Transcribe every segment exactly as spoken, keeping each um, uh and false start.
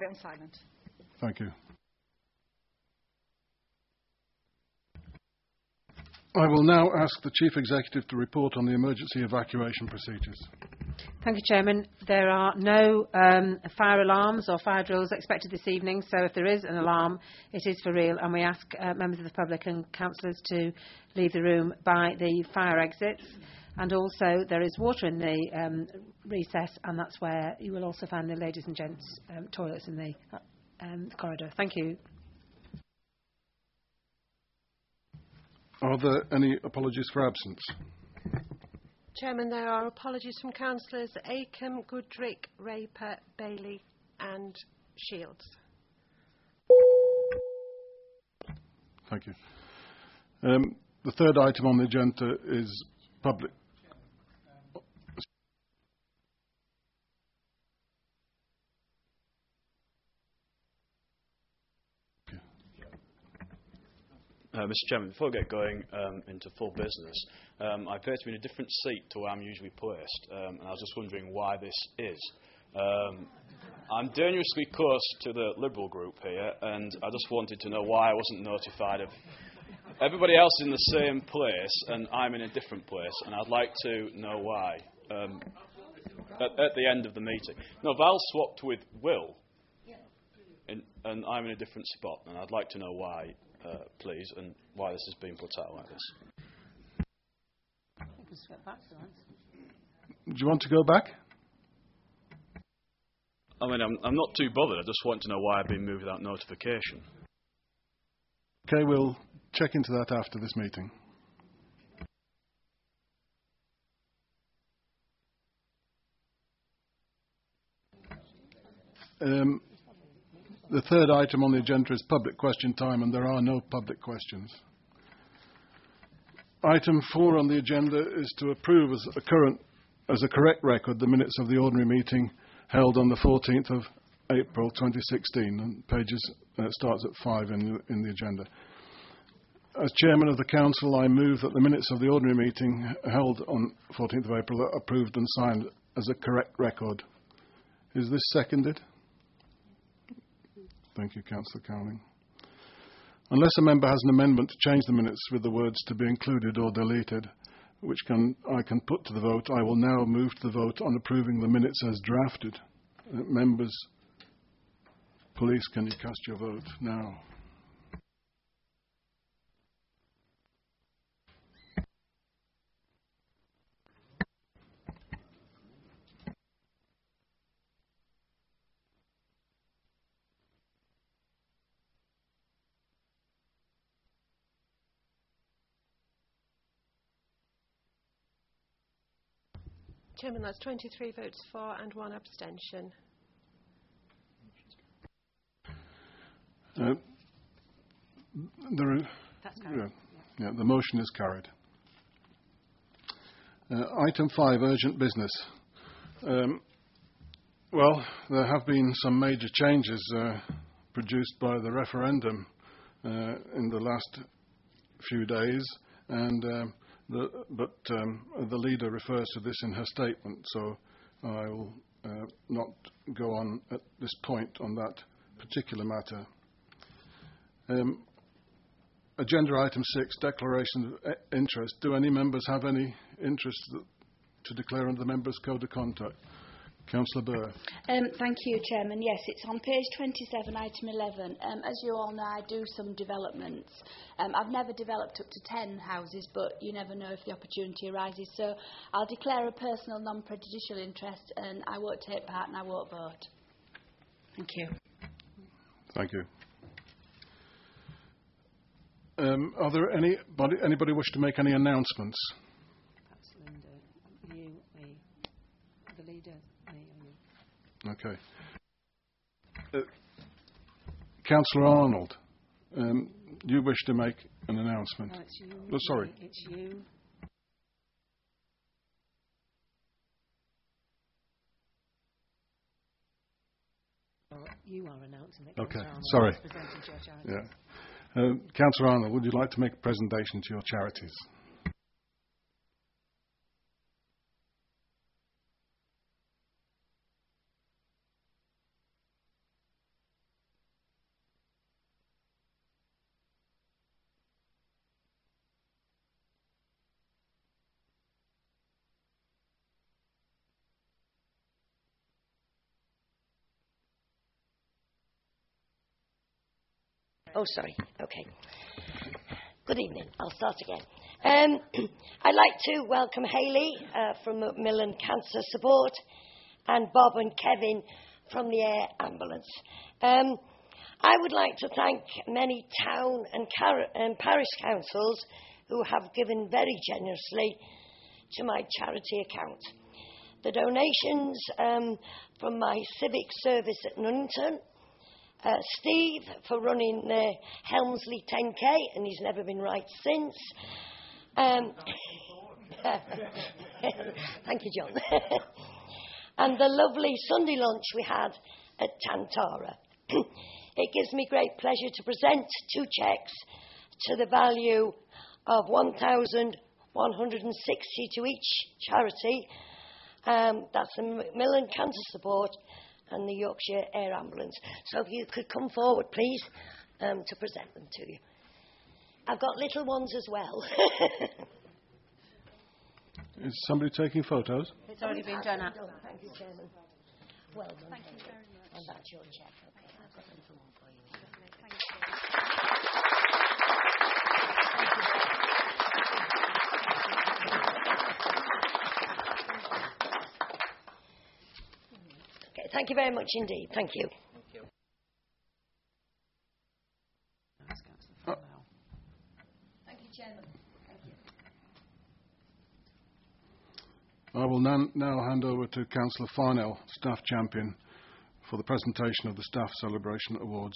have it on silent. Thank you. I will now ask the Chief Executive to report on the emergency evacuation procedures. Thank you, Chairman. There are no um, fire alarms or fire drills expected this evening, so if there is an alarm, it is for real, and we ask uh, members of the public and councillors to leave the room by the fire exits. And also, there is water in the um, recess, and that's where you will also find the ladies and gents' um, toilets in the um, corridor. Thank you. Are there any apologies for absence? Chairman, there are apologies from councillors Acomb, Goodrick, Raper, Bailey and Shields. Thank you. Um, the third item on the agenda is public. Uh, Mister Chairman, before we get going um, into full business, um, I appear to be in a different seat to where I'm usually placed, um, and I was just wondering why this is. Um, I'm dangerously close to the Liberal group here, and I just wanted to know why I wasn't notified of everybody else in the same place, and I'm in a different place, and I'd like to know why um, at, at the end of the meeting. No, Val swapped with Will, in, and I'm in a different spot, and I'd like to know why. Uh, please, and why this is being put out like this. Do you want to go back? I mean, I'm, I'm not too bothered. I just want to know why I've been moved without notification. Okay, we'll check into that after this meeting. Um, The third item on the agenda is public question time, and there are no public questions. Item four on the agenda is to approve as a, current, as a correct record the minutes of the ordinary meeting held on the fourteenth of April twenty sixteen. And pages uh, starts at five in, in the agenda. As Chairman of the Council, I move that the minutes of the ordinary meeting held on fourteenth of April are approved and signed as a correct record. Is this seconded? Thank you, Councillor Cowling. Unless a member has an amendment to change the minutes with the words to be included or deleted, which can, I can put to the vote, I will now move to the vote on approving the minutes as drafted. Uh, members, police, can you cast your vote now? Chairman, that's twenty-three votes for and one abstention. Uh, there are, That's carried. yeah, yeah, the motion is carried. Uh, item five, urgent business. Um, well, there have been some major changes uh, produced by the referendum uh, in the last few days, and um, the, but um, the leader refers to this in her statement, so I will uh, not go on at this point on that particular matter. Um, agenda item six, declaration of interest. Do any members have any interest to declare under the members' code of conduct? Councillor Burr. Um, thank you, Chairman. Yes, it's on page twenty-seven, item eleven. Um, as you all know, I do some developments. Um, I've never developed up to ten houses, but you never know if the opportunity arises. So I'll declare a personal non-prejudicial interest, and I won't take part and I won't vote. Thank you. Thank you. Um, are there anybody, anybody wish to make any announcements? That's Linda, you, me, the leader, me and you. Okay. Uh, Councillor Arnold, um, you wish to make an announcement? No, it's you. Oh, sorry. Me, it's you. Well, you are announcing it. Okay, Councillor Arnold, sorry. representing your charity. Yeah. Uh, Councillor Arnold, would you like to make a presentation to your charities? Oh, sorry. Okay. Good evening. I'll start again. Um, I'd like to welcome Hayley uh, from Macmillan Cancer Support and Bob and Kevin from the Air Ambulance. Um, I would like to thank many town and, car- and parish councils who have given very generously to my charity account. The donations um, from my civic service at Nuneaton, uh, Steve for running the Helmsley ten K, and he's never been right since. Um, thank you, John. And the lovely Sunday lunch we had at Tantara. It gives me great pleasure to present two cheques to the value of one thousand one hundred sixty to each charity. Um, that's the Macmillan Cancer Support and the Yorkshire Air Ambulance. So if you could come forward, please, um, to present them to you. I've got little ones as well. Is somebody taking photos? It's already been done up. Thank you, Chairman. Well done. Thank you very much. And that's your cheque. Okay, I've got a little one for you. Thank you. Okay, thank you very much indeed. Thank you. Oh. Thank you, Chairman. Thank you. I will now, now hand over to Councillor Farnell, Staff Champion, for the presentation of the Staff Celebration Awards.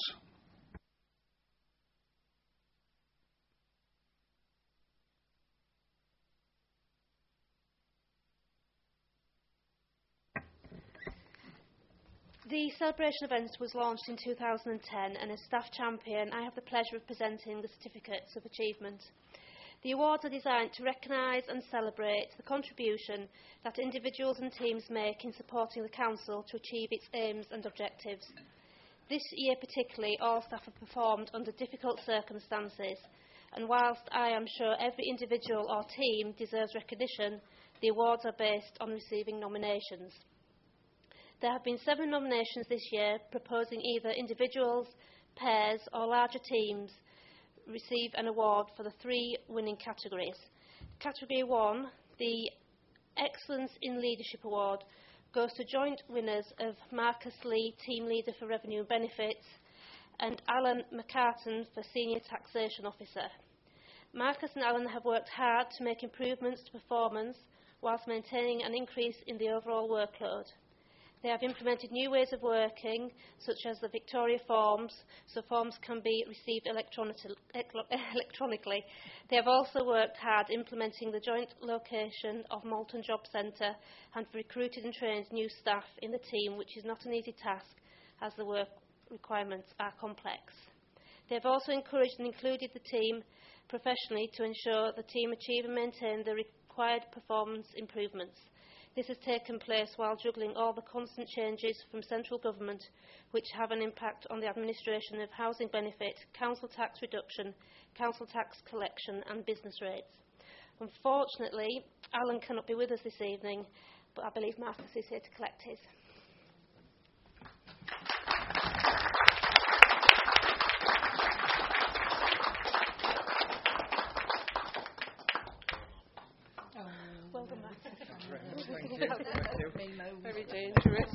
The celebration event was launched in two thousand ten, and as Staff Champion I have the pleasure of presenting the Certificates of Achievement. The awards are designed to recognise and celebrate the contribution that individuals and teams make in supporting the Council to achieve its aims and objectives. This year particularly, all staff have performed under difficult circumstances, and whilst I am sure every individual or team deserves recognition, the awards are based on receiving nominations. There have been seven nominations this year, proposing either individuals, pairs or larger teams receive an award for the three winning categories. Category one, the Excellence in Leadership Award, goes to joint winners of Marcus Lee, Team Leader for Revenue and Benefits, and Alan McCartan for Senior Taxation Officer. Marcus and Alan have worked hard to make improvements to performance whilst maintaining an increase in the overall workload. They have implemented new ways of working, such as the Victoria forms, so forms can be received electronically. They have also worked hard implementing the joint location of Malton Job Centre and recruited and trained new staff in the team, which is not an easy task as the work requirements are complex. They have also encouraged and included the team professionally to ensure the team achieve and maintain the required performance improvements. This has taken place while juggling all the constant changes from central government, which have an impact on the administration of housing benefit, council tax reduction, council tax collection and business rates. Unfortunately, Alan cannot be with us this evening, but I believe Marcus is here to collect his. Welcome back. Thank you. Thank you. Very dangerous.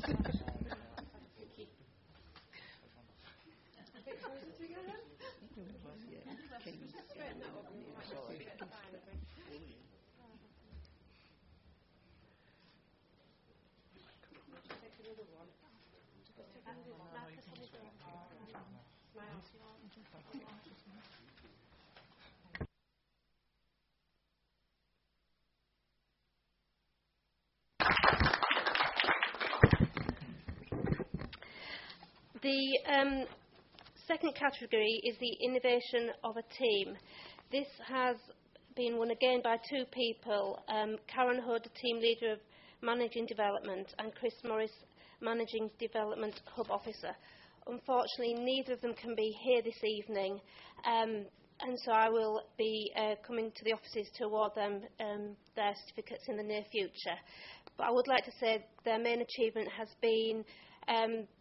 The um, second category is the innovation of a team. This has been won again by two people, um, Karen Hood, Team Leader of Managing Development, and Chris Morris, Managing Development Hub Officer. Unfortunately, neither of them can be here this evening, um, and so I will be uh, coming to the offices to award them um, their certificates in the near future. But I would like to say their main achievement has been um,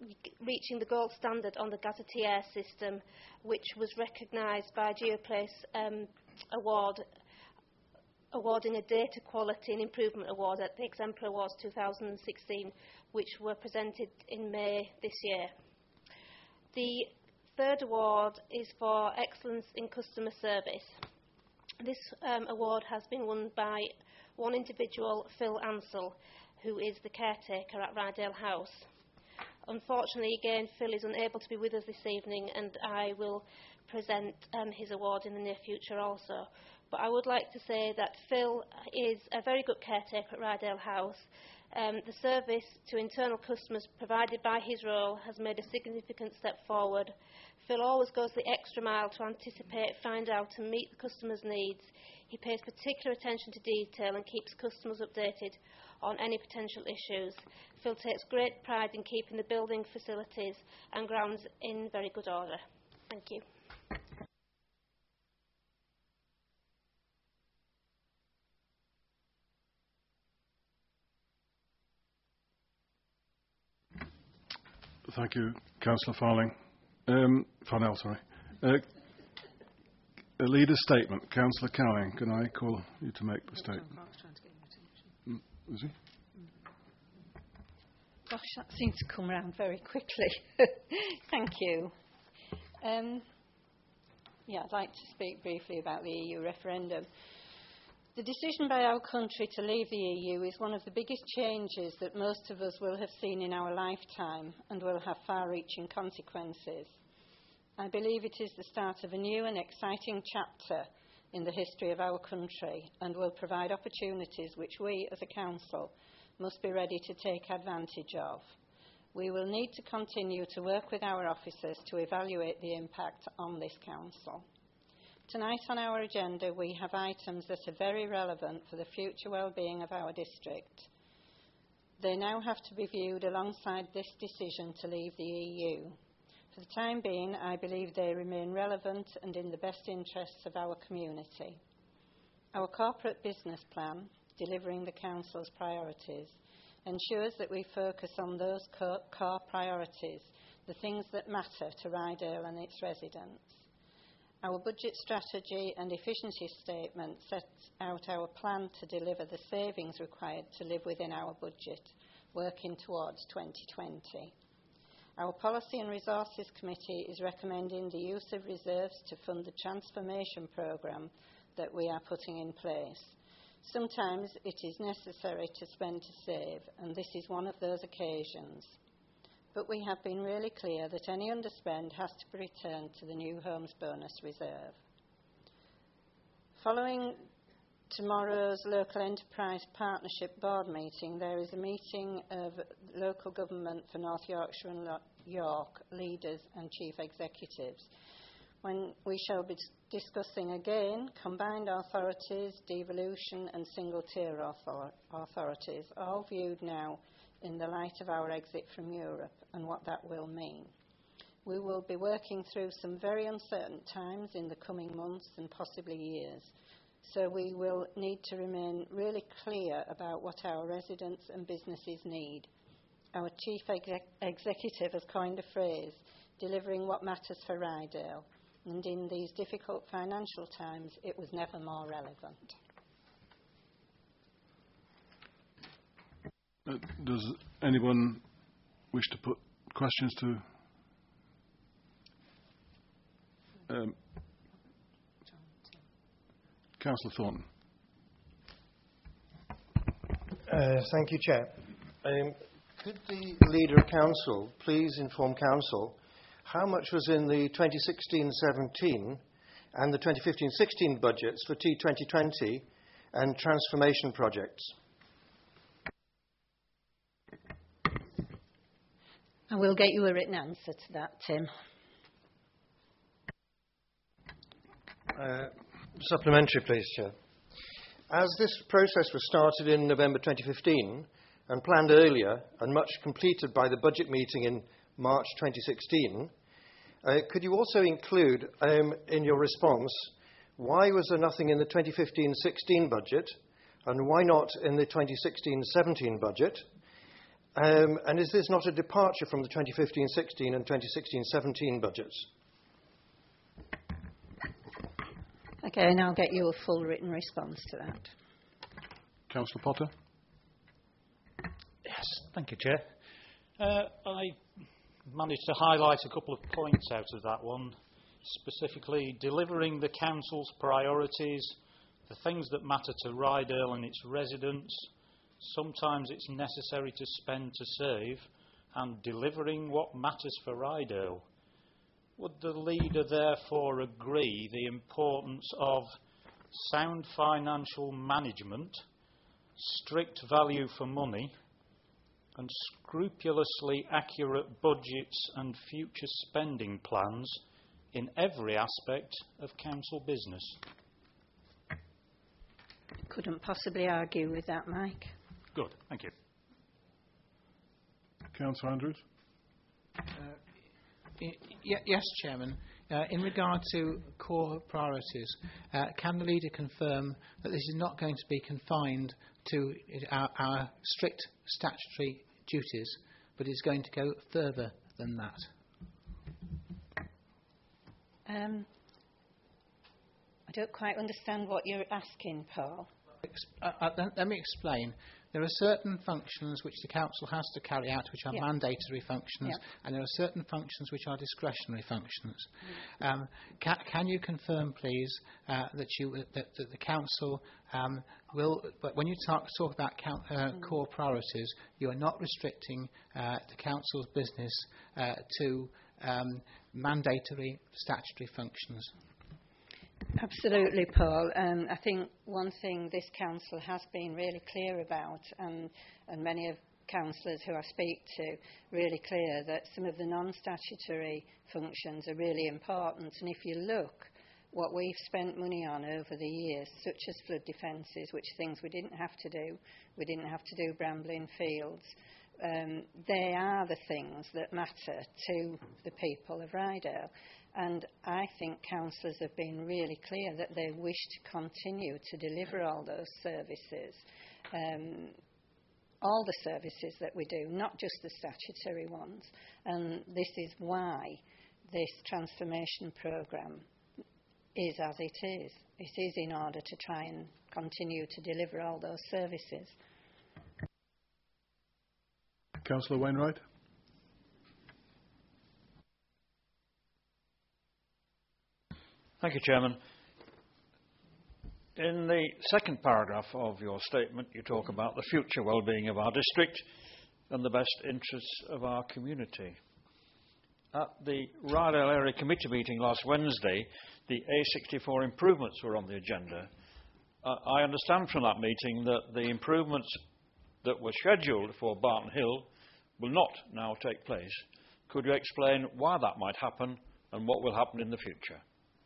reaching the gold standard on the Gazetteer system, which was recognised by Geoplace um, Award, awarding a Data Quality and Improvement Award at the Exemplar Awards two thousand sixteen, which were presented in May this year. The third award is for Excellence in Customer Service. This um, award has been won by one individual, Phil Ansell, who is the caretaker at Rydale House. Unfortunately, again, Phil is unable to be with us this evening, and I will present um, his award in the near future also. But I would like to say that Phil is a very good caretaker at Rydale House. Um, the service to internal customers provided by his role has made a significant step forward. Phil always goes the extra mile to anticipate, find out and meet the customer's needs. He pays particular attention to detail and keeps customers updated on any potential issues. Phil takes great pride in keeping the building, facilities and grounds in very good order. Thank you. Thank you, Councillor Farling. Um, Farnell, sorry. Uh, a leader's statement. Councillor Cowling, can I call you to make the statement? Mm, is he? Gosh, that seems to come round very quickly. Thank you. Um, yeah, I'd like to speak briefly about the E U referendum. The decision by our country to leave the E U is one of the biggest changes that most of us will have seen in our lifetime and will have far-reaching consequences. I believe it is the start of a new and exciting chapter in the history of our country and will provide opportunities which we, as a council, must be ready to take advantage of. We will need to continue to work with our officers to evaluate the impact on this council. Tonight on our agenda we have items that are very relevant for the future well-being of our district. They now have to be viewed alongside this decision to leave the E U. For the time being, I believe they remain relevant and in the best interests of our community. Our corporate business plan, delivering the council's priorities, ensures that we focus on those core, core priorities, the things that matter to Rydale and its residents. Our budget strategy and efficiency statement sets out our plan to deliver the savings required to live within our budget, working towards twenty twenty. Our Policy and Resources Committee is recommending the use of reserves to fund the transformation programme that we are putting in place. Sometimes it is necessary to spend to save, and this is one of those occasions. But we have been really clear that any underspend has to be returned to the New Homes Bonus Reserve. Following tomorrow's Local Enterprise Partnership Board meeting, there is a meeting of local government for North Yorkshire and York leaders and chief executives, when we shall be discussing again combined authorities, devolution and single-tier author- authorities, all viewed now in the light of our exit from Europe and what that will mean. We will be working through some very uncertain times in the coming months and possibly years, so we will need to remain really clear about what our residents and businesses need. Our chief exec- executive has coined a phrase, delivering what matters for Rydale, and in these difficult financial times it was never more relevant. Uh, does anyone wish to put questions to um, Councillor Thornton? Uh, thank you, Chair. Um, could the Leader of Council please inform Council how much was in the twenty sixteen seventeen and the twenty fifteen sixteen budgets for T twenty twenty and transformation projects? I will get you a written answer to that, Tim. Uh, supplementary, please, Chair. As this process was started in November twenty fifteen and planned earlier and much completed by the budget meeting in March twenty sixteen, uh, could you also include um, in your response why was there nothing in the twenty fifteen sixteen budget and why not in the twenty sixteen seventeen budget? Um, and is this not a departure from the twenty fifteen sixteen and twenty sixteen seventeen budgets? Okay, and I'll get you a full written response to that. Councillor Potter. Yes, thank you, Chair. Uh, I managed to highlight a couple of points out of that one, specifically delivering the council's priorities, the things that matter to Rydale and its residents. Sometimes it's necessary to spend to save, and delivering what matters for Rydale. Would the leader therefore agree the importance of sound financial management, strict value for money, and scrupulously accurate budgets and future spending plans in every aspect of council business? Couldn't possibly argue with that, Mike. Good, thank you. Councillor Andrews. Uh, y- yes, Chairman. Uh, in regard to core priorities, uh, can the leader confirm that this is not going to be confined to our, our strict statutory duties, but is going to go further than that? Um, I don't quite understand what you're asking, Paul. Uh, uh, let me explain. There are certain functions which the council has to carry out which are yeah. mandatory functions, yeah. and there are certain functions which are discretionary functions. Mm. Um, ca- can you confirm, please, uh, that, you, that, that the council um, will, but when you talk, talk about count, uh, mm. core priorities, you are not restricting uh, the council's business uh, to um, mandatory statutory functions? Absolutely, Paul. Um, I think one thing this council has been really clear about, and, and many of councillors who I speak to really clear, that some of the non-statutory functions are really important. And if you look what we've spent money on over the years, such as flood defences, which are things we didn't have to do, we didn't have to do Bramblin Fields, um, they are the things that matter to the people of Rydale. And I think councillors have been really clear that they wish to continue to deliver all those services, um, all the services that we do, not just the statutory ones. And this is why this transformation programme is as it is. It is in order to try and continue to deliver all those services. Councillor Wainwright. Thank you, Chairman. In the second paragraph of your statement, you talk about the future well-being of our district and the best interests of our community. At the Rydale Area Committee meeting last Wednesday, the A sixty-four improvements were on the agenda. Uh, I understand from that meeting that the improvements that were scheduled for Barton Hill will not now take place. Could you explain why that might happen and what will happen in the future?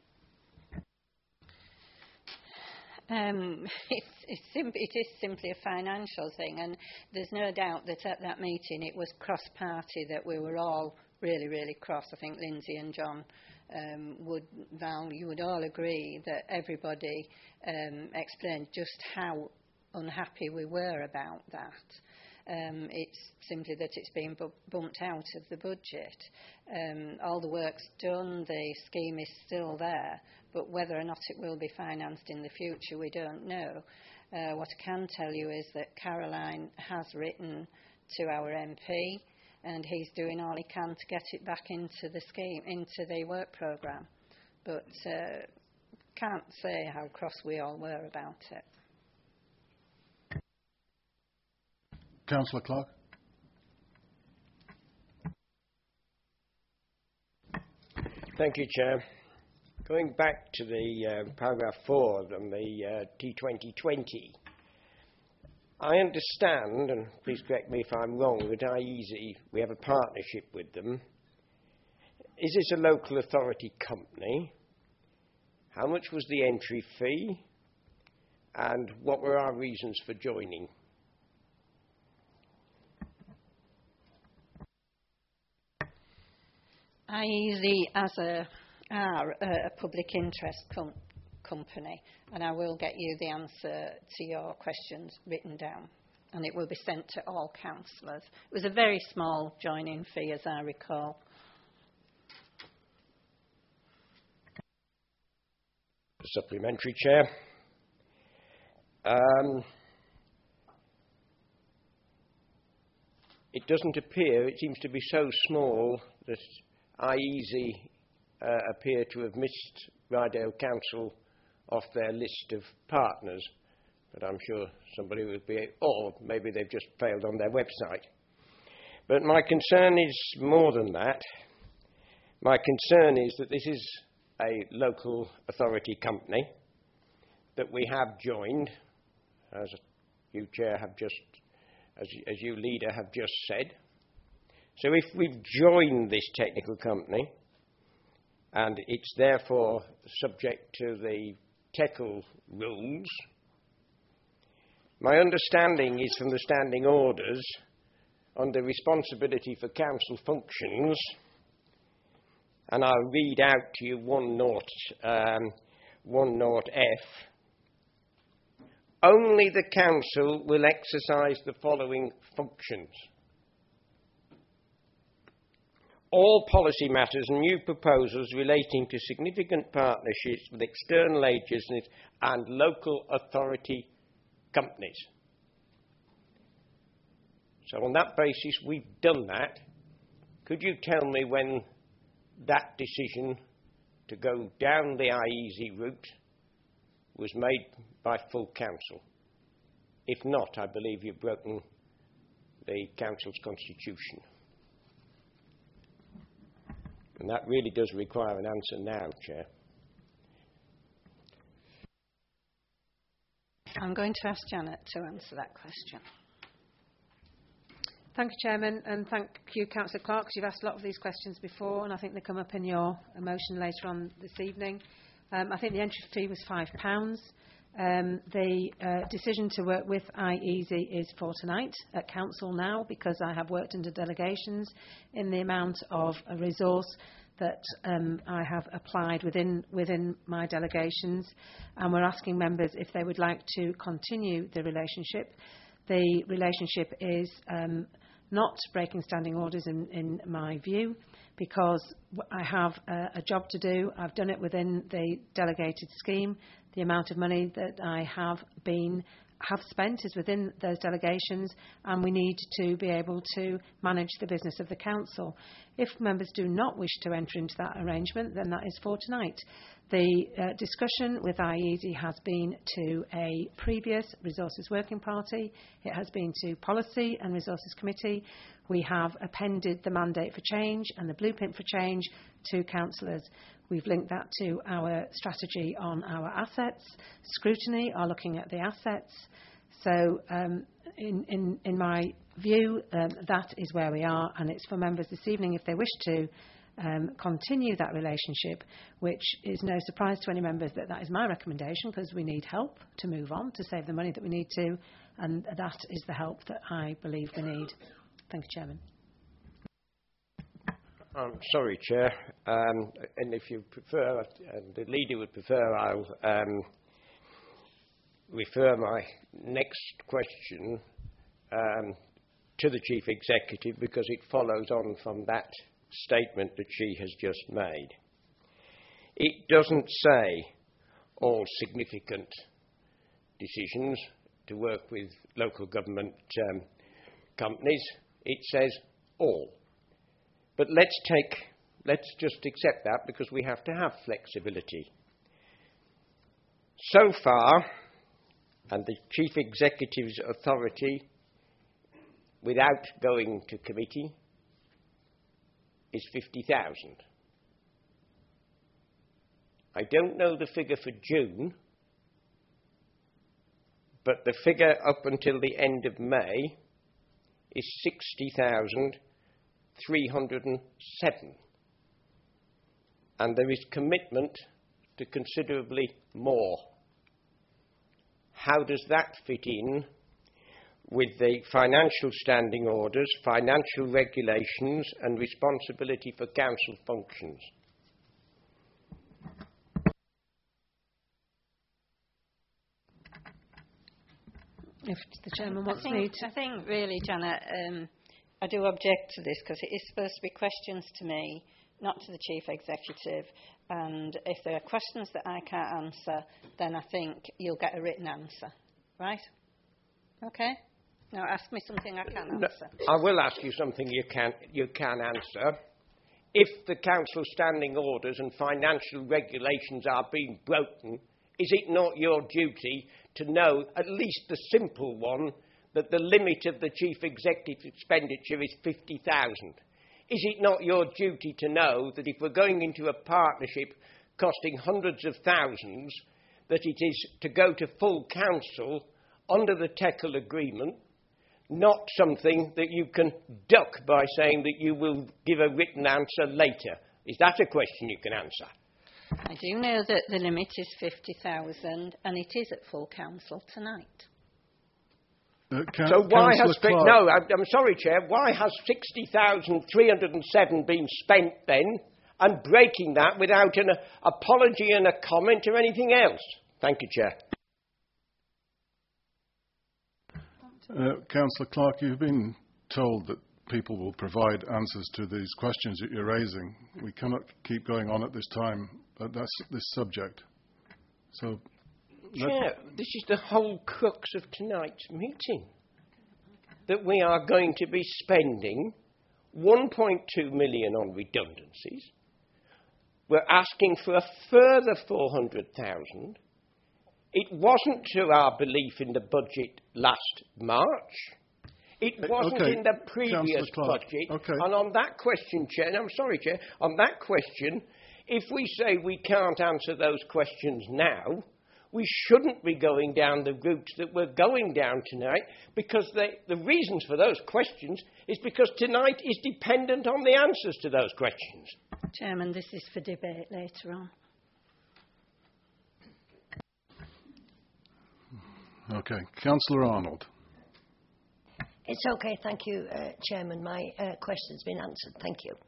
Um, it's, it's sim- it is simply a financial thing, and there's no doubt that at that meeting it was cross-party, that we were all really, really cross. I think Lindsay and John um, would, Val, you would all agree that everybody um, explained just how unhappy we were about that. Um, it's simply that it's been bu- bumped out of the budget. Um, all the work's done, the scheme is still there, but whether or not it will be financed in the future, we don't know. Uh, what I can tell you is that Caroline has written to our M P, and he's doing all he can to get it back into the scheme, into the work programme. But uh, can't say how cross we all were about it. Councillor Clark. Thank you, Chair. Going back to the uh, paragraph four on the uh, T twenty twenty, I understand, and please correct me if I'm wrong, that I E A S Y, we have a partnership with them. Is this a local authority company? How much was the entry fee? And what were our reasons for joining? I E A S Y as a, are a public interest com- company, and I will get you the answer to your questions written down. and it will be sent to all councillors. It was a very small join-in fee, as I recall. Supplementary, Chair. Um, it doesn't appear, it seems to be so small that I E S I uh, appear to have missed Rydale Council off their list of partners, but I'm sure somebody would be, or maybe they've just failed on their website. But my concern is more than that. My concern is that this is a local authority company that we have joined, as you, Chair, have just, as, as you, Leader, have just said. So if we've joined this technical company, and it's therefore subject to the T E C L rules, my understanding is from the standing orders, under responsibility for council functions, and I'll read out to you one nought, um, one nought F, only the council will exercise the following functions. All policy matters and new proposals relating to significant partnerships with external agencies and local authority companies. So on that basis, we've done that. Could you tell me when that decision to go down the I E S I route was made by full council? If not, I believe you've broken the council's constitution. And that really does require an answer now, Chair. I'm going to ask Janet to answer that question. Thank you, Chairman, and thank you, Councillor Clark, because you've asked a lot of these questions before, and I think they come up in your motion later on this evening. Um, I think the entry fee was five pounds. Um, the uh, decision to work with I E S I is for tonight at Council now, because I have worked under delegations in the amount of a resource that um, I have applied within within my delegations, and we're asking members if they would like to continue the relationship. The relationship is um, not breaking standing orders in, in my view, because I have a, a job to do. I've done it within the delegated scheme. The amount of money that I have been have spent is within those delegations, and we need to be able to manage the business of the council. If members do not wish to enter into that arrangement, then that is for tonight. The uh, discussion with I E S I has been to a previous Resources Working Party. It has been to Policy and Resources Committee. We have appended the mandate for change and the blueprint for change to councillors. We've linked that to our strategy on our assets. Scrutiny are looking at the assets. So um, in, in, in my view, um, that is where we are, and it's for members this evening, if they wish to um, continue that relationship, which is no surprise to any members that that is my recommendation, because we need help to move on, to save the money that we need to, and that is the help that I believe we need. Thank you, Chairman. I'm sorry, Chair, um, and if you prefer, and the Leader would prefer, I'll um, refer my next question um, to the Chief Executive, because it follows on from that statement that she has just made. It doesn't say all significant decisions to work with local government um, companies. It says all. But let's take, let's just accept that, because we have to have flexibility. So far, and the Chief Executive's authority, without going to committee, is fifty thousand. I don't know the figure for June, but the figure up until the end of May is sixty thousand three hundred seven. And there is commitment to considerably more. How does that fit in with the financial standing orders, financial regulations, and responsibility for council functions? if the chairman wants I me think, to. I think really, Janet, um, I do object to this because it is supposed to be questions to me, not to the Chief Executive. And if there are questions that I can't answer, then I think you'll get a written answer. Right? Okay? Now ask me something I can No, answer. I will ask you something you can, you can answer. If the Council standing orders and financial regulations are being broken, is it not your duty to know at least the simple one, that the limit of the Chief Executive expenditure is fifty thousand? Is it not your duty to know that if we're going into a partnership costing hundreds of thousands, that it is to go to full council under the Teckle agreement, not something that you can duck by saying that you will give a written answer later? Is that a question you can answer? I do know that the limit is fifty thousand and it is at full council tonight. Uh, so why has... Clark. No, I'm, I'm sorry, Chair. Why has sixty thousand three hundred seven been spent then, and breaking that without an uh, apology and a comment or anything else? Thank you, Chair. Uh, Councillor Clark, you've been told that people will provide answers to these questions that you're raising. We cannot keep going on at this time. Uh, that's this subject. So, Chair, this is the whole crux of tonight's meeting. That we are going to be spending one point two million on redundancies. We're asking for a further four hundred thousand. It wasn't to our belief in the budget last March. It wasn't okay. in the previous budget. Okay. And on that question, Chair, and I'm sorry, Chair, on that question, if we say we can't answer those questions now, we shouldn't be going down the route that we're going down tonight, because they, the reasons for those questions is because tonight is dependent on the answers to those questions. Chairman, this is for debate later on. Okay. Councillor Arnold. It's okay, thank you, uh, Chairman. My uh, question's been answered. Thank you.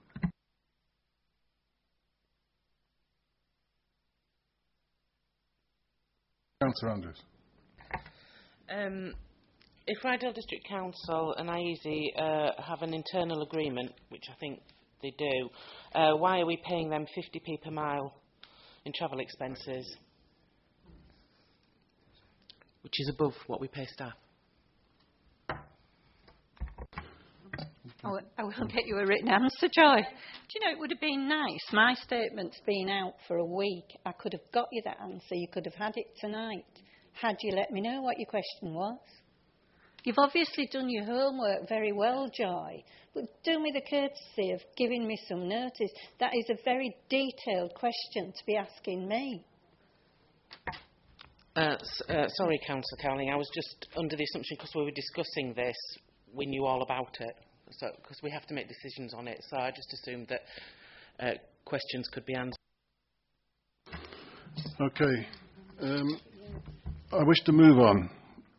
Councillor Andrews. Um, if Rydell District Council and I E S I uh, have an internal agreement, which I think they do, uh, why are we paying them fifty p per mile in travel expenses, which is above what we pay staff? I will, I will get you a written answer, Joy. Do you know, it would have been nice. My statement's been out for a week. I could have got you that answer. You could have had it tonight, had you let me know what your question was. You've obviously done your homework very well, Joy, but do me the courtesy of giving me some notice. That is a very detailed question to be asking me. Uh, s- uh, sorry, Councillor Cowling, I was just under the assumption, because we were discussing this, we knew all about it. So, because we have to make decisions on it, so I just assumed that uh, questions could be answered. Okay. Um, I wish to move on.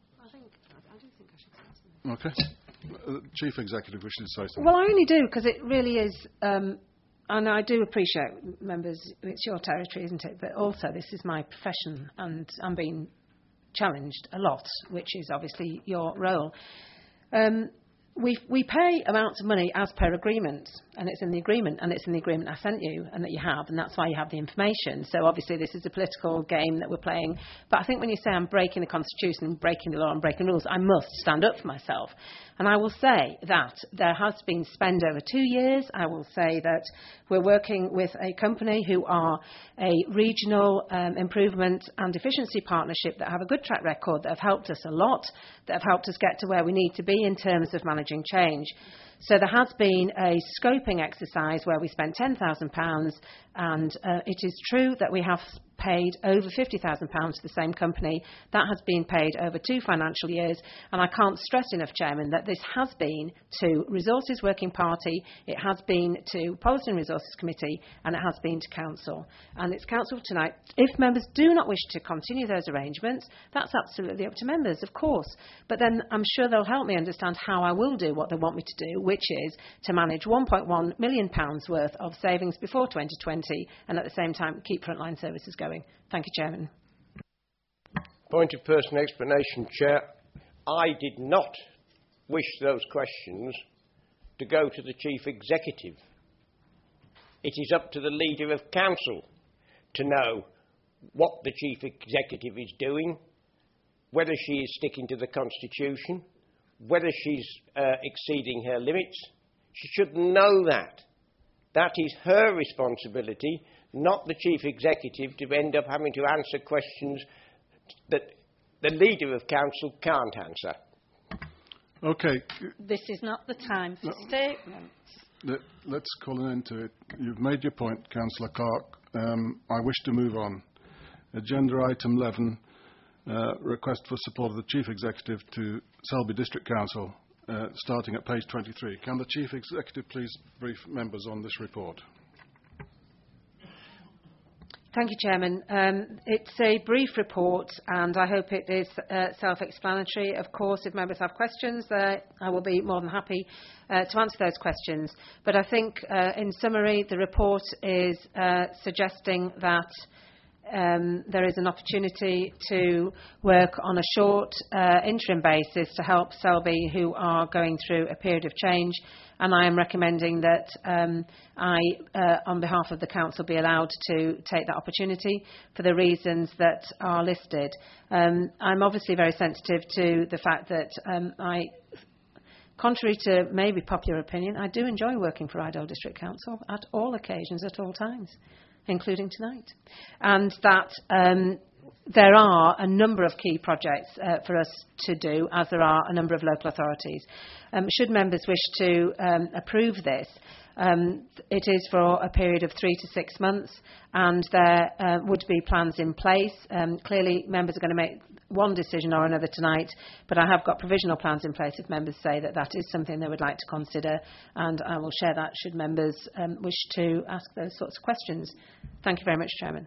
Okay. Uh, Chief Executive wishes to say something. Well, I only do because it really is, um, and I do appreciate, members, it's your territory, isn't it? But also, this is my profession, and I'm being challenged a lot, which is obviously your role. Um, We, we pay amounts of money as per agreement, and it's in the agreement, and it's in the agreement I sent you, and that you have, and that's why you have the information. So obviously this is a political game that we're playing. But I think when you say I'm breaking the Constitution, breaking the law, and breaking rules, I must stand up for myself. And I will say that there has been spend over two years. I will say that we're working with a company who are a regional um, improvement and efficiency partnership that have a good track record, that have helped us a lot, that have helped us get to where we need to be in terms of managing change. So there has been a scoping exercise where we spent ten thousand pounds, and uh, it is true that we have paid over fifty thousand pounds to the same company. That has been paid over two financial years, and I can't stress enough, Chairman, that this has been to Resources Working Party, it has been to Policy and Resources Committee, and it has been to Council. And it's Council tonight. If members do not wish to continue those arrangements, that's absolutely up to members, of course. But then I'm sure they'll help me understand how I will do what they want me to do, which is to manage one point one million pounds worth of savings before twenty twenty, and at the same time keep frontline services going. Thank you, Chairman. Point of personal explanation, Chair. I did not wish those questions to go to the Chief Executive. It is up to the Leader of Council to know what the Chief Executive is doing, whether she is sticking to the Constitution, whether she's uh, exceeding her limits. She should know that. That is her responsibility, not the Chief Executive, to end up having to answer questions that the Leader of Council can't answer. Okay. This is not the time for No. statements. Let, let's call an end to it. You've made your point, Councillor Clark. Um, I wish to move on. Agenda item eleven, uh, request for support of the Chief Executive to Selby District Council, uh, starting at page twenty-three. Can the Chief Executive please brief members on this report? Thank you, Chairman. Um, it's a brief report, and I hope it is uh, self-explanatory. Of course, if members have questions, uh, I will be more than happy uh, to answer those questions. But I think, uh, in summary, the report is uh, suggesting that Um, there is an opportunity to work on a short uh, interim basis to help Selby, who are going through a period of change, and I am recommending that um, I, uh, on behalf of the Council, be allowed to take that opportunity for the reasons that are listed. Um, I'm obviously very sensitive to the fact that um, I, contrary to maybe popular opinion, I do enjoy working for Idle District Council at all occasions, at all times, including tonight, and that um, there are a number of key projects uh, for us to do, as there are a number of local authorities. Um, should members wish to um, approve this, um, it is for a period of three to six months, and there uh, would be plans in place. Um, clearly, members are going to make one decision or another tonight, but I have got provisional plans in place if members say that that is something they would like to consider, and I will share that should members um, wish to ask those sorts of questions. Thank you very much, Chairman.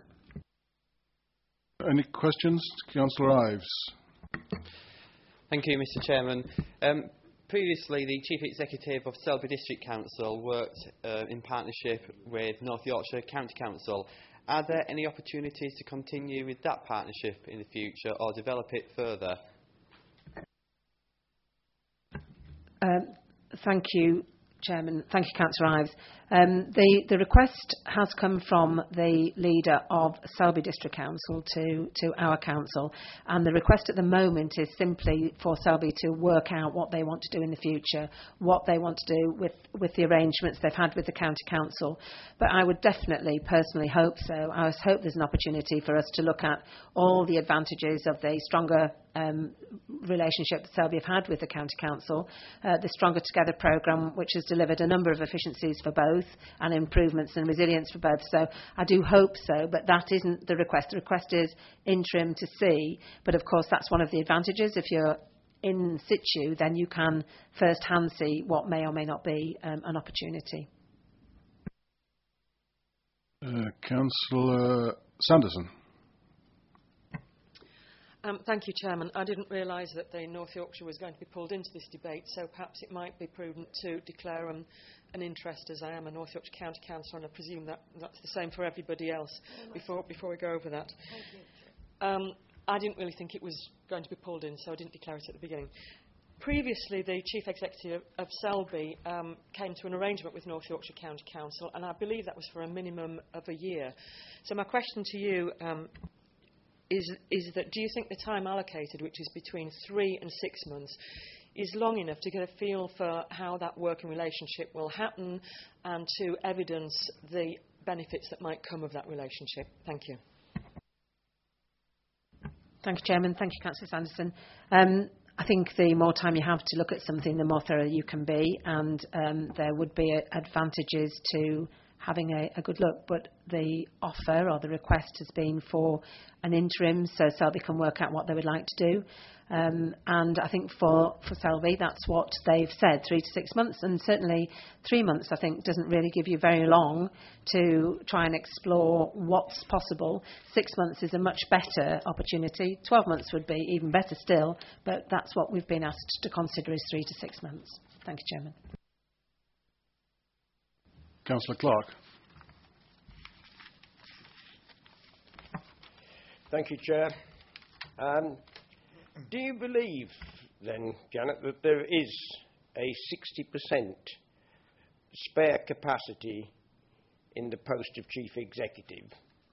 Any questions? Councillor Ives. Thank you, Mr Chairman. Um, previously, the Chief Executive of Selby District Council worked uh, in partnership with North Yorkshire County Council. Are there any opportunities to continue with that partnership in the future or develop it further? Um, thank you, Chairman. Thank you, Councillor Ives. Um, the, the request has come from the leader of Selby District Council to, to our council, and the request at the moment is simply for Selby to work out what they want to do in the future, what they want to do with, with the arrangements they've had with the county council. But I would definitely personally hope so. I hope there's an opportunity for us to look at all the advantages of the stronger um, relationship that Selby have had with the county council, uh, the Stronger Together programme, which has delivered a number of efficiencies for both and improvements and resilience for both. So I do hope so, but that isn't the request. The request is interim to see, but of course that's one of the advantages. If you're in situ, then you can first-hand see what may or may not be um, an opportunity. Uh, Councillor Sanderson. Um, thank you, Chairman. I didn't realise that the North Yorkshire was going to be pulled into this debate, so perhaps it might be prudent to declare um, an interest, as I am a North Yorkshire County Councillor, and I presume that that's the same for everybody else before, before we go over that. Thank you. Um, I didn't really think it was going to be pulled in, so I didn't declare it at the beginning. Previously, the Chief Executive of Selby um, came to an arrangement with North Yorkshire County Council, and I believe that was for a minimum of a year. So my question to you um, Is, is that do you think the time allocated, which is between three and six months, is long enough to get a feel for how that working relationship will happen and to evidence the benefits that might come of that relationship? Thank you. Thank you, Chairman. Thank you, Councillor Sanderson. Um, I think the more time you have to look at something, the more thorough you can be, and um, there would be advantages to having a, a good look, but the offer or the request has been for an interim so Selby can work out what they would like to do. Um, and I think for, for Selby, that's what they've said, three to six months. And certainly three months, I think, doesn't really give you very long to try and explore what's possible. Six months is a much better opportunity. Twelve months would be even better still, but that's what we've been asked to consider is three to six months. Thank you, Chairman. Councillor Clark. Thank you, Chair. Um, do you believe then, Janet, that there is a sixty percent spare capacity in the post of Chief Executive?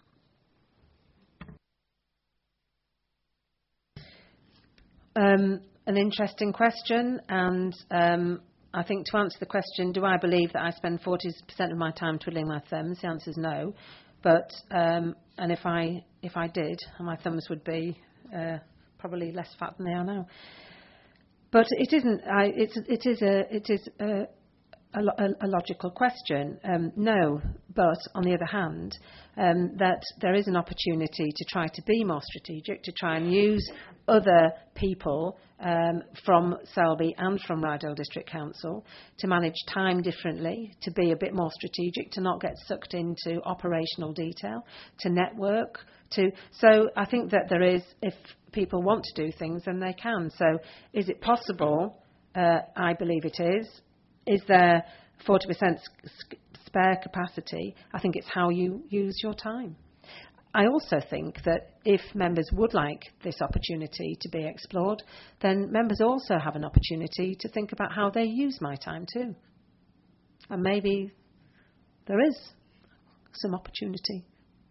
Um, an interesting question, and um, I think to answer the question, do I believe that I spend forty percent of my time twiddling my thumbs? The answer is no. But um, and if I if I did, my thumbs would be uh, probably less fat than they are now. But it isn't. I, it's it is a it is a, a, a logical question. Um, no, but on the other hand, um, that there is an opportunity to try to be more strategic, to try and use other people um, from Selby and from Rydal District Council to manage time differently, to be a bit more strategic, to not get sucked into operational detail, to network. To so I think that there is, if people want to do things, then they can. So is it possible? Uh, I believe it is. Is there forty percent spare capacity? I think it's how you use your time. I also think that if members would like this opportunity to be explored, then members also have an opportunity to think about how they use my time too. And maybe there is some opportunity.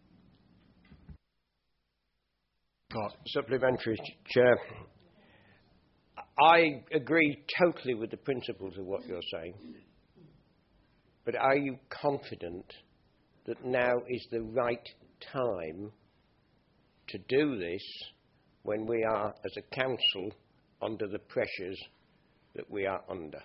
Supplementary, Chair. I agree totally with the principles of what you're saying, but are you confident that now is the right time to do this when we are, as a council, under the pressures that we are under?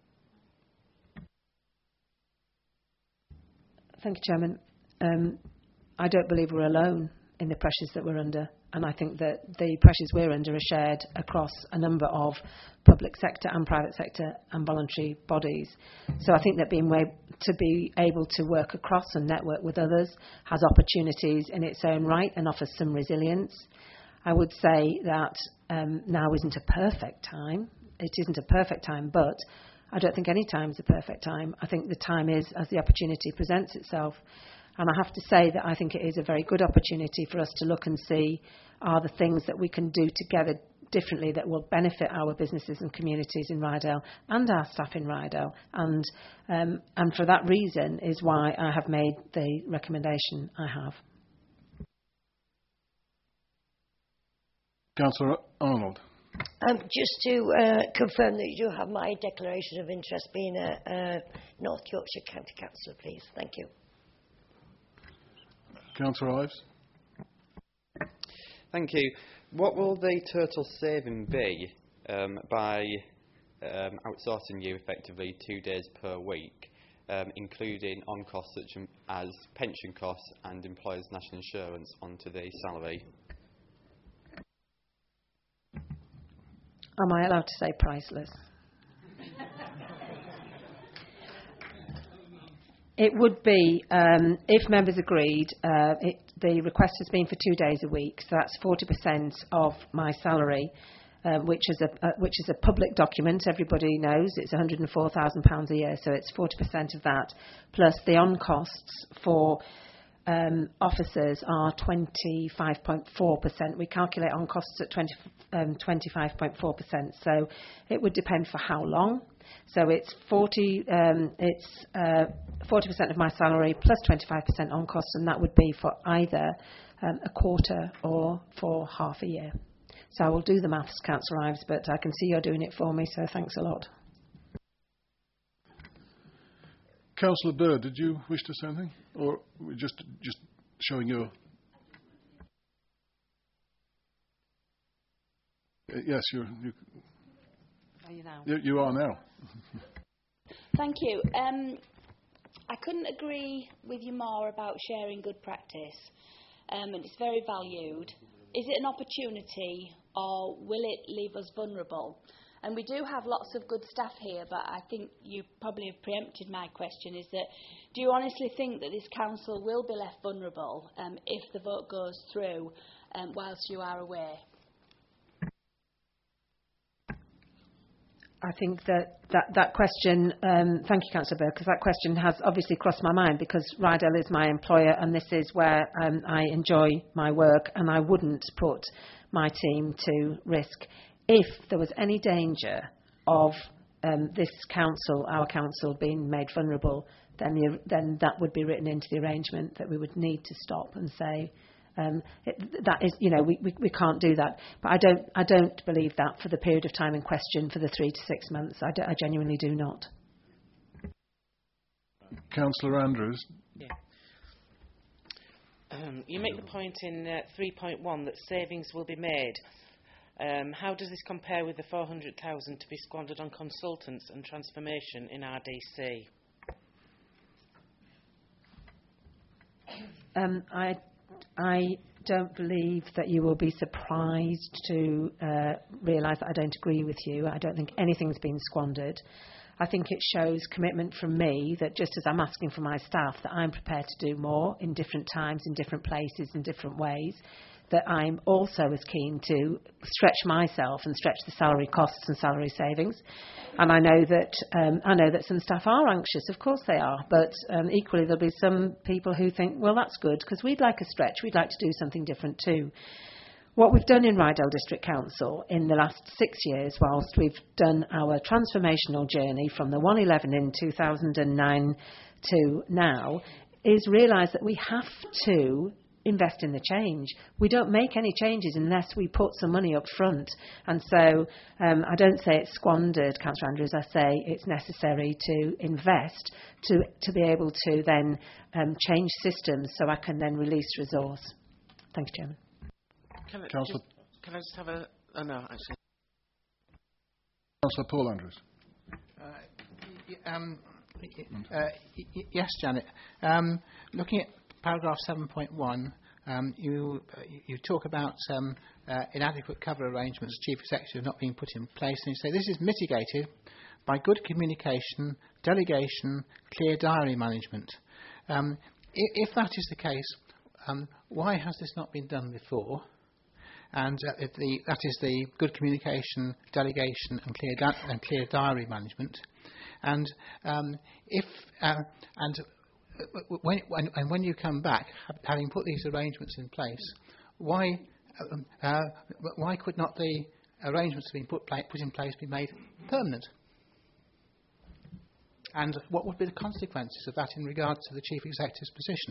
Thank you, Chairman. Um, I don't believe we're alone in the pressures that we're under. And I think that the pressures we're under are shared across a number of public sector and private sector and voluntary bodies. So I think that being way to be able to work across and network with others has opportunities in its own right and offers some resilience. I would say that um, now isn't a perfect time. It isn't a perfect time, but I don't think any time is a perfect time. I think the time is as the opportunity presents itself. And I have to say that I think it is a very good opportunity for us to look and see are the things that we can do together differently that will benefit our businesses and communities in Rydal and our staff in Rydal. And, um, and for that reason is why I have made the recommendation I have. Councillor Arnold. Um, just to uh, confirm that you do have my declaration of interest being a, a North Yorkshire County Councillor, please. Thank you. Councillor Ives. Thank you. What will the total saving be um, by um, outsourcing you effectively two days per week, um, including on costs such as pension costs and employers' national insurance onto the salary? Am I allowed to say priceless? It would be, um, if members agreed, uh, it, the request has been for two days a week, so that's forty percent of my salary, uh, which is a uh, which is a public document. Everybody knows it's one hundred and four thousand pounds a year, so it's forty percent of that, plus the on costs for um, officers are twenty-five point four percent. We calculate on costs at twenty, um, twenty-five point four percent, so it would depend for how long. So it's forty. Um, it's uh, forty percent of my salary plus twenty-five percent on costs, and that would be for either um, a quarter or for half a year. So I will do the maths, Councillor Ives, but I can see you're doing it for me. So thanks a lot. Councillor Bird, did you wish to say anything, or we're just just showing your? Uh, yes, you're. You, Are you now? You, you are now. Thank you. Um, I couldn't agree with you more about sharing good practice, um, and it's very valued. Is it an opportunity, or will it leave us vulnerable? And we do have lots of good staff here, but I think you probably have preempted my question, is that do you honestly think that this council will be left vulnerable um, if the vote goes through um, whilst you are away? I think that that, that question, um, thank you, Councillor Bird, because that question has obviously crossed my mind, because Rydal is my employer and this is where um, I enjoy my work, and I wouldn't put my team to risk if there was any danger of um, this council, our council, being made vulnerable, then, the, then that would be written into the arrangement that we would need to stop and say, um, it, that is, you know, we, we, we can't do that. But I don't, I don't believe that for the period of time in question, for the three to six months. I, do, I genuinely do not. Councillor Andrews. Yeah. Um, you make the point in uh, three point one that savings will be made. Um, how does this compare with the four hundred thousand to be squandered on consultants and transformation in R D C? Um, I, I don't believe that you will be surprised to uh, realise that I don't agree with you. I don't think anything's been squandered. I think it shows commitment from me that just as I'm asking for my staff that I'm prepared to do more in different times, in different places, in different ways, that I'm also as keen to stretch myself and stretch the salary costs and salary savings. And I know that um, I know that some staff are anxious, of course they are, but um, equally there'll be some people who think, well, that's good, because we'd like a stretch, we'd like to do something different too. What we've done in Rydal District Council in the last six years, whilst we've done our transformational journey from the one eleven in two thousand nine to now, is realise that we have to invest in the change. We don't make any changes unless we put some money up front. And so um, I don't say it's squandered, Councillor Andrews, I say it's necessary to invest to, to be able to then um, change systems so I can then release resource. Thank you, Chairman. Can I, Councillor, just, can I just have a... Oh, no, actually. Councillor Paul Andrews. Uh, y- um, uh, y- yes, Janet. Um, looking at paragraph seven point one, um, you, uh, you talk about um, uh, inadequate cover arrangements, chief executive not being put in place, and you say this is mitigated by good communication, delegation, clear diary management. Um, if, if that is the case, um, why has this not been done before? And uh, the, that is the good communication, delegation, and clear, di- and clear diary management. And um, if uh, and when, when and when you come back, having put these arrangements in place, why uh, uh, why could not the arrangements being put, pla- put in place be made permanent? And what would be the consequences of that in regard to the chief executive's position?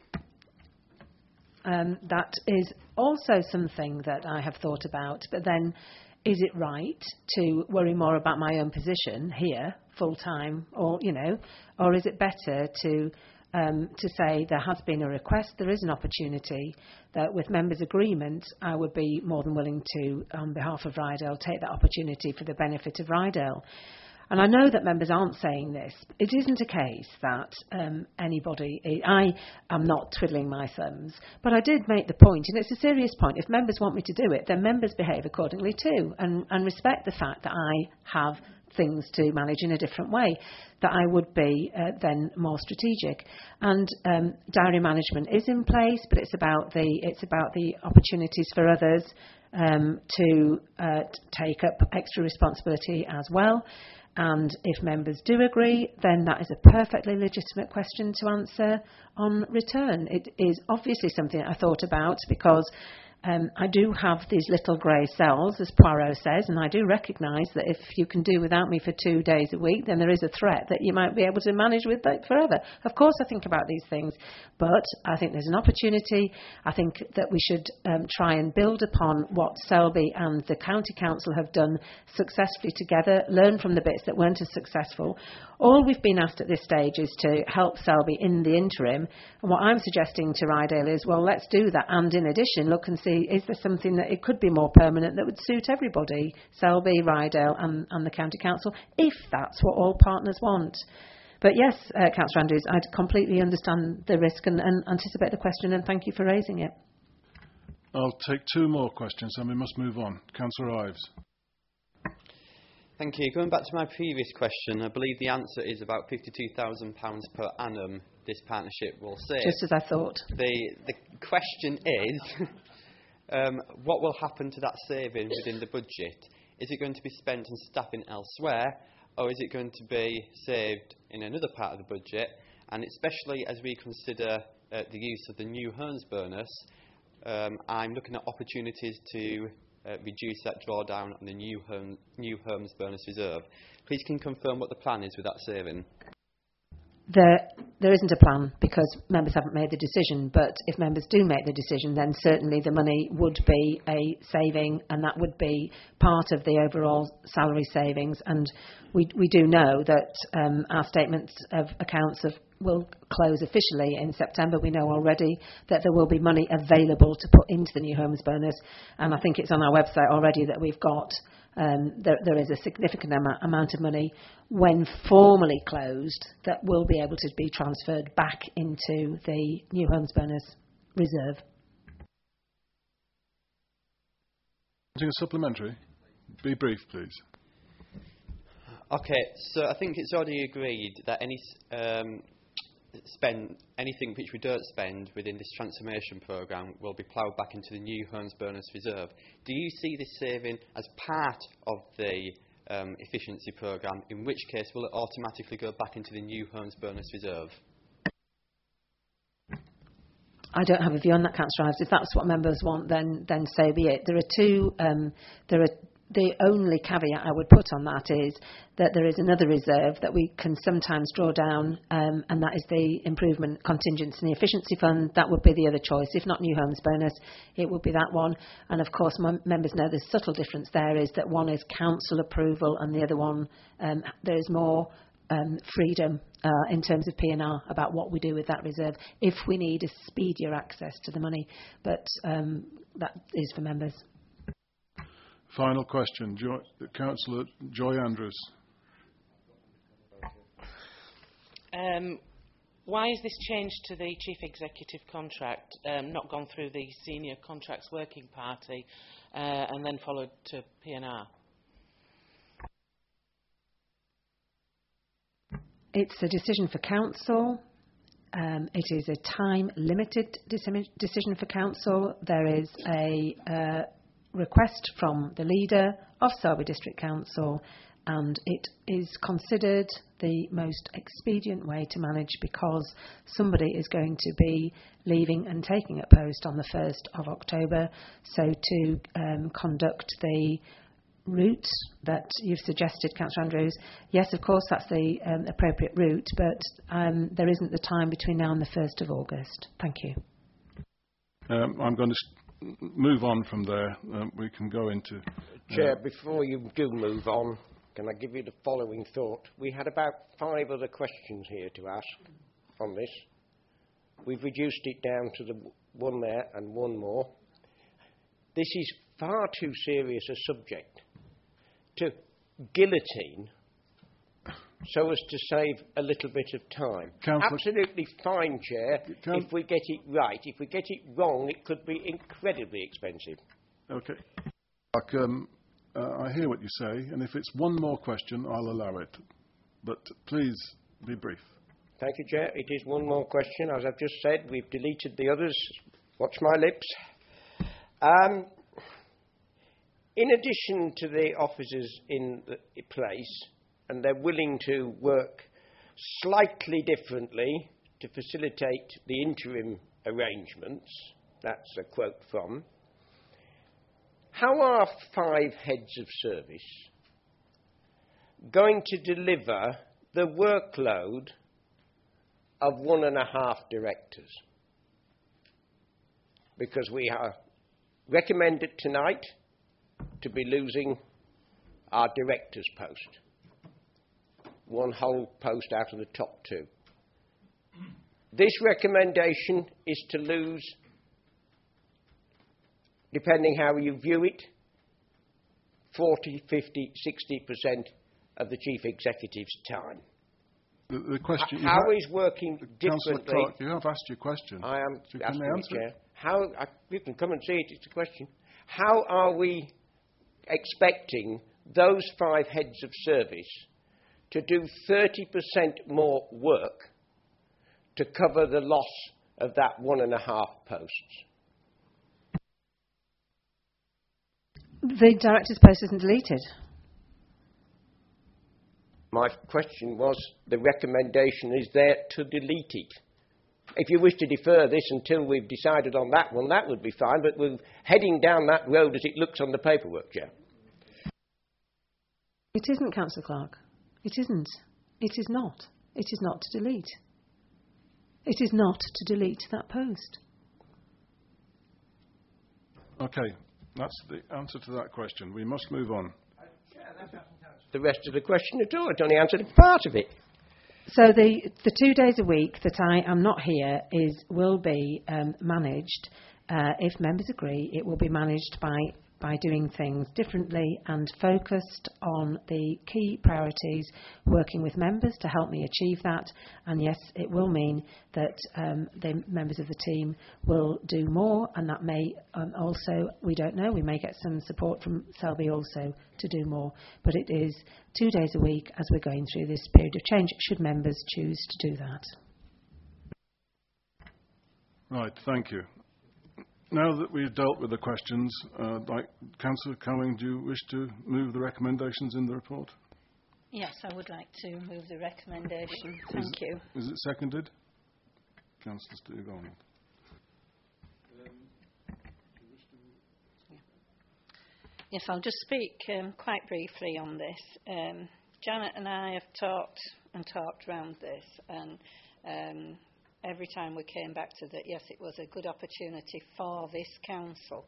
Um, that is also something that I have thought about, but then is it right to worry more about my own position here, full-time, or, you know, or is it better to um, to say there has been a request, there is an opportunity, that with members' agreement, I would be more than willing to, on behalf of Rydal, take that opportunity for the benefit of Rydal. And I know that members aren't saying this. It isn't a case that um, anybody... I am not twiddling my thumbs, but I did make the point, and it's a serious point. If members want me to do it, then members behave accordingly too, and, and respect the fact that I have things to manage in a different way, that I would be uh, then more strategic. And um, diary management is in place, but it's about the it's about the opportunities for others um, to uh, take up extra responsibility as well. And if members do agree, then that is a perfectly legitimate question to answer on return. It is obviously something I thought about because um, I do have these little grey cells, as Poirot says, and I do recognise that if you can do without me for two days a week, then there is a threat that you might be able to manage with that forever. Of course I think about these things, but I think there's an opportunity. I think that we should um, try and build upon what Selby and the County Council have done successfully together, learn from the bits that weren't as successful. All we've been asked at this stage is to help Selby in the interim, and what I'm suggesting to Rydal is, well, let's do that, and in addition, look and see, is there something that it could be more permanent that would suit everybody, Selby, Rydal and, and the County Council, if that's what all partners want. But yes, uh, Councillor Andrews, I completely understand the risk and, and anticipate the question, and thank you for raising it. I'll take two more questions and we must move on. Councillor Ives. Thank you. Going back to my previous question, I believe the answer is about fifty-two thousand pounds per annum this partnership will save. Just as I thought. The, the question is, um, what will happen to that saving within the budget? Is it going to be spent on staffing elsewhere, or is it going to be saved in another part of the budget? And especially as we consider uh, the use of the new Hearns bonus, um, I'm looking at opportunities to uh, reduce that drawdown on the new, home, new Homes Bonus Reserve. Please can you confirm what the plan is with that saving? There, there isn't a plan because members haven't made the decision, but if members do make the decision, then certainly the money would be a saving, and that would be part of the overall salary savings. And we, we do know that um, our statements of accounts of, will close officially in September. We know already that there will be money available to put into the new homes bonus, and I think it's on our website already that we've got Um, there, there is a significant am- amount of money when formally closed that will be able to be transferred back into the new homes bonus reserve. A supplementary? Be brief, please. Okay, so I think it's already agreed that any um, spend anything which we don't spend within this transformation programme will be ploughed back into the new homes bonus reserve. Do you see this saving as part of the um, efficiency programme, in which case will it automatically go back into the new homes bonus reserve? I don't have a view on that, Councillor Ives. If that's what members want, then then so be it. There are two. Um, there are the only caveat I would put on that is that there is another reserve that we can sometimes draw down, um, and that is the improvement contingency and the efficiency fund. That would be the other choice. If not new homes bonus, it would be that one. And of course, m- members know the subtle difference there is that one is council approval, and the other one um, there is more um, freedom uh, in terms of P and R about what we do with that reserve if we need a speedier access to the money. But um, that is for members. Final question, Joy, Councillor Joy Andrews. Um, why is this change to the Chief Executive contract um, not gone through the Senior Contracts Working Party uh, and then followed to P and R? It's a decision for council. Um, it is a time-limited deci- decision for council. There is a uh, request from the leader of Selby District Council, and it is considered the most expedient way to manage because somebody is going to be leaving and taking a post on the first of October. So to um, conduct the route that you've suggested, Councillor Andrews, yes, of course, that's the um, appropriate route, but um, there isn't the time between now and the first of August. Thank you. Um, I'm going to move on from there. Um, we can go into... Uh, Chair, before you do move on, can I give you the following thought? We had about five other questions here to ask on this. We've reduced it down to the one there and one more. This is far too serious a subject to guillotine so as to save a little bit of time. Councillor, absolutely fine, Chair, Can- if we get it right. If we get it wrong, it could be incredibly expensive. Okay. Like, um, uh, I hear what you say, and if it's one more question, I'll allow it. But please be brief. Thank you, Chair. It is one more question. As I've just said, we've deleted the others. Watch my lips. Um, in addition to the officers in the place, and they're willing to work slightly differently to facilitate the interim arrangements, that's a quote from, how are five heads of service going to deliver the workload of one and a half directors? Because we are recommended tonight to be losing our director's post. One whole post out of the top two. This recommendation is to lose, depending how you view it, forty, fifty, sixty percent of the Chief Executive's time. The, the question... H- how ha- is working differently... Councillor Clark, you have asked your question. I am so asking you, answer Chair. How, I, you can come and see it, it's a question. How are we expecting those five heads of service to do thirty percent more work to cover the loss of that one and a half posts? The director's post isn't deleted. My question was, the recommendation is there to delete it. if you wish to defer this until we've decided on that one, that would be fine, but we're heading down that road as it looks on the paperwork, Chair. It isn't, Councillor Clark. It isn't. It is not. It is not to delete. It is not to delete that post. Okay, that's the answer to that question. We must move on. The rest of the question at all. It only answered a part of it. So the the two days a week that I am not here is will be um, managed. Uh, if members agree, it will be managed by by doing things differently and focused on the key priorities, working with members to help me achieve that. And yes, it will mean that um, the members of the team will do more, and that may um, also, we don't know, we may get some support from Selby also to do more. But it is two days a week as we're going through this period of change, should members choose to do that. Right, thank you. Now that we've dealt with the questions, uh, like Councillor Cowing, do you wish to move the recommendations in the report? Yes, I would like to move the recommendation. Thank is, you. Is it seconded? Councillor Sturgeon. Yes, I'll just speak um, quite briefly on this. Um, Janet and I have talked and talked around this, and um, every time we came back to that, yes, it was a good opportunity for this council.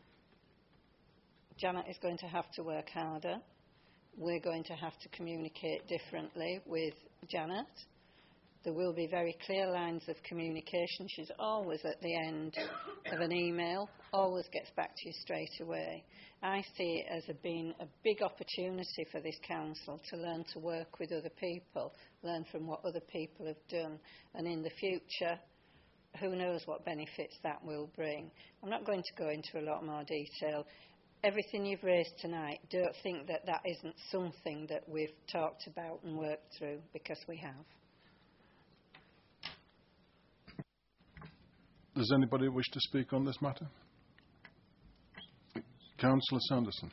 Janet is going to have to work harder. We're going to have to communicate differently with Janet. There will be very clear lines of communication. She's always at the end of an email, always gets back to you straight away. I see it as a being a big opportunity for this council to learn to work with other people, learn from what other people have done, and in the future, who knows what benefits that will bring. I'm not going to go into a lot more detail. Everything you've raised tonight, don't think that that isn't something that we've talked about and worked through, because we have. Does anybody wish to speak on this matter? Councillor Sanderson.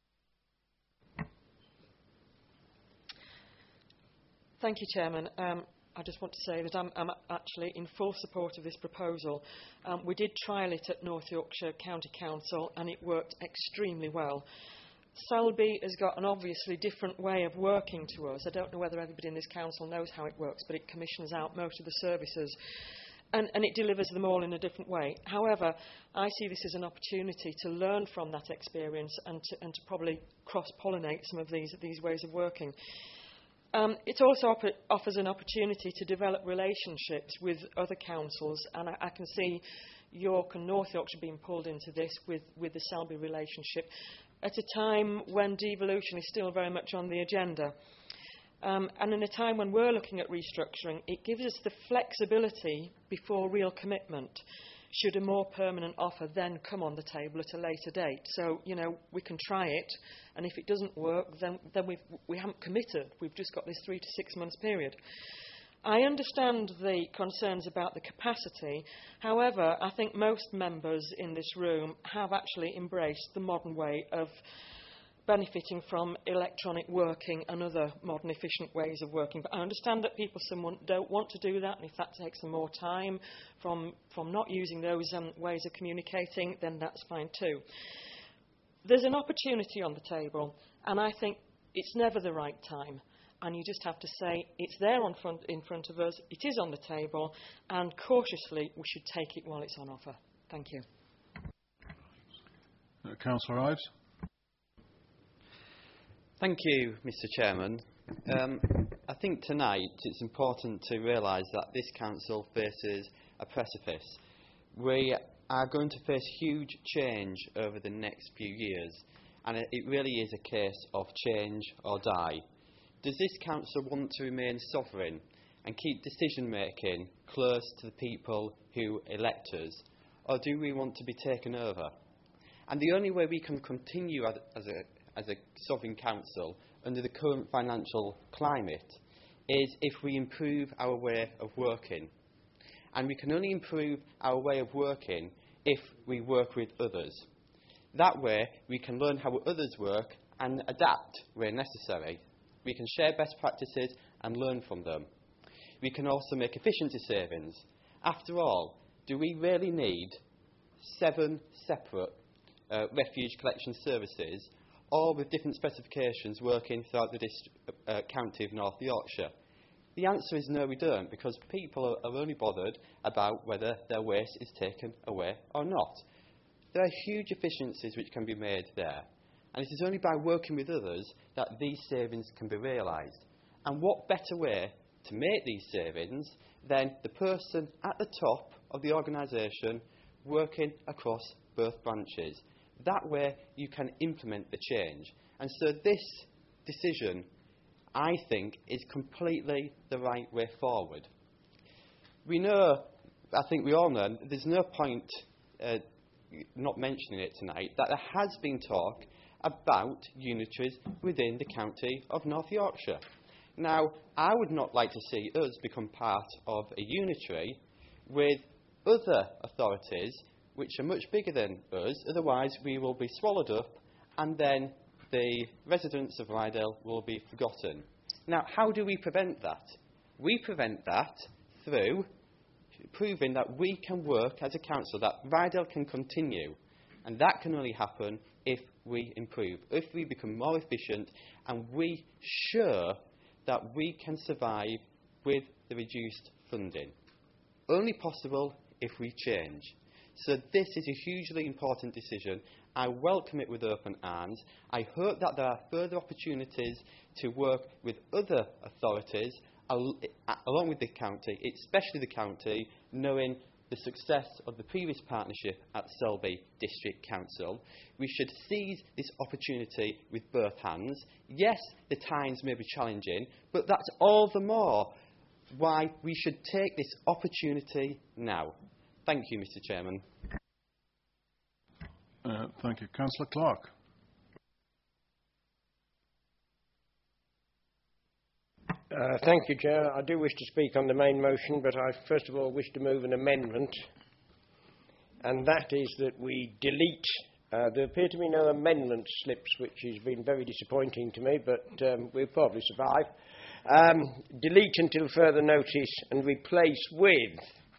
Thank you, Chairman. Um, I just want to say that I'm, I'm actually in full support of this proposal. Um, we did trial it at North Yorkshire County Council and it worked extremely well. Selby has got an obviously different way of working to us. I don't know whether everybody in this council knows how it works, but it commissions out most of the services. And, and it delivers them all in a different way. However, I see this as an opportunity to learn from that experience and to, and to probably cross-pollinate some of these, these ways of working. Um, it also op offers an opportunity to develop relationships with other councils, and I, I can see York and North Yorkshire being pulled into this with, with the Selby relationship at a time when devolution is still very much on the agenda. Um, and in a time when we're looking at restructuring, it gives us the flexibility before real commitment, should a more permanent offer then come on the table at a later date. So, you know, we can try it, and if it doesn't work, then, then we've, we haven't committed. We've just got this three to six months period. I understand the concerns about the capacity. However, I think most members in this room have actually embraced the modern way of benefiting from electronic working and other modern efficient ways of working. But I understand that people someone don't want to do that, and if that takes them more time from, from not using those um, ways of communicating, then that's fine too. There's an opportunity on the table, and I think it's never the right time. And you just have to say, it's there on front, in front of us, it is on the table, and cautiously we should take it while it's on offer. Thank you. Uh, Councillor Ives. Thank you, Mr Chairman. Um, I think tonight it's important to realise that this council faces a precipice. We are going to face huge change over the next few years, and it really is a case of change or die. Does this council want to remain sovereign and keep decision making close to the people who elect us, or do we want to be taken over? And the only way we can continue as, as a as a sovereign council under the current financial climate is if we improve our way of working. And we can only improve our way of working if we work with others. That way we can learn how others work and adapt where necessary. We can share best practices and learn from them. We can also make efficiency savings, After all, do we really need seven separate uh, refuge collection services, all with different specifications working throughout the dist- uh, county of North Yorkshire? The answer is no, we don't, because people are, are only bothered about whether their waste is taken away or not. There are huge efficiencies which can be made there, and it is only by working with others that these savings can be realised. And what better way to make these savings than the person at the top of the organisation working across both branches? That way you can implement the change. And so this decision, I think, is completely the right way forward. We know, I think we all know, there's no point uh, not mentioning it tonight, that there has been talk about unitaries within the county of North Yorkshire. Now, I would not like to see us become part of a unitary with other authorities which are much bigger than us, otherwise we will be swallowed up and then the residents of Rydale will be forgotten. Now, how do we prevent that? We prevent that through proving that we can work as a council, that Rydale can continue, and that can only happen if we improve, if we become more efficient and we show that we can survive with the reduced funding. Only possible if we change. So this is a hugely important decision. I welcome it with open arms. I hope that there are further opportunities to work with other authorities al- along with the county, especially the county, knowing the success of the previous partnership at Selby District Council. We should seize this opportunity with both hands. Yes, the times may be challenging, but that's all the more why we should take this opportunity now. Thank you, Mr Chairman. Uh, thank you. Councillor Clark. Uh, thank you, Chair. I do wish to speak on the main motion, but I first of all wish to move an amendment, and that is that we delete. Uh, there appear to be no amendment slips, which has been very disappointing to me, but um, we'll probably survive. Um, delete until further notice and replace with,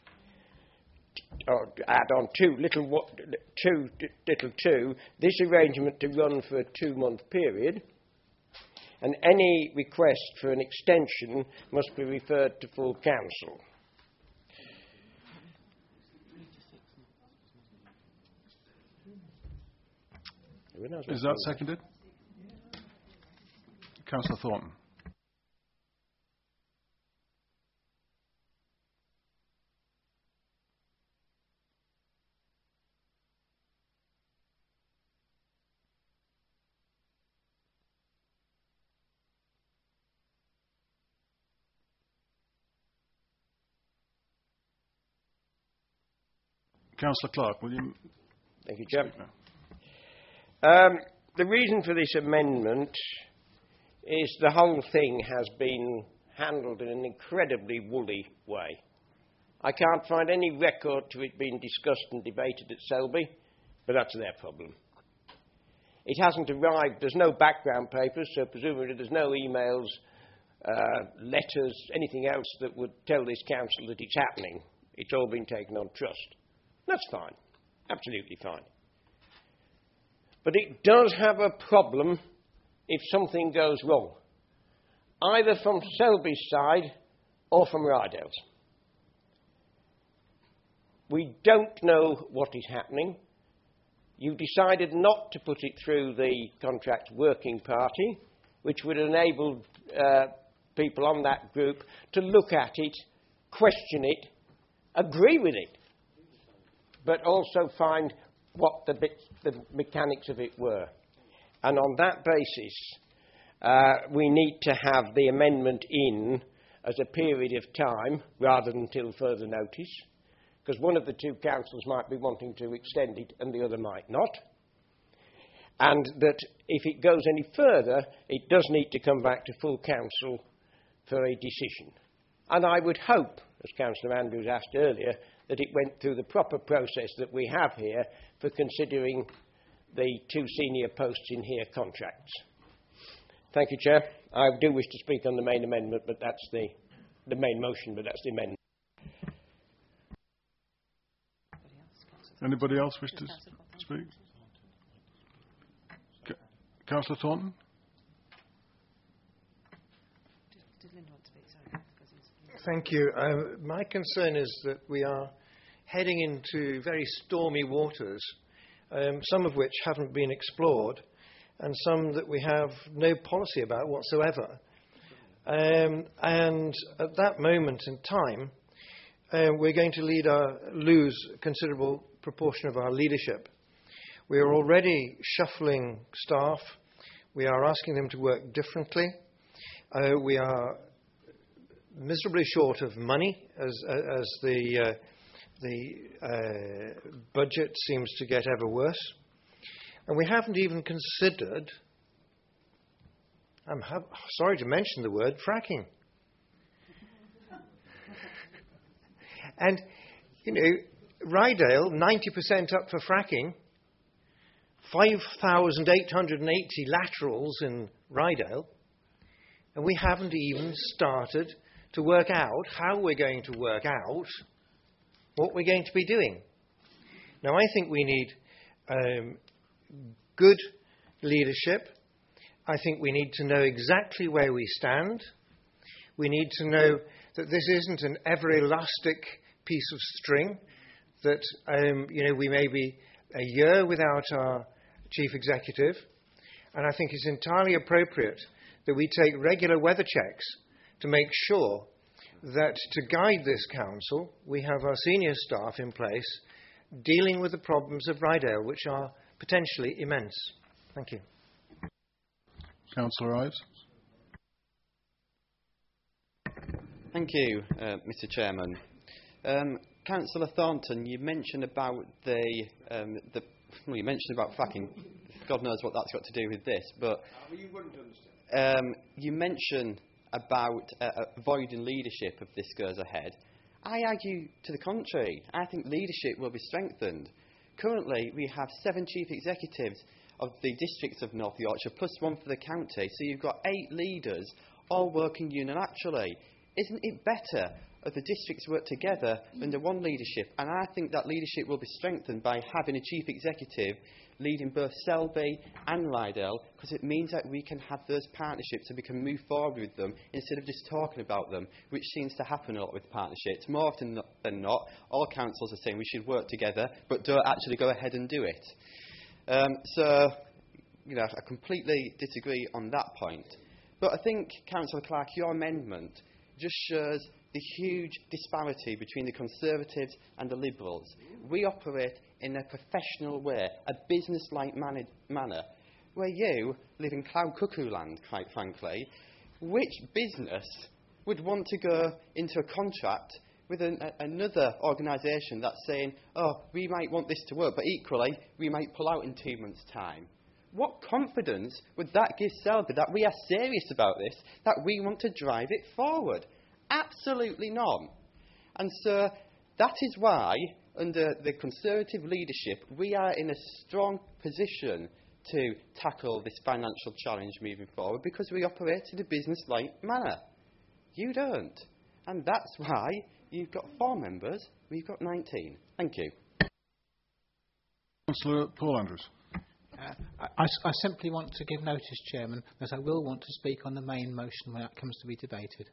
or add on two, little, two, little two, this arrangement to run for a two-month period, and any request for an extension must be referred to full council. Is that seconded? Councillor Thornton. Councillor Clark, will you... Thank you, Chair. Um, the reason for this amendment is the whole thing has been handled in an incredibly woolly way. I can't find any record to it being discussed and debated at Selby, but that's their problem. It hasn't arrived, there's no background papers, so presumably there's no emails, uh, letters, anything else that would tell this council that it's happening. It's all been taken on trust. That's fine, absolutely fine. But it does have a problem if something goes wrong, either from Selby's side or from Rydale's. We don't know what is happening. You decided not to put it through the contract working party, which would enable uh, people on that group to look at it, question it, agree with it, but also find what the, bits, the mechanics of it were. And on that basis, uh, we need to have the amendment in as a period of time rather than until further notice, because one of the two councils might be wanting to extend it and the other might not. And that if it goes any further, it does need to come back to full council for a decision. And I would hope, as Councillor Andrews asked earlier, that it went through the proper process that we have here for considering the two senior posts in here contracts. Thank you, Chair. I do wish to speak on the main amendment, but that's the, the main motion, but that's the amendment. Anybody else wish to speak? C- Councillor Thornton? Thank you. Um, my concern is that we are heading into very stormy waters, um, some of which haven't been explored, and some that we have no policy about whatsoever. Um, and at that moment in time, uh, we're going to lead our, lose a considerable proportion of our leadership. We are already shuffling staff. We are asking them to work differently. Uh, we are miserably short of money as, as the, uh, the uh, budget seems to get ever worse. And we haven't even considered, I'm ha- sorry to mention the word, fracking. And, you know, Rydale, ninety percent up for fracking, five thousand eight hundred eighty laterals in Rydale, and we haven't even started to work out how we're going to work out what we're going to be doing. Now, I think we need um, good leadership. I think we need to know exactly where we stand. We need to know that this isn't an ever-elastic piece of string, that um, you know, we may be a year without our chief executive, and I think it's entirely appropriate that we take regular weather checks to make sure that to guide this council, we have our senior staff in place dealing with the problems of Rydale, which are potentially immense. Thank you. Councillor Ives. Thank you, uh, Mr Chairman. Um, Councillor Thornton, you mentioned about the, um, the well, you mentioned about fracking. God knows what that's got to do with this, but you wouldn't understand. Um, you mentioned about uh, avoiding leadership if this goes ahead. I argue to the contrary. I think leadership will be strengthened. Currently, we have seven chief executives of the districts of North Yorkshire, plus one for the county, so you've got eight leaders all working unilaterally. Isn't it better if the districts work together under one leadership? And I think that leadership will be strengthened by having a chief executive leading both Selby and Rydale, because it means that we can have those partnerships and we can move forward with them instead of just talking about them, which seems to happen a lot with partnerships. More often than not, all councils are saying we should work together, but don't actually go ahead and do it. Um, so, you know, I completely disagree on that point. But I think, Councillor Clark, your amendment just shows the huge disparity between the Conservatives and the Liberals. We operate in a professional way, a business-like man- manner, where you live in cloud cuckoo land, quite frankly. Which business would want to go into a contract with an, a, another organisation that's saying, oh, we might want this to work, but equally, we might pull out in two months' time? What confidence would that give Selby that we are serious about this, that we want to drive it forward? Absolutely none. And so that is why, under the Conservative leadership, we are in a strong position to tackle this financial challenge moving forward, because we operate in a business-like manner. You don't. And that's why you've got four members, we've got nineteen. Thank you. Councillor Paul Andrews. Uh, I, I simply want to give notice, Chairman, that I will want to speak on the main motion when that comes to be debated.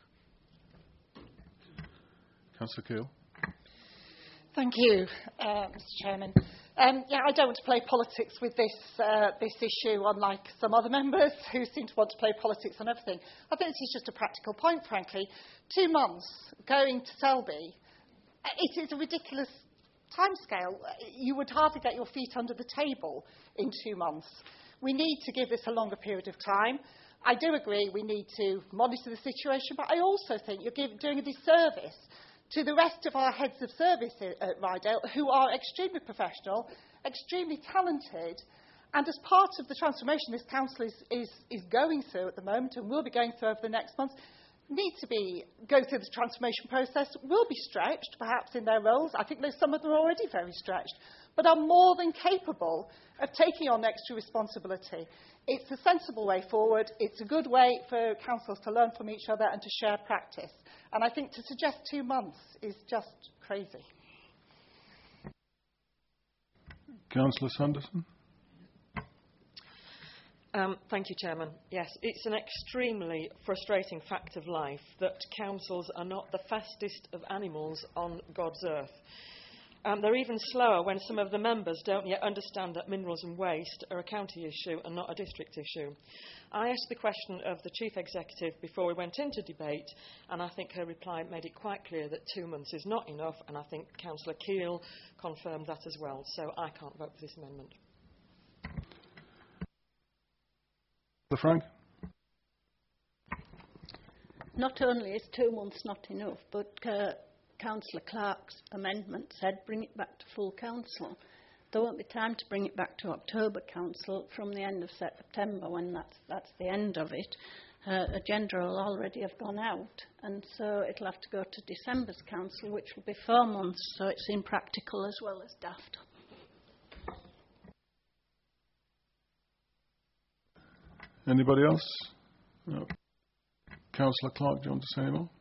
Councillor Keele. Thank you, uh, Mister Chairman. Um, yeah, I don't want to play politics with this uh, this issue, unlike some other members who seem to want to play politics on everything. I think this is just a practical point, frankly. Two months going to Selby, it is a ridiculous timescale. You would hardly get your feet under the table in two months. We need to give this a longer period of time. I do agree we need to monitor the situation, but I also think you're give, doing a disservice to the rest of our heads of service at Rydale, who are extremely professional, extremely talented, and as part of the transformation this council is, is, is going through at the moment and will be going through over the next months, need to be go through the transformation process, will be stretched, perhaps in their roles. I think there's some of them are already very stretched, but are more than capable of taking on extra responsibility. It's a sensible way forward. It's a good way for councils to learn from each other and to share practice. And I think to suggest two months is just crazy. Councillor Sanderson. Um, thank you, Chairman. Yes, it's an extremely frustrating fact of life that councils are not the fastest of animals on God's earth. Um, they're even slower when some of the members don't yet understand that minerals and waste are a county issue and not a district issue. I asked the question of the Chief Executive before we went into debate, and I think her reply made it quite clear that two months is not enough, and I think Councillor Keele confirmed that as well. So I can't vote for this amendment. Frank? Not only is two months not enough, but uh, Councillor Clark's amendment said bring it back to full council. There won't be time to bring it back to October council from the end of September, when that's, that's the end of it. Uh, agenda will already have gone out, and so it'll have to go to December's council, which will be four months, so it's impractical as well as daft. Anybody else? No. Councillor Clark, do you want to say any more?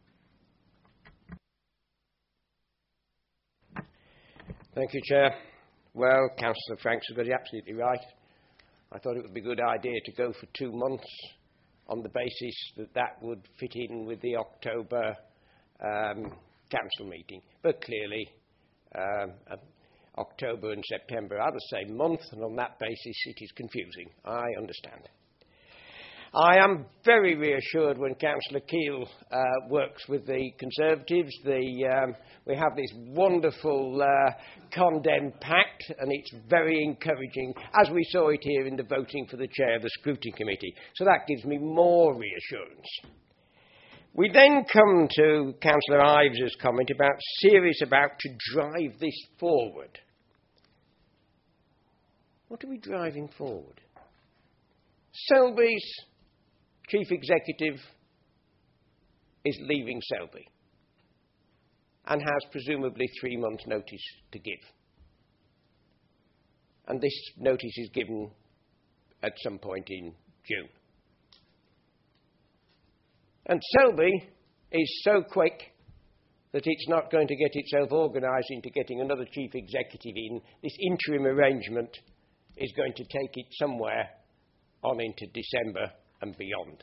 Thank you, Chair. Well, Councillor Franks has got it absolutely right. I thought it would be a good idea to go for two months on the basis that that would fit in with the October um, council meeting. But clearly, um, uh, October and September are the same month, and on that basis it is confusing. I understand. I am very reassured when Councillor Keele uh, works with the Conservatives. The, um, we have this wonderful uh, condemn pact, and it's very encouraging, as we saw it here in the voting for the chair of the Scrutiny Committee. So that gives me more reassurance. We then come to Councillor Ives's comment about serious about to drive this forward. What are we driving forward? Selby's Chief Executive is leaving Selby and has presumably three months' notice to give. And this notice is given at some point in June. And Selby is so quick that it's not going to get itself organised into getting another Chief Executive in. This interim arrangement is going to take it somewhere on into December and beyond.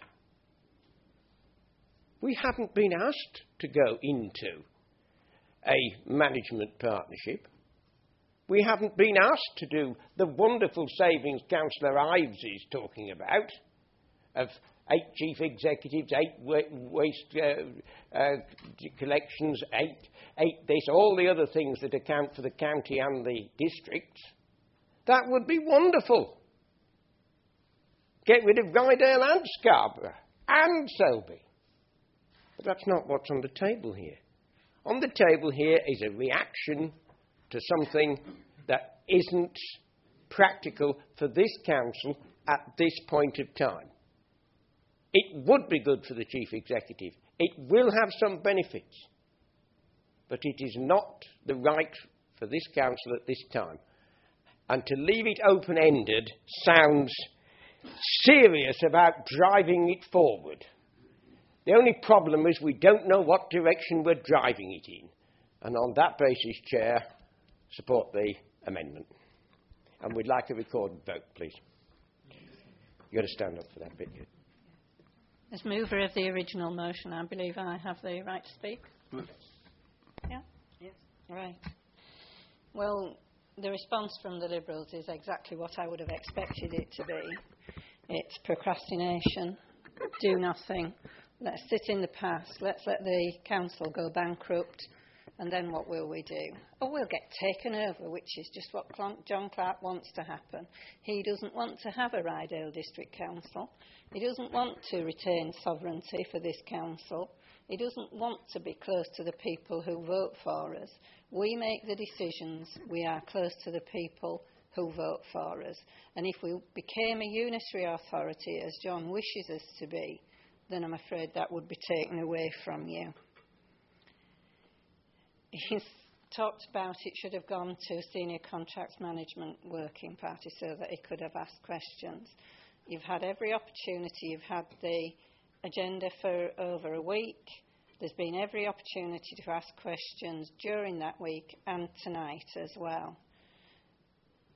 We haven't been asked to go into a management partnership. We haven't been asked to do the wonderful savings Councillor Ives is talking about, of eight chief executives, eight wa- waste uh, uh, collections, eight, eight this, all the other things that account for the county and the districts. That would be wonderful. Get rid of Rydale and Scarborough and Selby. But that's not what's on the table here. On the table here is a reaction to something that isn't practical for this council at this point of time. It would be good for the Chief Executive. It will have some benefits. But it is not the right for this council at this time. And to leave it open-ended sounds serious about driving it forward. The only problem is we don't know what direction we're driving it in. And on that basis, Chair, support the amendment. And we'd like a recorded vote, please. You've got to stand up for that bit. As mover of the original motion, I believe I have the right to speak. Yeah? Yes. Right. Well, the response from the Liberals is exactly what I would have expected it to be. It's procrastination, do nothing, let's sit in the past, let's let the council go bankrupt, and then what will we do? Oh, we'll get taken over, which is just what John Clark wants to happen. He doesn't want to have a Rydale District Council. He doesn't want to retain sovereignty for this council. He doesn't want to be close to the people who vote for us. We make the decisions. We are close to the people who vote for us. And if we became a unitary authority, as John wishes us to be, then I'm afraid that would be taken away from you. He's talked about it should have gone to Senior Contracts Management Working Party so that he could have asked questions. You've had every opportunity. You've had the agenda for over a week. There's been every opportunity to ask questions during that week and tonight as well.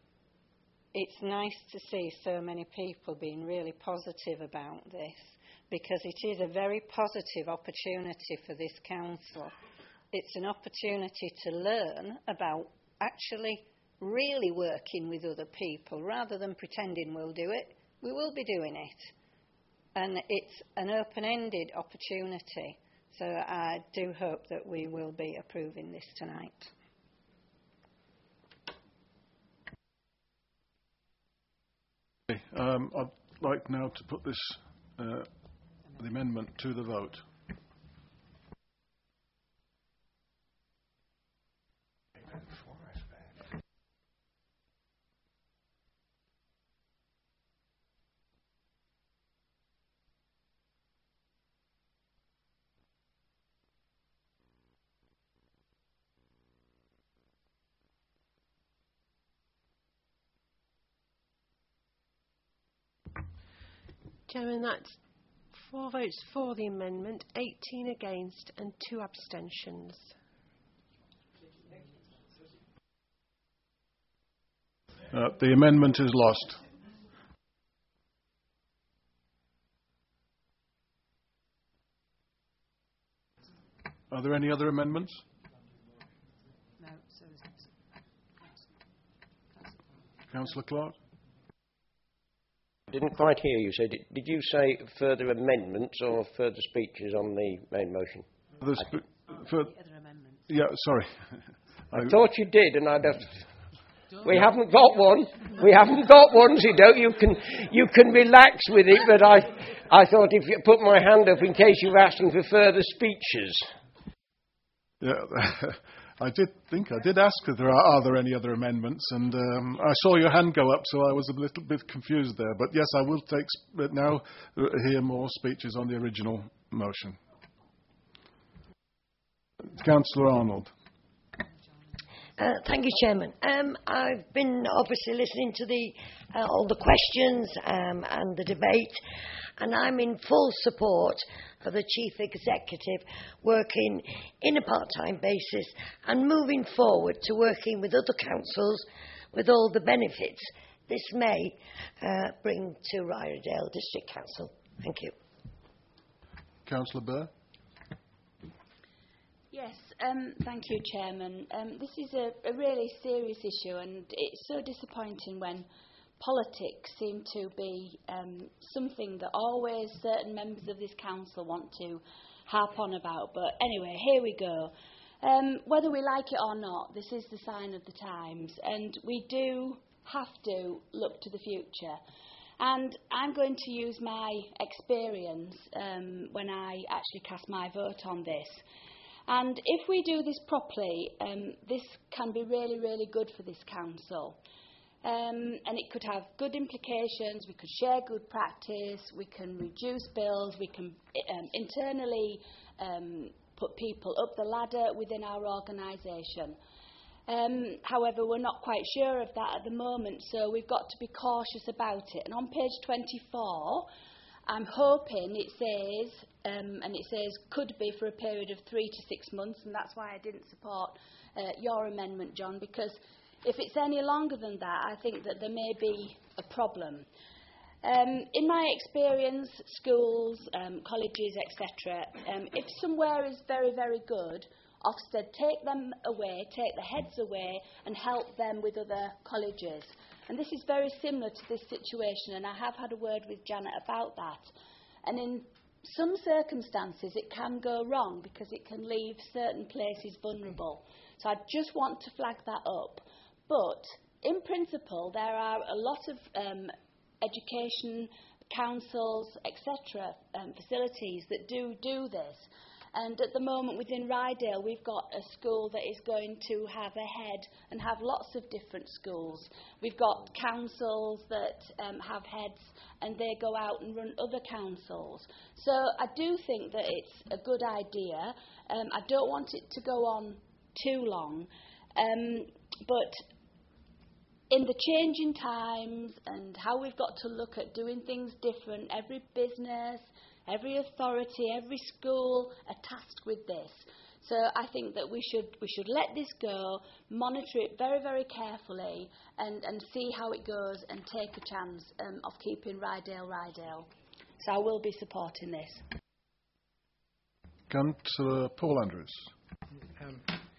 it's nice to see so many people being really positive about this, because it is a very positive opportunity for this council. It's an opportunity to learn about actually really working with other people rather than pretending we'll do it. We will be doing it. And it's an open-ended opportunity. So I do hope that we will be approving this tonight. Okay, um, I'd like now to put this uh, the amendment to the vote. Chairman, that's four votes for the amendment, eighteen against and two abstentions. Uh, the amendment is lost. Are there any other amendments? No. So Councillor Clark? Didn't quite hear you. So did, did you say further amendments or further speeches on the main motion? The sp- for, yeah, sorry. I thought you did, and I just. We haven't got one. We haven't got one. So don't you can you can relax with it. But I I thought if you put my hand up in case you were asking for further speeches. Yeah. I did think I did ask if there are, are there any other amendments, and um, I saw your hand go up, so I was a little bit confused there. But yes, I will take sp- now uh, hear more speeches on the original motion. Councillor Arnold. Uh, thank you, Chairman. Um, I've been obviously listening to the uh, all the questions um, and the debate, and I'm in full support of the Chief Executive working in a part-time basis and moving forward to working with other councils with all the benefits this may uh, bring to Ryedale District Council. Thank you. Councillor Burr. Yes, um, thank you, Chairman. Um, this is a, a really serious issue, and it's so disappointing when politics seem to be um, something that always certain members of this council want to harp on about. But anyway, here we go. Um, whether we like it or not, this is the sign of the times, and we do have to look to the future. And I'm going to use my experience um, when I actually cast my vote on this. And if we do this properly, um, this can be really, really good for this council. Um, and it could have good implications. We could share good practice. We can reduce bills. We can um, internally um, put people up the ladder within our organisation. Um, however, we're not quite sure of that at the moment, so we've got to be cautious about it. And on page twenty-four, I'm hoping it says, um, and it says could be for a period of three to six months, and that's why I didn't support uh, your amendment, John, because if it's any longer than that, I think that there may be a problem. Um, in my experience, schools, um, colleges, et cetera, um, if somewhere is very, very good, Ofsted take them away, take the heads away, and help them with other colleges. And this is very similar to this situation, and I have had a word with Janet about that. And in some circumstances, it can go wrong because it can leave certain places vulnerable. So I just want to flag that up. But in principle, there are a lot of um, education councils, et cetera, um, facilities that do do this. And at the moment within Ryedale, we've got a school that is going to have a head and have lots of different schools. We've got councils that um, have heads and they go out and run other councils. So I do think that it's a good idea. Um, I don't want it to go on too long. Um, but in the changing times and how we've got to look at doing things different, every business, every authority, every school are tasked with this. So I think that we should we should let this go, monitor it very, very carefully, and, and see how it goes, and take a chance um, of keeping Rydale Rydale. So I will be supporting this. Councillor Paul Andrews. Um,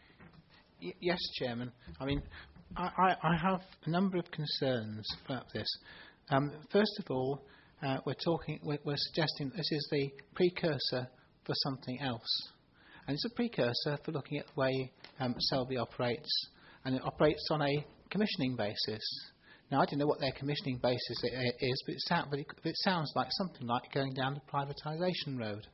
y- yes, Chairman. I mean, I, I, I have a number of concerns about this. Um, first of all, uh, we're talking, we're, we're suggesting this is the precursor for something else. And it's a precursor for looking at the way um, Selby operates, and it operates on a commissioning basis. Now, I don't know what their commissioning basis is, but it, sound, but it, it sounds like something like going down the privatisation road.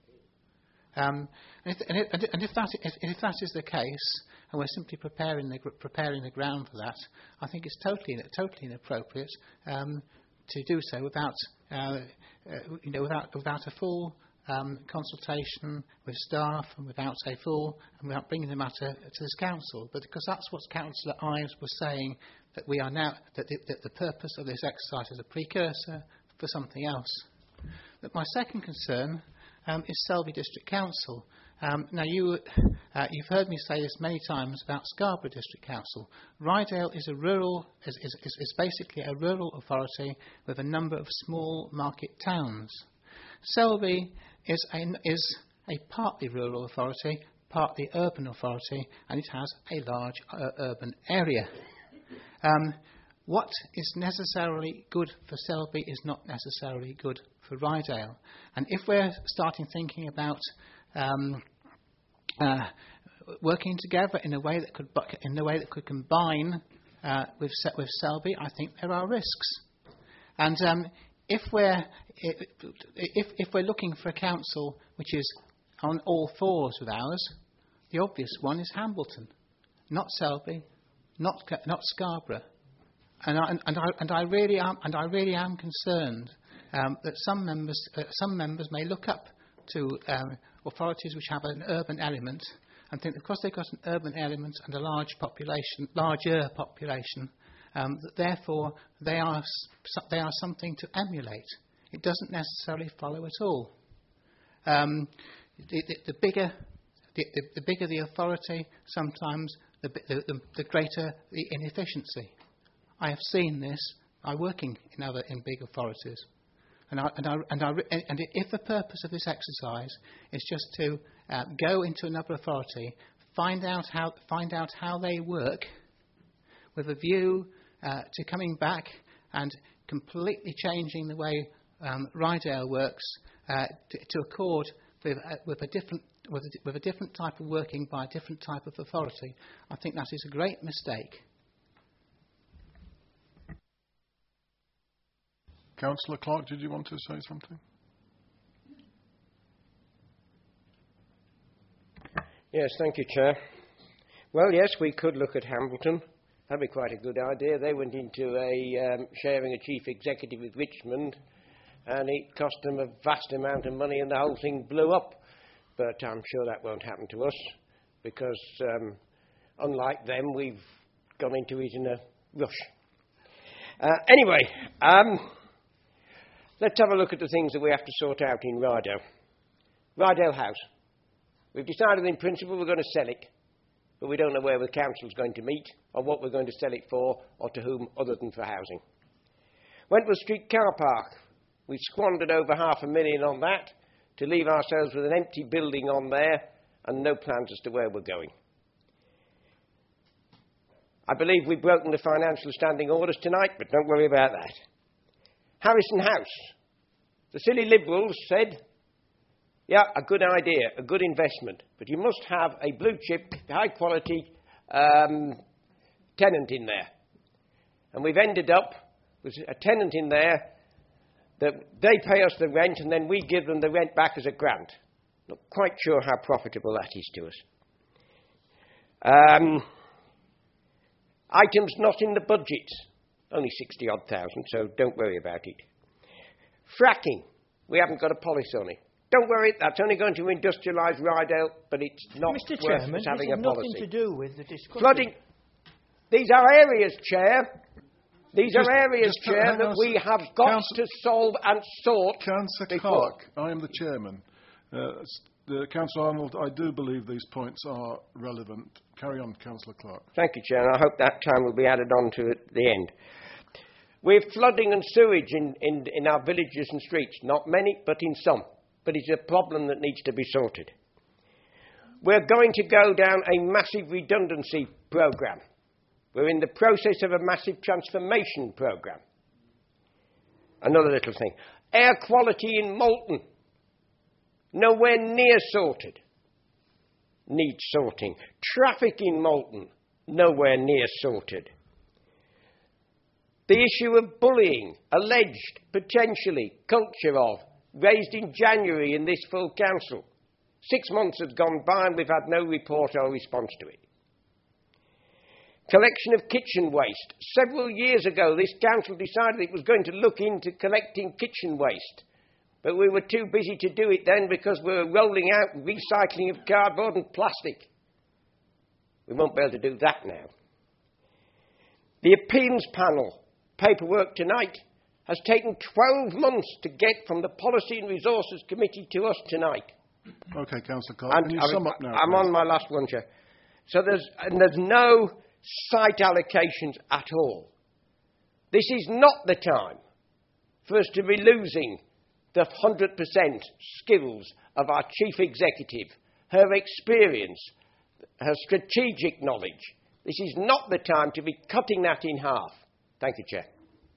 Um, and, if, and, if, and if, that, if, if that is the case, and we're simply preparing the, preparing the ground for that, I think it's totally, totally inappropriate um, to do so without, uh, uh, you know, without, without a full Um, consultation with staff, and without a full, and without bringing the matter to this council. But because that's what Councillor Ives was saying, that we are now that the, that the purpose of this exercise is a precursor for something else. But my second concern um, is Selby District Council. Um, now you uh, you've heard me say this many times about Scarborough District Council. Rydale is a rural is, is, is, is basically a rural authority with a number of small market towns. Selby is a, is a partly rural authority, partly urban authority, and it has a large uh, urban area. Um, what is necessarily good for Selby is not necessarily good for Rydale. And if we're starting thinking about um, uh, working together in a way that could in a way that could combine uh, with with Selby, I think there are risks. And um, If we're if, if we're looking for a council which is on all fours with ours, the obvious one is Hambleton, not Selby, not not Scarborough, and I, and I and I really am and I really am concerned um, that some members uh, some members may look up to um, authorities which have an urban element and think because they've got an urban element and a large population, larger population. Um, that therefore, they are they are something to emulate. It doesn't necessarily follow at all. Um, the, the, the bigger the, the, the bigger the authority, sometimes the, the, the greater the inefficiency. I have seen this by working in other in big authorities, and I, and I, and, I, and if the purpose of this exercise is just to uh, go into another authority, find out how find out how they work, with a view Uh, to coming back and completely changing the way um, Rydale works uh, to, to accord with, uh, with a different with a, with a different type of working by a different type of authority. I think that is a great mistake. Councillor Clark, did you want to say something? Yes, thank you, Chair. Well, yes, we could look at Hambleton. That'd be quite a good idea. They went into a um, sharing a chief executive with Richmond, and it cost them a vast amount of money, and the whole thing blew up. But I'm sure that won't happen to us, because um, unlike them, we've gone into it in a rush. Uh, anyway, um, let's have a look at the things that we have to sort out in Rydale. Rydale House. We've decided in principle we're going to sell it, but we don't know where the council's going to meet, or what we're going to sell it for, or to whom other than for housing. Wentworth Street Car Park. We squandered over half a million on that to leave ourselves with an empty building on there and no plans as to where we're going. I believe we've broken the financial standing orders tonight, but don't worry about that. Harrison House. The silly Liberals said, yeah, a good idea, a good investment, but you must have a blue-chip, high-quality um, tenant in there. And we've ended up with a tenant in there that they pay us the rent and then we give them the rent back as a grant. Not quite sure how profitable that is to us. Um, items not in the budget. Only sixty odd thousand, so don't worry about it. Fracking. We haven't got a policy on it. Don't worry, that's only going to industrialise Rydale, but it's not Mister worth Chairman, us having this a has policy. nothing to do with the discussion. Flooding. These are areas, Chair. These just, are areas, just Chair, that we have got Council, to solve and sort. Councillor before. Clark, I am the chairman. Uh, Uh, Councillor Arnold, I do believe these points are relevant. Carry on, Councillor Clark. Thank you, Chair, and I hope that time will be added on to at the end. We have flooding and sewage in, in, in our villages and streets. Not many, but in some. But it's a problem that needs to be sorted. We're going to go down a massive redundancy programme. We're in the process of a massive transformation programme. Another little thing. Air quality in Malton. Nowhere near sorted. Needs sorting. Traffic in Malton. Nowhere near sorted. The issue of bullying, alleged, potentially, culture of, raised in January in this full council. Six months has gone by and we've had no report or response to it. Collection of kitchen waste. Several years ago, this council decided it was going to look into collecting kitchen waste. But we were too busy to do it then because we were rolling out recycling of cardboard and plastic. We won't be able to do that now. The appeals panel paperwork tonight has taken twelve months to get from the Policy and Resources Committee to us tonight. Okay, Councillor Clark, And can you I'm, sum up now? I'm please? on my last one, Chair. So there's, and there's no site allocations at all. This is not the time for us to be losing the one hundred percent skills of our Chief Executive, her experience, her strategic knowledge. This is not the time to be cutting that in half. Thank you, Chair.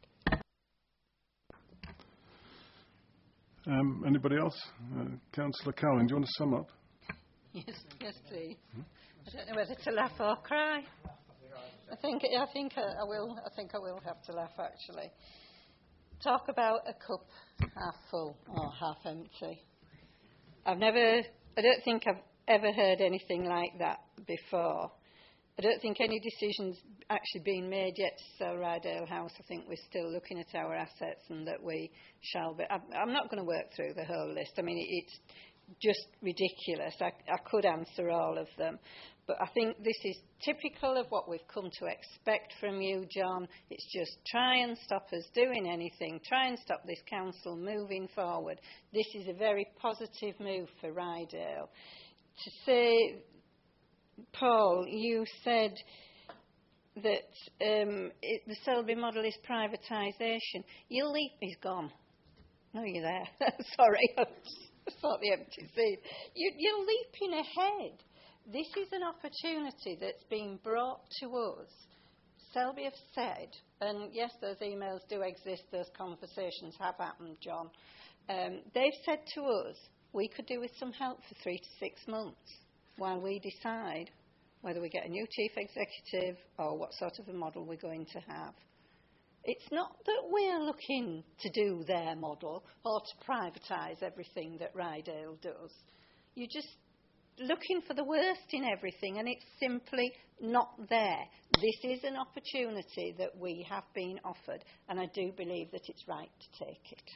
Um, anybody else? Uh, Councillor Cowan, do you want to sum up? Yes, yes, please. I don't know whether to laugh or cry. I think I think I, I will. I think I will have to laugh. Actually, talk about a cup half full or half empty. I've never. I don't think I've ever heard anything like that before. I don't think any decisions actually been made yet to sell Rydale House. I think we're still looking at our assets and that we shall be. I'm, I'm not going to work through the whole list. I mean, it, it's just ridiculous. I, I could answer all of them. But I think this is typical of what we've come to expect from you, John. It's just try and stop us doing anything. Try and stop this council moving forward. This is a very positive move for Rydale. To say, Paul, you said that um, it, the Selby model is privatisation. Your leap is gone. No, you're there. Sorry, I thought the empty seat. You, you're leaping ahead. This is an opportunity that's been brought to us. Selby have said, and yes, those emails do exist, those conversations have happened, John. Um, they've said to us, we could do with some help for three to six months while we decide whether we get a new chief executive or what sort of a model we're going to have. It's not that we're looking to do their model or to privatise everything that Rydale does. You're just looking for the worst in everything, and it's simply not there. This is an opportunity that we have been offered, and I do believe that it's right to take it.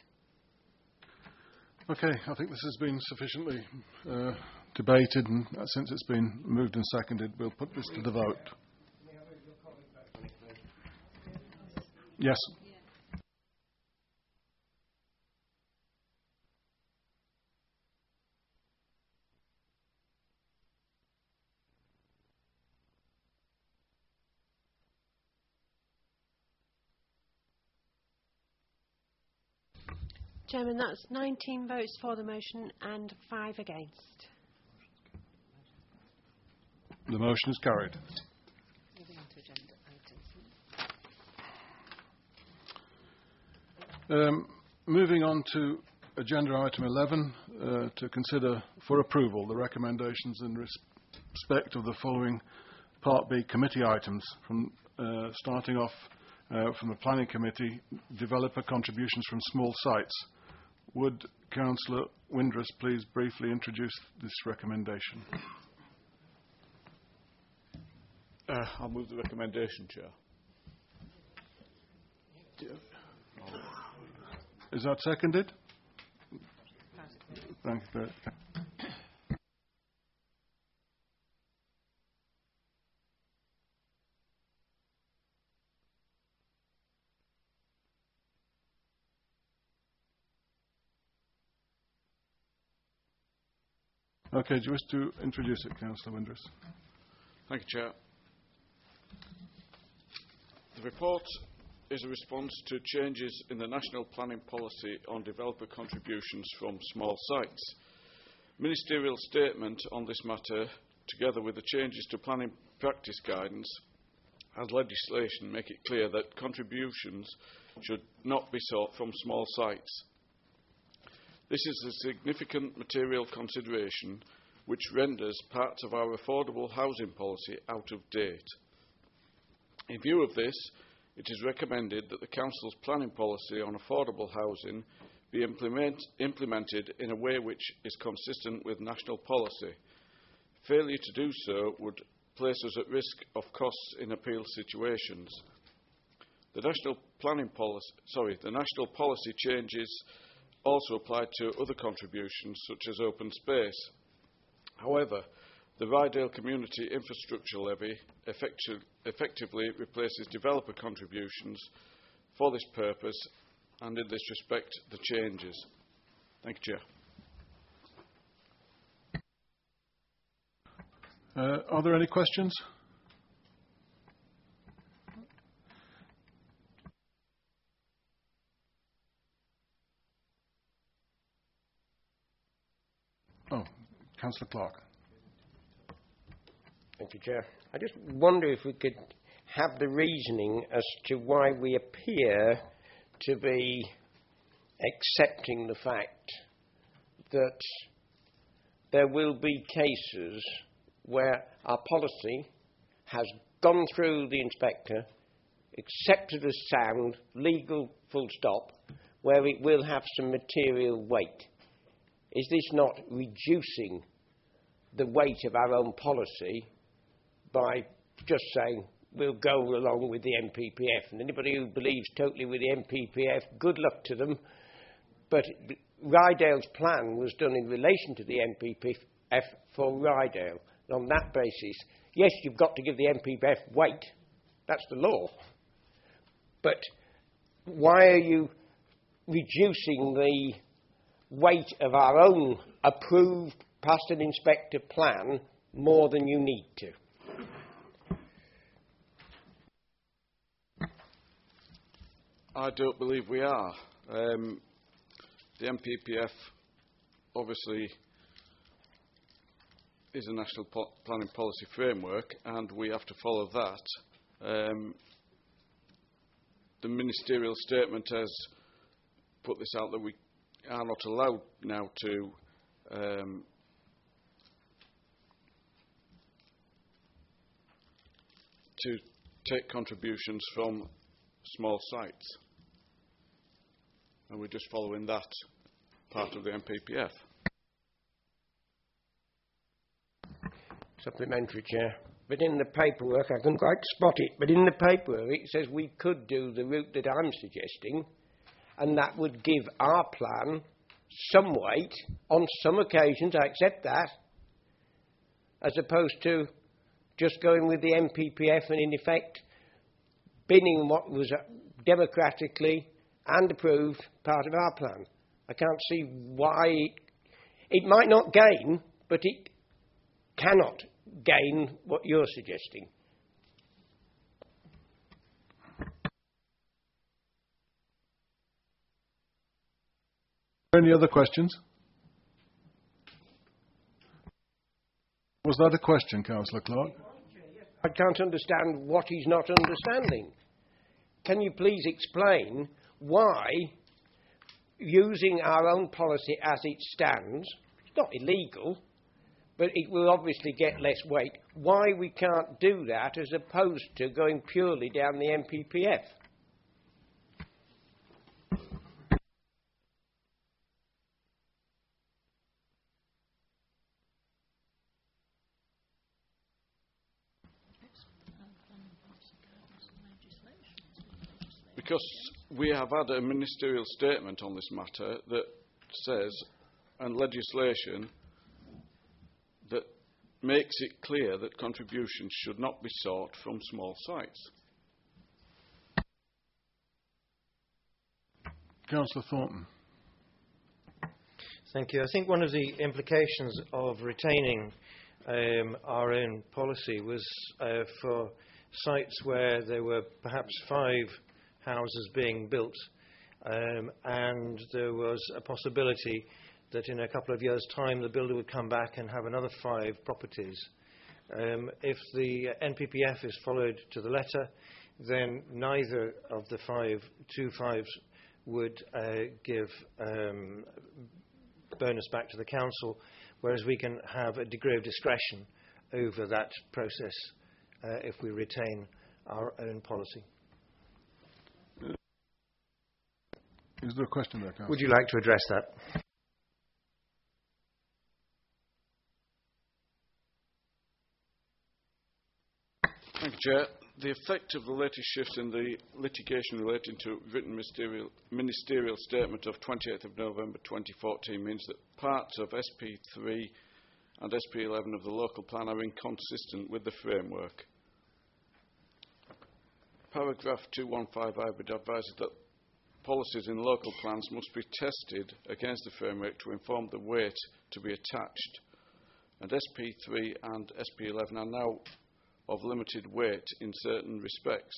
Okay, I think this has been sufficiently uh, debated, and since it's been moved and seconded, we'll put this to the vote. Yes. Chairman, that's nineteen votes for the motion and five against. The motion is carried. Um, moving on to agenda item eleven, uh, to consider for approval the recommendations in respect of the following Part B committee items, from uh, starting off uh, from the Planning Committee, developer contributions from small sites. Would Councillor Windrus please briefly introduce this recommendation? Uh, I'll move the recommendation, Chair. Is that seconded? Thank you. Okay, do you wish to introduce it, Councillor Windrus? Thank you, Chair. The report is a response to changes in the National Planning Policy on developer contributions from small sites. Ministerial statement on this matter, together with the changes to planning practice guidance and legislation, make it clear that contributions should not be sought from small sites. This is a significant material consideration which renders parts of our affordable housing policy out of date. In view of this, it is recommended that the Council's planning policy on affordable housing be implement, implemented in a way which is consistent with national policy. Failure to do so would place us at risk of costs in appeal situations. The national planning policy, sorry, the national policy changes also apply to other contributions such as open space. However, the Rydale Community Infrastructure Levy effectu effectively replaces developer contributions for this purpose, and in this respect, the changes. Thank you, Chair. Uh, are there any questions? Oh, Councillor Clark. Thank you, Chair. I just wonder if we could have the reasoning as to why we appear to be accepting the fact that there will be cases where our policy has gone through the inspector, accepted as sound, legal, full stop, where it will have some material weight. Is this not reducing the weight of our own policy by just saying we'll go along with the M P P F? And anybody who believes totally with the M P P F, good luck to them. But Rydale's plan was done in relation to the M P P F for Rydale. And on that basis, yes, you've got to give the M P P F weight. That's the law. But why are you reducing the weight of our own approved, past an inspector plan more than you need to? I don't believe we are. Um, the M P P F obviously is a national po planning policy framework, and we have to follow that. Um, the ministerial statement has put this out that we are not allowed now to um, to take contributions from small sites, and we're just following that part of the M P P F. Supplementary, Chair. But in the paperwork, I couldn't quite spot it, but in the paperwork it says we could do the route that I'm suggesting, and that would give our plan some weight on some occasions. I accept that, as opposed to just going with the M P P F and in effect binning what was democratically and approved part of our plan. I can't see why it, it might not gain, but it cannot gain what you're suggesting. Any other questions? Was that a question, Councillor Clark? I can't understand what he's not understanding. Can you please explain why, using our own policy as it stands, it's not illegal, but it will obviously get less weight, why we can't do that as opposed to going purely down the M P P F? Because we have had a ministerial statement on this matter that says, and legislation that makes it clear that contributions should not be sought from small sites. Councillor Thornton. Thank you. I think one of the implications of retaining um, our own policy was uh, for sites where there were perhaps five houses being built, um, and there was a possibility that in a couple of years' time the builder would come back and have another five properties. Um, if the N P P F is followed to the letter, then neither of the five, two fives would uh, give um, bonus back to the council, whereas we can have a degree of discretion over that process uh, if we retain our own policy. Is there a question there, Councillor? Would you like to address that? Thank you, Chair. The effect of the latest shift in the litigation relating to written ministerial, ministerial statement of twenty-eighth of November twenty fourteen means that parts of S P three and S P eleven of the local plan are inconsistent with the framework. Paragraph two fifteen advises that policies in local plans must be tested against the framework to inform the weight to be attached, and S P three and S P eleven are now of limited weight in certain respects.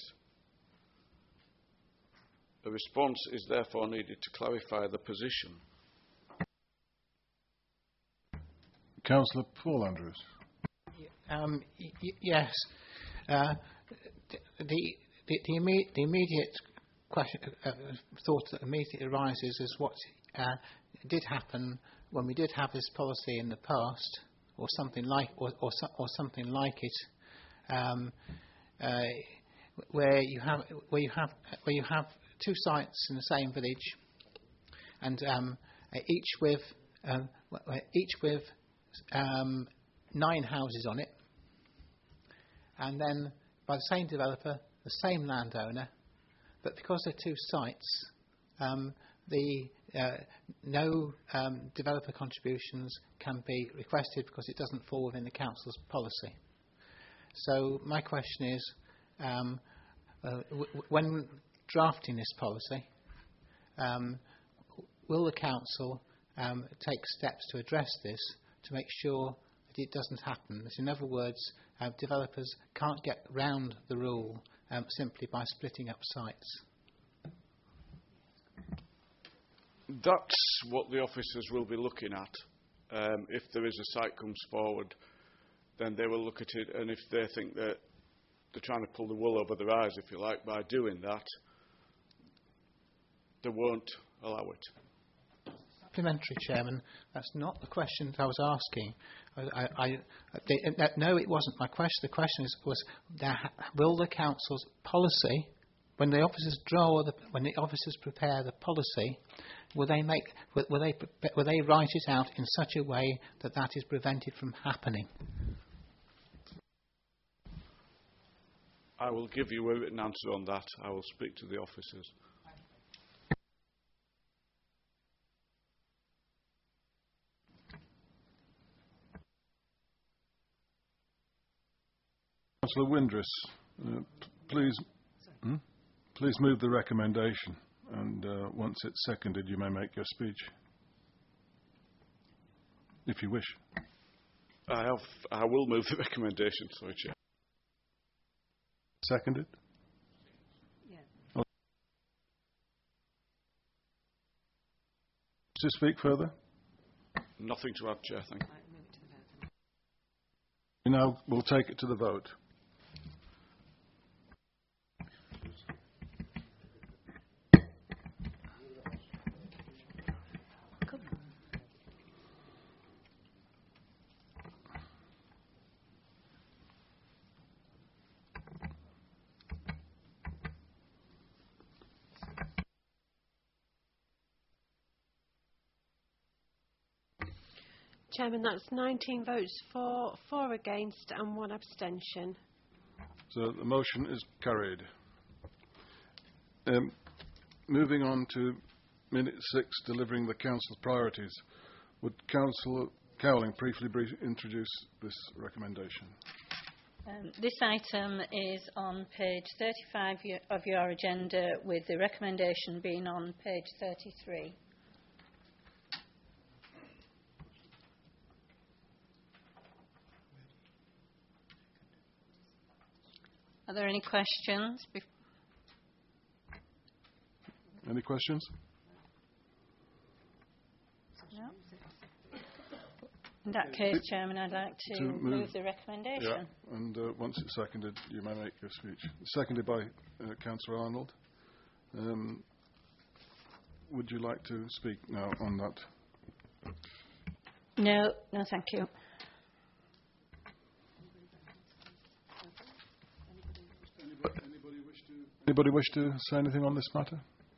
A response is therefore needed to clarify the position. Councillor Paul Andrews. Um, y- y- yes. Uh, the, the, the, imme- the immediate question, uh, thought that immediately arises is what uh, did happen when we did have this policy in the past, or something like, or, or, so, or something like it. Um, uh, where you have where you have where you have two sites in the same village, and um, each with um, each with um, nine houses on it, and then by the same developer, the same landowner, but because they're two sites, um, the uh, no um, developer contributions can be requested because it doesn't fall within the council's policy. So my question is, um, uh, w- when drafting this policy, um, will the council um, take steps to address this to make sure that it doesn't happen? That in other words, uh, developers can't get round the rule um, simply by splitting up sites. That's what the officers will be looking at. Um, if there is a site comes forward, then they will look at it, and if they think that they're trying to pull the wool over their eyes, if you like, by doing that, they won't allow it. Supplementary, Chairman, that's not the question that I was asking. I, I, I, they, uh, no, it wasn't my question. The question is, was, there, will the council's policy, when the officers draw, the, when the officers prepare the policy, will they make, will, will they, will they write it out in such a way that that is prevented from happening? I will give you a written answer on that. I will speak to the officers. Councillor Windress, uh, p- please, hmm? please move the recommendation, and uh, once it's seconded, you may make your speech, if you wish. I have. I will move the recommendation, sorry, Chair. Seconded? Yeah. Oh. To speak further? Nothing to add, Chair, thank you. We now will take it to the vote. Chairman, that's nineteen votes for, four against and one abstention. So the motion is carried. Um, moving on to minute six, delivering the council's priorities. Would Councillor Cowling briefly brief, introduce this recommendation? Um, this item is on page thirty-five of your agenda, with the recommendation being on page thirty-three. Are there any questions? Bef- Any questions? No? In that case, Chairman, I'd like to, To move- move the recommendation. Yeah, and uh, once it's seconded, you may make your speech. Seconded by uh, Councillor Arnold. Um, would you like to speak now on that? No, no, thank you. Anybody wish to say anything on this matter?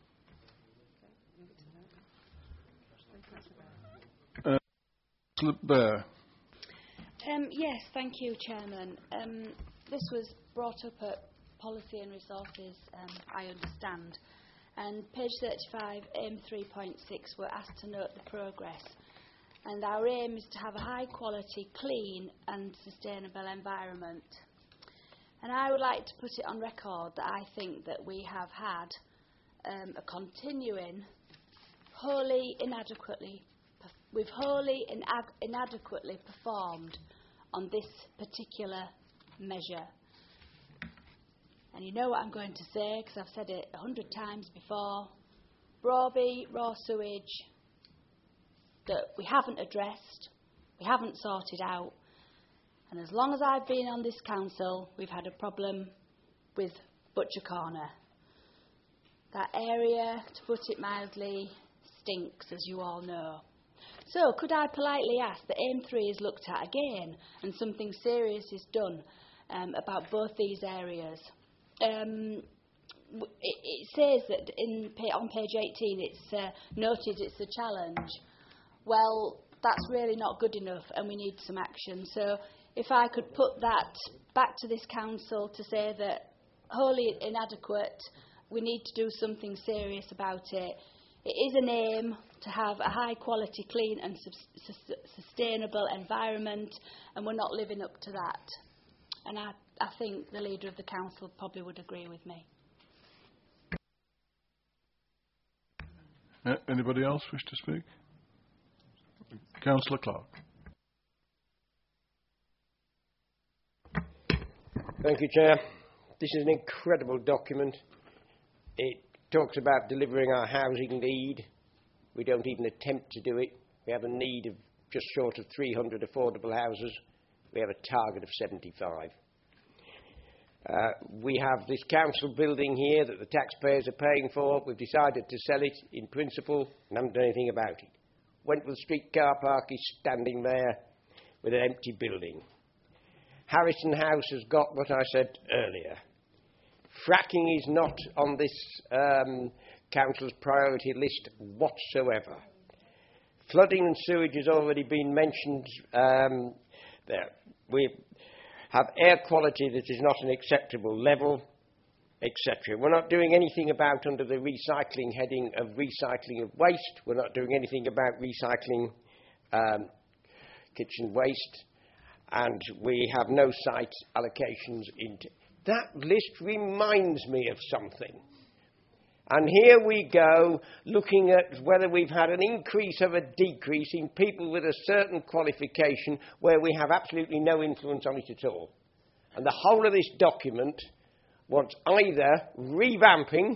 Uh, Councillor Bear. Um, yes, thank you, Chairman. Um, this was brought up at Policy and Resources, um, I understand. And page thirty-five, aim three point six, we're asked to note the progress. And our aim is to have a high-quality, clean and sustainable environment. And I would like to put it on record that I think that we have had um, a continuing, wholly inadequately, we've wholly inag- inadequately performed on this particular measure. And you know what I'm going to say, because I've said it a hundred times before. Broby, raw sewage, that we haven't addressed, we haven't sorted out. And as long as I've been on this council, we've had a problem with Butcher Corner. That area, to put it mildly, stinks, as you all know. So could I politely ask that aim three is looked at again and something serious is done um, about both these areas? Um, it, it says that in, on page eighteen it's uh, noted it's a challenge. Well, that's really not good enough and we need some action. So if I could put that back to this council to say that wholly inadequate, we need to do something serious about it. It is an aim to have a high quality, clean and su- su- sustainable environment, and we're not living up to that. And I, I think the leader of the council probably would agree with me. Uh, anybody else wish to speak? Councillor Clark. Thank you, Chair. This is an incredible document. It talks about delivering our housing need. We don't even attempt to do it. We have a need of just short of three hundred affordable houses. We have a target of seventy-five. Uh, we have this council building here that the taxpayers are paying for. We've decided to sell it in principle and haven't done anything about it. Wentworth Street car park is standing there with an empty building. Harrison House has got what I said earlier. Fracking is not on this um, council's priority list whatsoever. Flooding and sewage has already been mentioned um, there. We have air quality that is not an acceptable level, et cetera. We're not doing anything about, under the recycling heading, of recycling of waste. We're not doing anything about recycling um, kitchen waste. And we have no site allocations into... That list reminds me of something. And here we go, looking at whether we've had an increase or a decrease in people with a certain qualification where we have absolutely no influence on it at all. And the whole of this document wants either revamping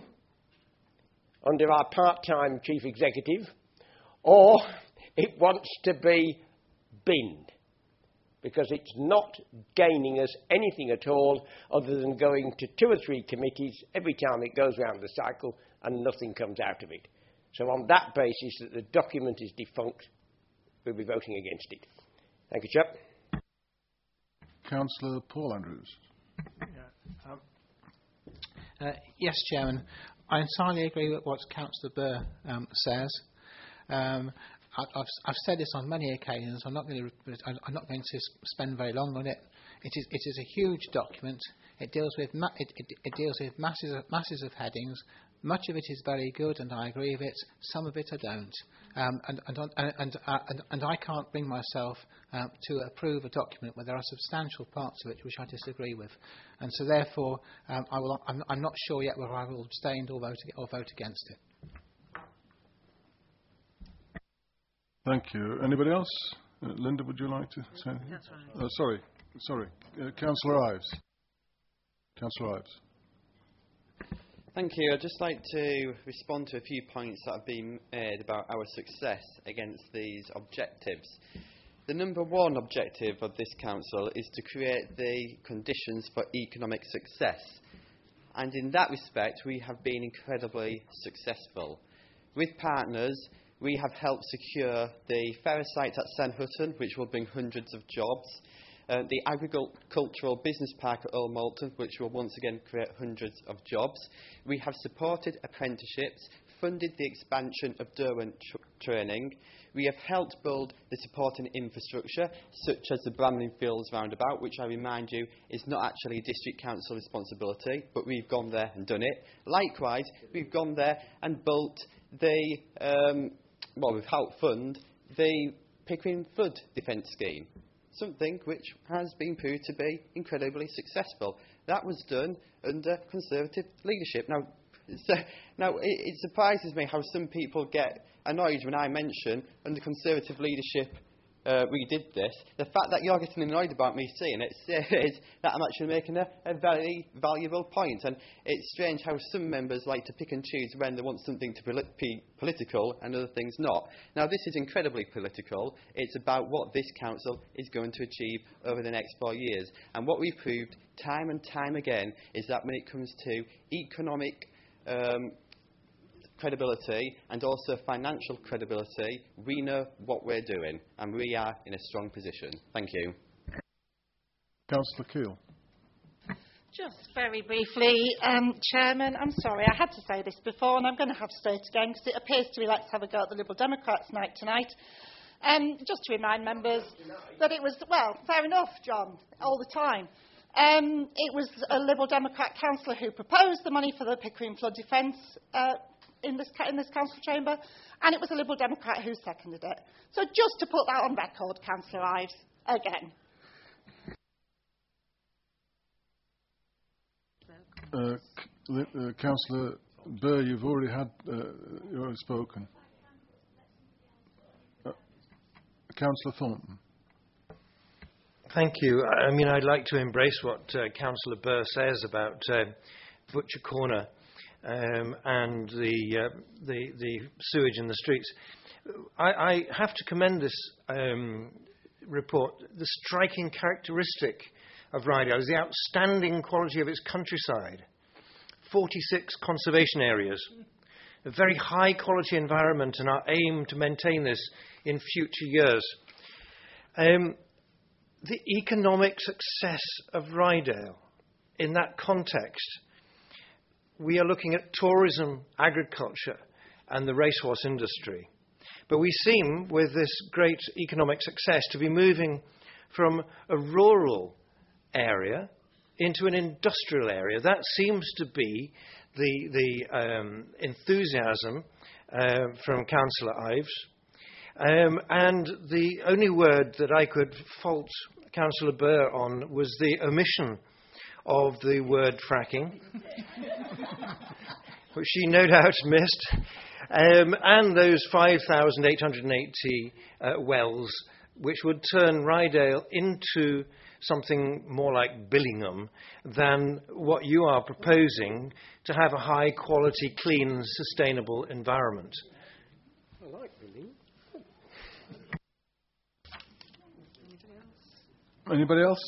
under our part-time chief executive, or it wants to be binned, because it's not gaining us anything at all other than going to two or three committees every time it goes round the cycle and nothing comes out of it. So on that basis that the document is defunct, we'll be voting against it. Thank you, Chair. Councillor Paul Andrews. Yeah, um, uh, yes, Chairman. I entirely agree with what Councillor Burr um, says. Um, I've, I've said this on many occasions. I'm not going to. I'm not going to spend very long on it. It is. It is a huge document. It deals with. Ma- it, it, it deals with masses of masses of headings. Much of it is very good, and I agree with it. Some of it I don't. Um, and and and and, uh, and and I can't bring myself um, to approve a document where there are substantial parts of it which I disagree with. And so therefore, um, I will. I'm, I'm not sure yet whether I will abstain or vote or vote against it. Thank you. Anybody else? Uh, Linda, would you like to say anything? That's right. Uh, sorry, sorry. Uh, Councillor Ives. Councillor Ives. Thank you. I'd just like to respond to a few points that have been made about our success against these objectives. The number one objective of this council is to create the conditions for economic success. And in that respect, we have been incredibly successful. With partners, we have helped secure the Ferrer site at Sen Hutton, which will bring hundreds of jobs. Uh, the agricultural business park at Earl Moulton, which will once again create hundreds of jobs. We have supported apprenticeships, funded the expansion of Derwent tr training. We have helped build the supporting infrastructure, such as the Bramley Fields roundabout, which I remind you is not actually a district council responsibility, but we've gone there and done it. Likewise, we've gone there and built the, um, well, we've helped fund the Pickering Flood Defence Scheme, something which has been proved to be incredibly successful. That was done under Conservative leadership. Now, so, now it, it surprises me how some people get annoyed when I mention under Conservative leadership uh, we did this. The fact that you're getting annoyed about me saying it says that I'm actually making a, a very valuable point. And it's strange how some members like to pick and choose when they want something to be political and other things not. Now, this is incredibly political. It's about what this council is going to achieve over the next four years. And what we've proved time and time again is that when it comes to economic um, credibility and also financial credibility, we know what we're doing and we are in a strong position. Thank you. Councillor Keele. Just very briefly, um, Chairman, I'm sorry, I had to say this before and I'm going to have to say it again because it appears to me let's have a go at the Liberal Democrats night tonight. Um, just to remind members that it was, well, fair enough, John, all the time. Um, it was a Liberal Democrat councillor who proposed the money for the Pickering Flood Defence uh, in this, in this council chamber, and it was a Liberal Democrat who seconded it. So just to put that on record, Councillor Ives, again. Uh, uh, Councillor Burr, you've already had uh, you already spoken. Uh, Councillor Thornton. Thank you. I mean, I'd like to embrace what uh, Councillor Burr says about uh, Butcher Corner um, and the, uh, the the sewage in the streets. I, I have to commend this um, report. The striking characteristic of Rydal is the outstanding quality of its countryside. forty-six conservation areas, a very high quality environment, and our aim to maintain this in future years. Um, the economic success of Rydal, in that context, we are looking at tourism, agriculture, and the racehorse industry. But we seem, with this great economic success, to be moving from a rural area into an industrial area. That seems to be the, the um, enthusiasm uh, from Councillor Ives. Um, and the only word that I could fault Councillor Burr on was the omission of the word fracking, which she no doubt missed, um, and those five thousand eight hundred eighty uh, wells, which would turn Rydal into something more like Billingham than what you are proposing to have a high quality, clean, sustainable environment. I like Billingham. Anybody else?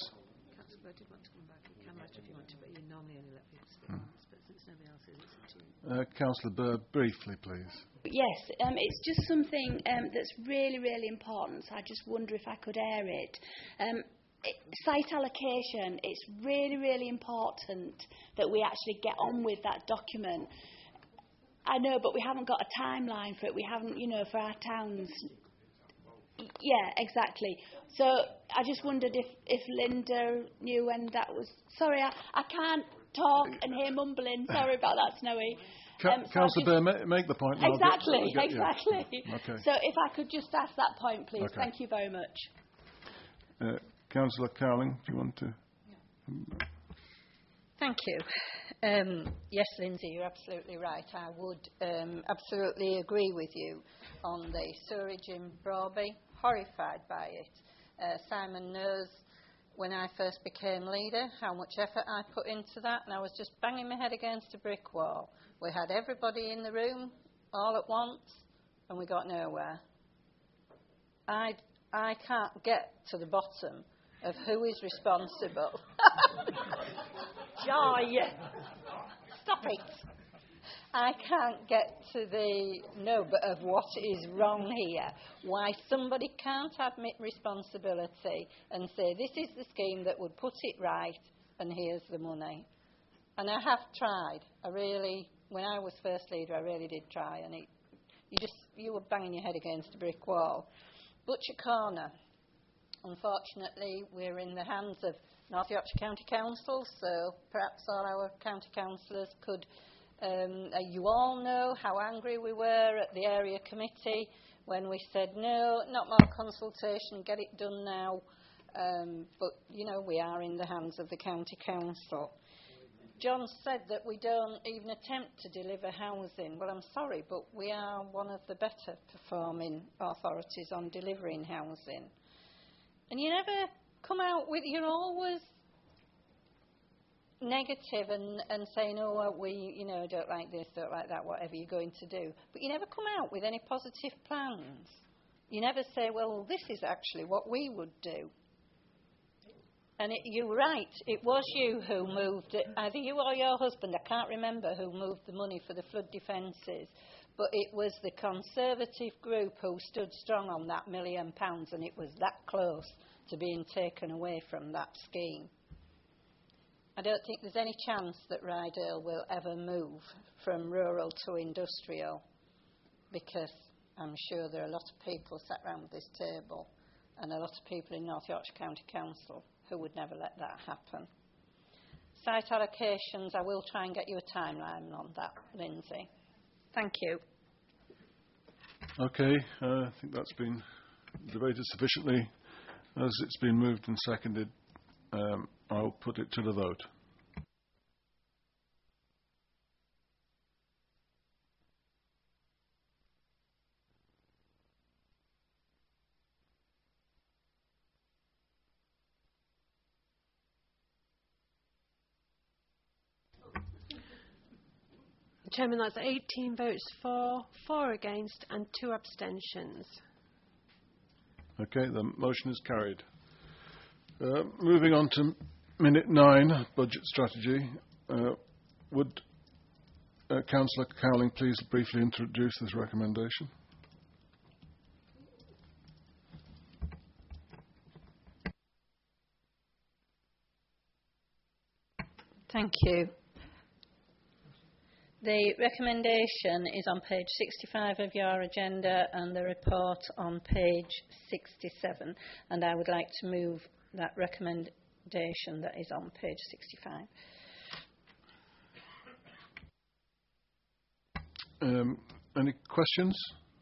Uh, Councillor Burr, briefly, please. Yes, um, it's just something um, that's really, really important. So I just wonder if I could air it. Um, it. Site allocation, it's really, really important that we actually get on with that document. I know, but we haven't got a timeline for it. We haven't, you know, for our towns. Yeah, exactly. So I just wondered if, if Linda knew when that was... Sorry, I, I can't talk and hear mumbling. Sorry about that, Snowy. Ca- Um, so Councillor I Burr, just- ma- make the point. and I'll Exactly, get- I'll get you. exactly. Okay. So if I could just ask that point, please. Okay. Thank you very much. Uh, Councillor Cowling, do you want to? Thank you. Um, yes, Lindsay, you're absolutely right. I would um, absolutely agree with you on the sewerage in Broadby. Horrified by it. Uh, Simon knows when I first became leader, how much effort I put into that, and I was just banging my head against a brick wall. We had everybody in the room all at once, and we got nowhere. I, I can't get to the bottom of who is responsible. Joy! Stop it! I can't get to the nub of what is wrong here. Why somebody can't admit responsibility and say, this is the scheme that would put it right, and here's the money. And I have tried. I really, when I was first leader, I really did try, and it, you just, you were banging your head against a brick wall. Butcher Corner. Unfortunately, we're in the hands of North Yorkshire County Council, so perhaps all our county councillors could. Um, you all know how angry we were at the area committee when we said no, not more consultation, get it done now. Um, but, you know, we are in the hands of the county council. John said that we don't even attempt to deliver housing. Well, I'm sorry, but we are one of the better performing authorities on delivering housing. And you never come out with, you're always negative and, and saying, oh, well, we, you know, don't like this, don't like that, whatever you're going to do. But you never come out with any positive plans. You never say, well, this is actually what we would do. And it, you're right, it was you who moved it, either you or your husband, I can't remember who moved the money for the flood defences, but it was the Conservative group who stood strong on that million pounds, and it was that close to being taken away from that scheme. I don't think there's any chance that Rydale will ever move from rural to industrial, because I'm sure there are a lot of people sat around this table and a lot of people in North Yorkshire County Council who would never let that happen. Site allocations, I will try and get you a timeline on that, Lindsay. Thank you. Okay, uh, I think that's been debated sufficiently. As it's been moved and seconded, um, I'll put it to the vote. Chairman, that's eighteen votes for, four against and two abstentions. Okay, the motion is carried. Uh, moving on to minute nine, budget strategy. Uh, would uh, Councillor Cowling please briefly introduce this recommendation? Thank you. The recommendation is on page sixty-five of your agenda and the report on page sixty-seven, and I would like to move that recommendation that is on page sixty-five. Um, any questions?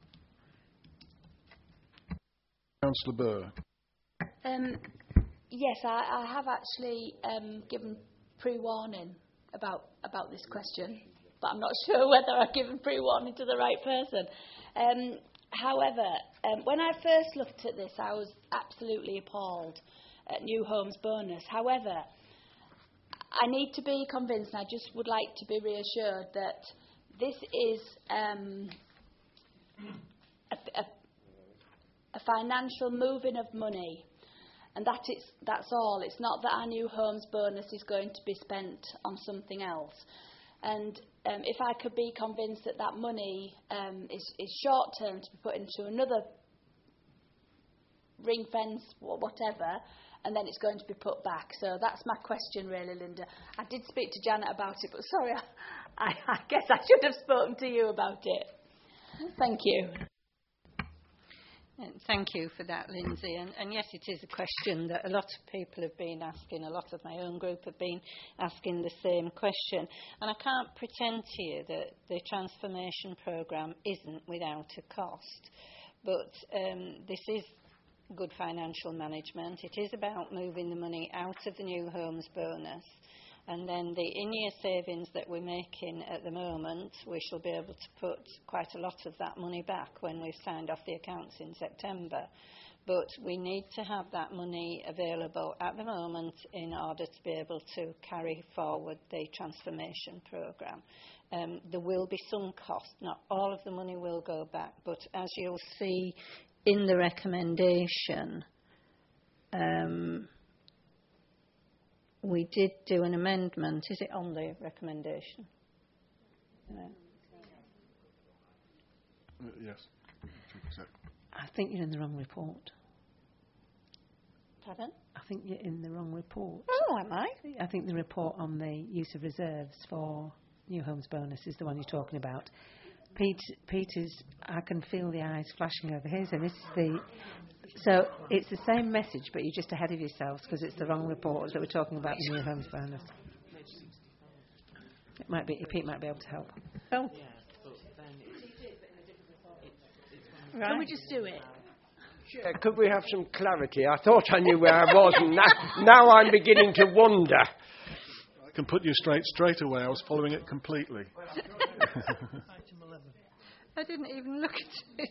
Councillor Burr. Um, yes, I, I have actually um, given pre-warning about, about this question, but I'm not sure whether I've given pre-warning to the right person. Um, however, um, when I first looked at this, I was absolutely appalled at New Homes Bonus. However, I need to be convinced, and I just would like to be reassured that this is um, a, a, a financial moving of money, and that it's, that's all. It's not that our New Homes Bonus is going to be spent on something else. And um, if I could be convinced that that money um, is, is short-term to be put into another ring fence or whatever, and then it's going to be put back. So that's my question, really, Linda. I did speak to Janet about it, but sorry, I, I guess I should have spoken to you about it. Thank you. Thank you for that, Lindsay. And, and yes, it is a question that a lot of people have been asking. A lot of my own group have been asking the same question. And I can't pretend to you that the transformation programme isn't without a cost. But um, this is good financial management. It is about moving the money out of the New Homes Bonus. And then the in-year savings that we're making at the moment, we shall be able to put quite a lot of that money back when we've signed off the accounts in September. but we need to have that money available at the moment in order to be able to carry forward the transformation programme. Um, there will be some cost. Not all of the money will go back, but as you'll see in the recommendation, um, we did do an amendment. Is it on the recommendation? No. Uh, yes. I think you're in the wrong report. Pardon? I think you're in the wrong report. Oh, am I? I think the report on the use of reserves for New Homes Bonus is the one you're talking about. Pete, Peter's, I can feel the eyes flashing over his, and this is the... So it's the same message, but you're just ahead of yourselves because it's the wrong report that we're talking about the New Homes Bonus. It might be, Pete might be able to help. Oh. Right. Can we just do it? Chair, could we have some clarity? I thought I knew where I was, and now, now I'm beginning to wonder. I can put you straight straight away. I was following it completely. I didn't even look at it.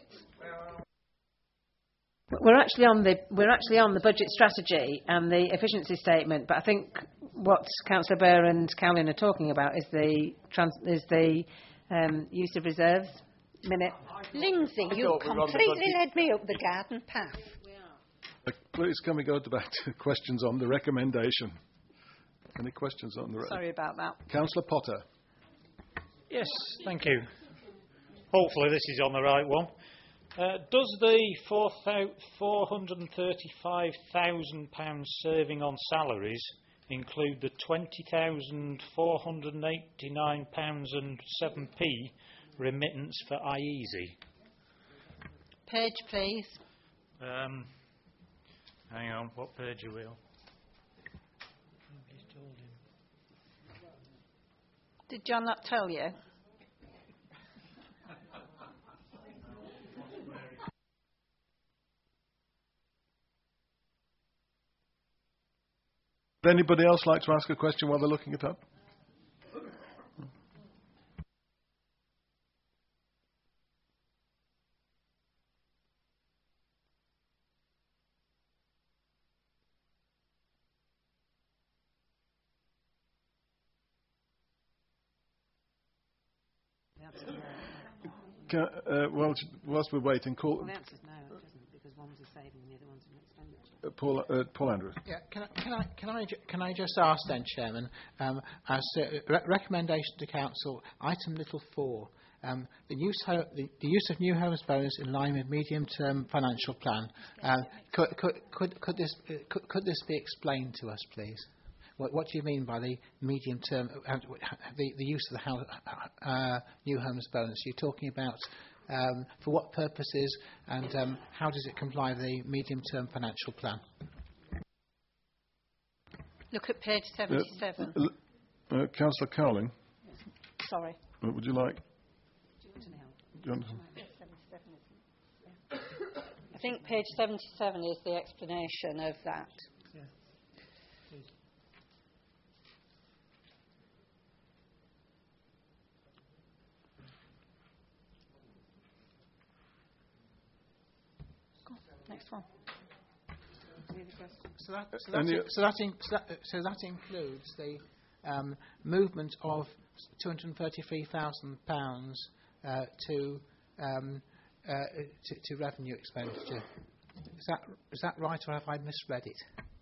We're actually on the we're actually on the budget strategy and the efficiency statement, but I think what Councillor Burr and Cowlin are talking about is the trans, is the um, use of reserves minute. Lindsay, you completely led me up the garden path. Uh, please, can we go to back to questions on the recommendation? Any questions on the? Re- Sorry about that. Councillor Potter. Yes, thank you. Hopefully this is on the right one. Uh, does the four hundred and thirty-five thousand pounds saving on salaries include the twenty thousand four hundred and eighty-nine pounds and seven p remittance for I E A S Y? Page, please. Um, hang on, what page are we on? Did John not tell you? Would anybody else like to ask a question while they're looking it up? Can, uh, well, whilst we're waiting, call. Well, the answer's no, it doesn't, because one's a saving and the other one's an expenditure. Uh, Paul, uh, Paul Andrews. Yeah, can I, can I, can I, ju- can I just ask then, Chairman, um, as uh, re- recommendation to Council, item little four, um, the, use ho- the, the use of New Homes Bonus in line with medium-term financial plan. Um, could, could, could, could, this, uh, could, could this be explained to us, please? What, what do you mean by the medium-term, uh, the, the use of the house, uh, New Homes Bonus? You're talking about um, for what purposes and um, how does it comply with the medium-term financial plan? Look at page seventy-seven. Uh, uh, Councillor Cowling. Sorry. Uh, would you like? Do you want to- I think page seventy-seven is the explanation of that. Yeah. Please. Next one. So that, so that, in, so that, in, so that, so that includes the um, movement of two hundred and thirty-three thousand pounds uh, to, um, uh, to to revenue expenditure. Is that is that right, or have I misread it?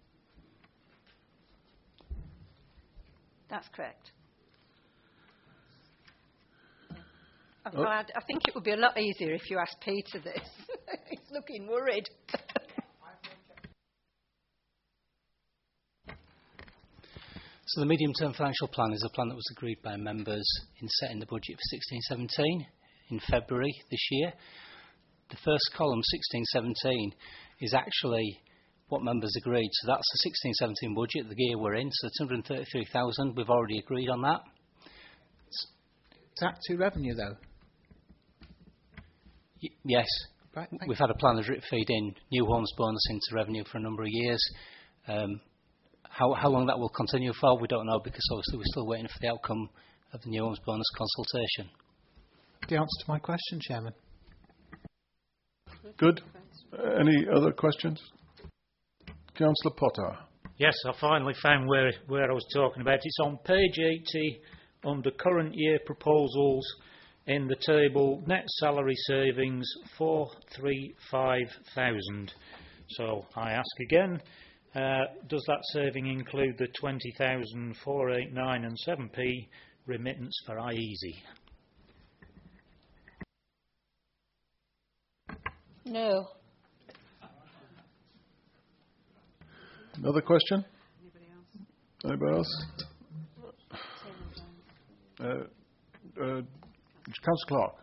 That's correct. I, Oh. I, I think it would be a lot easier if you asked Peter this. He's looking worried. So the medium-term financial plan is a plan that was agreed by members in setting the budget for sixteen seventeen in February this year. The first column, sixteen seventeen, is actually what members agreed. So that's the sixteen seventeen budget, the year we're in. So two hundred and thirty-three thousand, we've already agreed on that. Is that to revenue, though? Y- yes. Right, thank We've had a plan of drip feed in New Homes Bonus into revenue for a number of years. Um, how, how long that will continue for, we don't know, because obviously we're still waiting for the outcome of the New Homes Bonus consultation. The answer to my question, Chairman. Good. Uh, any other questions? Councillor Potter. Yes, I finally found where, where I was talking about. It's on page eighty under current year proposals in the table net salary savings four three five thousand. So I ask again, uh, does that saving include the twenty thousand four hundred eighty-nine and seven p remittance for iEasy? No. Another question? Anybody else? Uh, uh, Councillor Clark.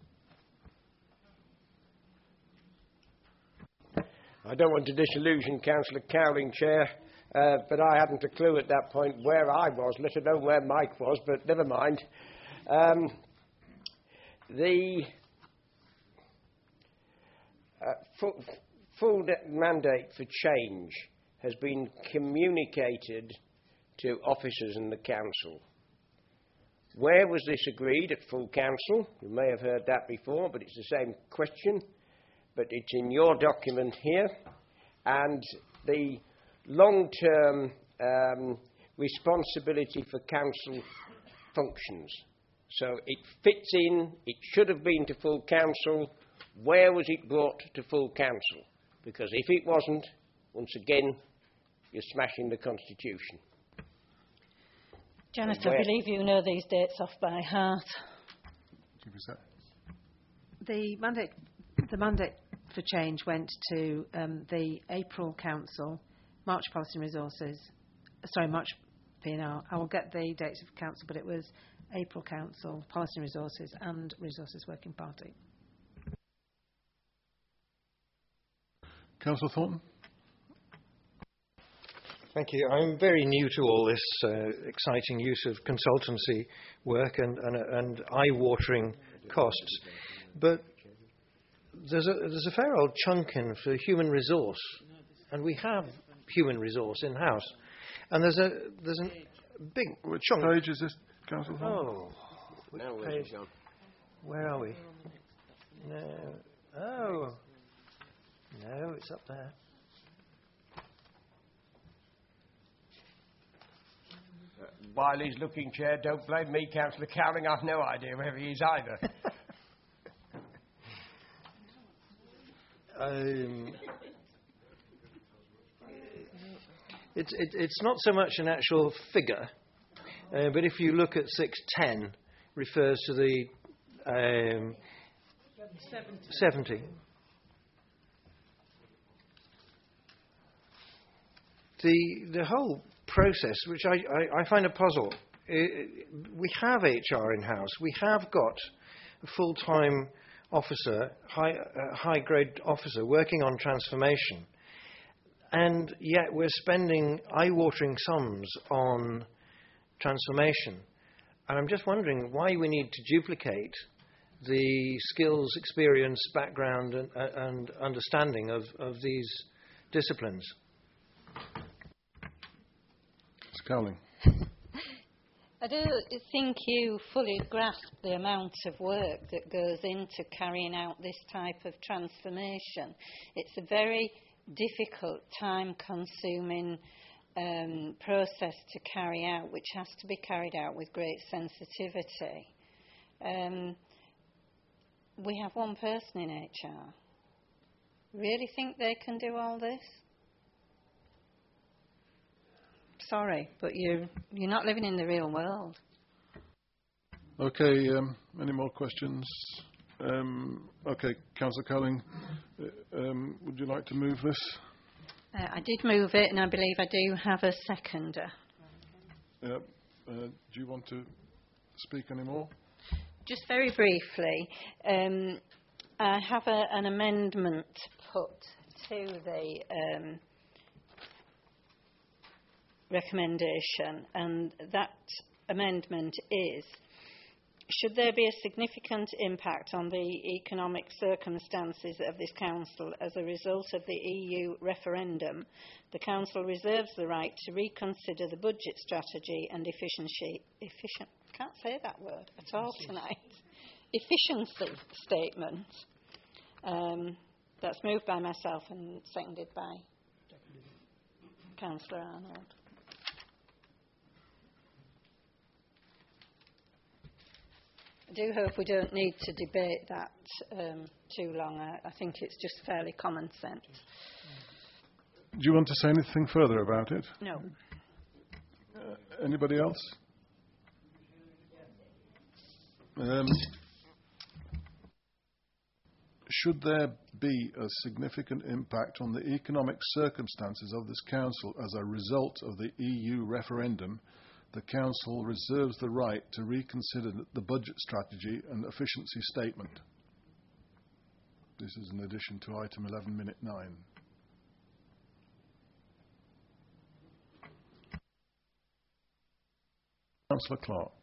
I don't want to disillusion Councillor Cowling, Chair, uh, but I hadn't a clue at that point where I was, let alone where Mike was, but never mind. Um, the uh, full, full mandate for change has been communicated to officers in the Council. Where was this agreed? At full Council? You may have heard that before, but it's the same question. But it's in your document here. And the long-term um, responsibility for Council functions. So it fits in, it should have been to full Council. Where was it brought to full Council? Because if it wasn't, once again, you're smashing the Constitution. Janet, I believe you know these dates off by heart. The mandate, the mandate for change went to um, the April Council, March Policy and Resources, sorry, March P and R. I will get the dates of Council, but it was April Council, Policy and Resources and Resources Working Party. Councillor Thornton. Thank you. I'm very new to all this uh, exciting use of consultancy work and, and, and eye-watering costs. But there's a, there's a fair old chunk in for human resource, and we have human resource in-house. And there's a there's a big Which chunk. page is this, Councillor Thornton? Oh, which Now, page? Where are we? No. Oh. No, it's up there. Uh, while he's looking, Chair, don't blame me, Councillor Cowling. I've no idea where he is either. um, it's it, it's not so much an actual figure, uh, but if you look at six ten, refers to the um, seventy. The the whole process, which I, I, I find a puzzle. It, we have H R in-house. We have got a full-time officer, high, uh, high-grade officer, working on transformation. And yet we're spending eye-watering sums on transformation. And I'm just wondering why we need to duplicate the skills, experience, background and, uh, and understanding of, of these disciplines. Cowling. I do think you fully grasp the amount of work that goes into carrying out this type of transformation. It's a very difficult, time-consuming um, process to carry out, which has to be carried out with great sensitivity. Um, we have one person in H R. Really think they can do all this? Sorry, but you're you're not living in the real world. Okay. Um, any more questions? Um, okay, Councillor Cowling, uh, um, would you like to move this? Uh, I did move it, and I believe I do have a seconder. Yeah. Uh, do you want to speak any more? Just very briefly, um, I have a, an amendment put to the um, recommendation, and that amendment is: should there be a significant impact on the economic circumstances of this Council as a result of the E U referendum, the Council reserves the right to reconsider the budget strategy and efficiency, efficient, can't say that word at all tonight, efficiency statement. Um, That's moved by myself and seconded by Councillor Arnold. I do hope we don't need to debate that um, too long. I, I think it's just fairly common sense. Do you want to say anything further about it? No. Uh, anybody else? Um, should there be a significant impact on the economic circumstances of this council as a result of the E U referendum, the council reserves the right to reconsider the budget strategy and efficiency statement. This is in addition to item eleven, minute nine. Councillor Clark.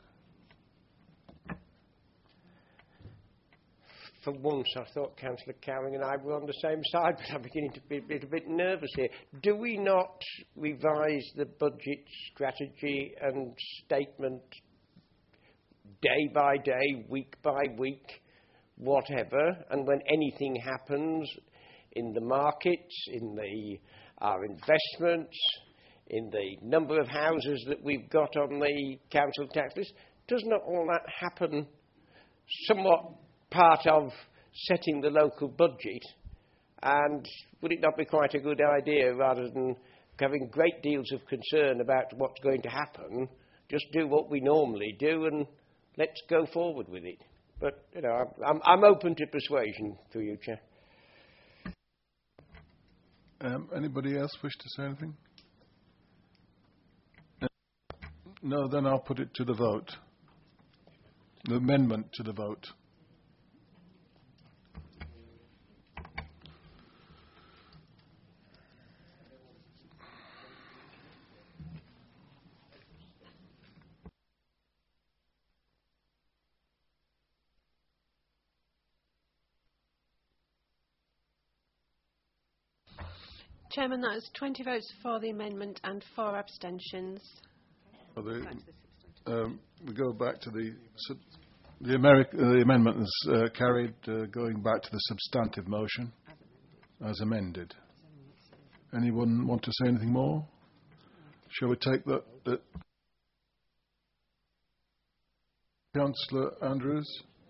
For once, I thought Councillor Cowling and I were on the same side, but I'm beginning to be a little bit nervous here. Do we not revise the budget strategy and statement day by day, week by week, whatever, and when anything happens in the markets, in the our investments, in the number of houses that we've got on the council tax list, does not all that happen somewhat part of setting the local budget? And would it not be quite a good idea, rather than having great deals of concern about what's going to happen, just do what we normally do and let's go forward with it? But, you know, I'm, I'm open to persuasion through you, Chair. Um, anybody else wish to say anything? No, then I'll put it to the vote. The amendment to the vote. Chairman, that is twenty votes for the amendment and four abstentions. Well, the, um, we go back to the sub, the, Ameri- uh, the amendment is uh, carried, uh, going back to the substantive motion as amended. Anyone want to say anything more? Shall we take that? that Councillor Andrews?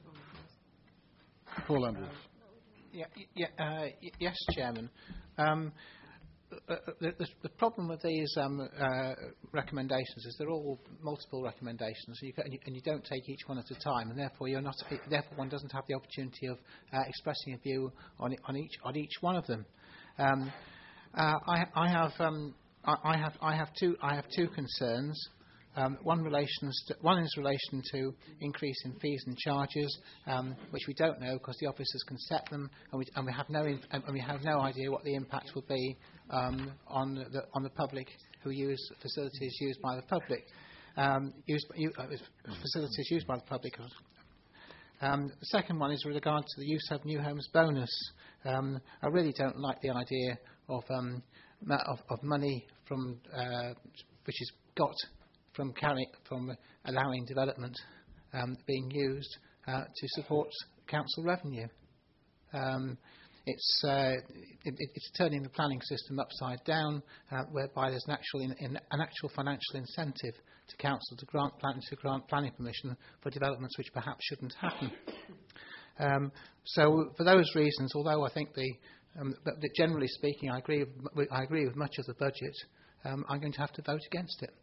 Paul Andrews. Yeah, yeah, uh, y- yes, Chairman. Um, Uh, the, the, the problem with these um, uh, recommendations is they're all multiple recommendations, so you can, and, you, and you don't take each one at a time, and therefore you're not. Therefore, one doesn't have the opportunity of uh, expressing a view on, on each on each one of them. Um, uh, I, I have um, I, I have I have two I have two concerns. Um, one relations to, one is relation to increase in fees and charges, um, which we don't know because the officers can set them, and we, and we have no inf- and we have no idea what the impact will be um, on the on the public who use facilities used by the public, um, used you, uh, facilities used by the public. Um, the second one is with regard to the use of new homes bonus. Um, I really don't like the idea of um, ma- of, of money from uh, which is got from carry, from allowing development um, being used uh, to support council revenue. Um, it's, uh, it, it's turning the planning system upside down, uh, whereby there's an actual, in, in, an actual financial incentive to council to grant, plan, to grant planning permission for developments which perhaps shouldn't happen. Um, so, for those reasons, although I think the, um, but generally speaking, I agree with, I agree with much of the budget, um, I'm going to have to vote against it.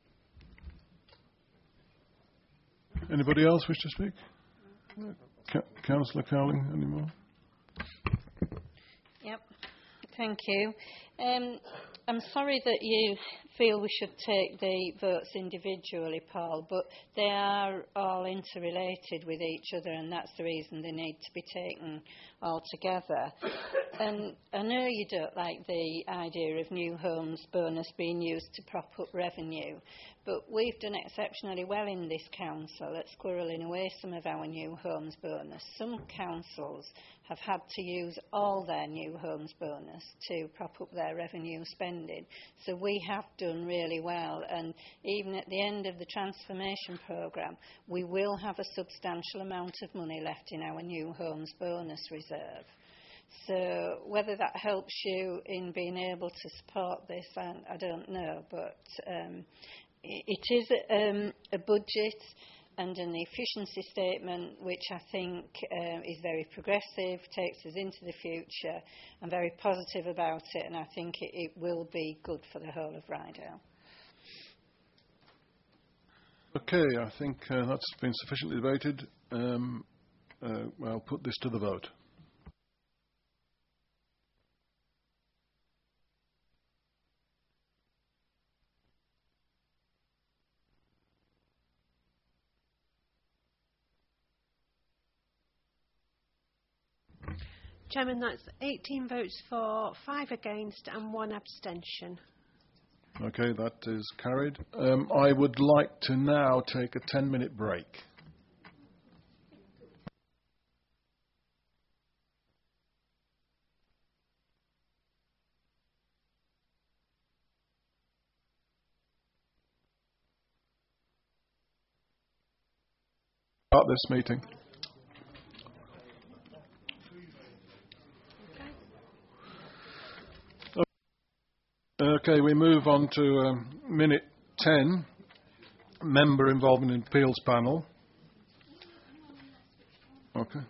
Anybody else wish to speak? Ca- Councillor Cowling, any more? Yep, thank you. Um, I'm sorry that you feel we should take the votes individually, Paul, but they are all interrelated with each other, and that's the reason they need to be taken all together. And I know you don't like the idea of new homes bonus being used to prop up revenue, but we've done exceptionally well in this council at squirreling away some of our new homes bonus. Some councils have had to use all their new homes bonus to prop up their revenue spending. So we have done really well, and even at the end of the transformation programme, we will have a substantial amount of money left in our new homes bonus reserve. So whether that helps you in being able to support this, I, I don't know. But um, it, it is um, a budget and an efficiency statement which I think um, is very progressive, takes us into the future. I'm very positive about it, and I think it, it will be good for the whole of Rydal. Okay, I think uh, that's been sufficiently debated. Um, uh, I'll put this to the vote. Chairman, that's eighteen votes for, five against and one abstention. Okay, that is carried. Um, I would like to now take a ten-minute break. Start this meeting. Okay, we move on to um, minute ten, member involvement in appeals panel. Okay.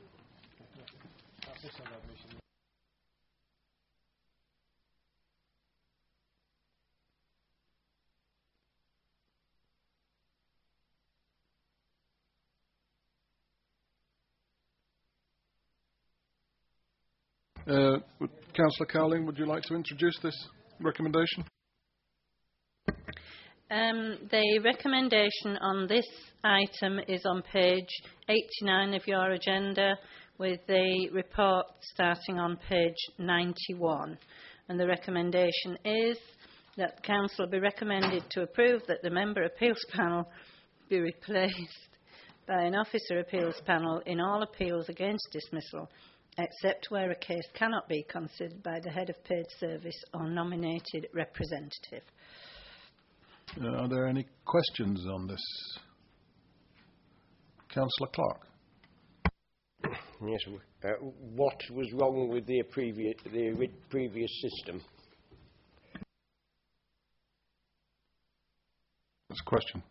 Uh, Councillor Cowling, would you like to introduce this recommendation? Um, the recommendation on this item is on page eighty-nine of your agenda, with the report starting on page ninety-one. And the recommendation is that the Council be recommended to approve that the Member Appeals Panel be replaced by an Officer Appeals Panel in all appeals against dismissal, except where a case cannot be considered by the head of paid service or nominated representative. Uh, are there any questions on this? Councillor Clark. Yes. Uh, what was wrong with the previous, the previous system? That's a question.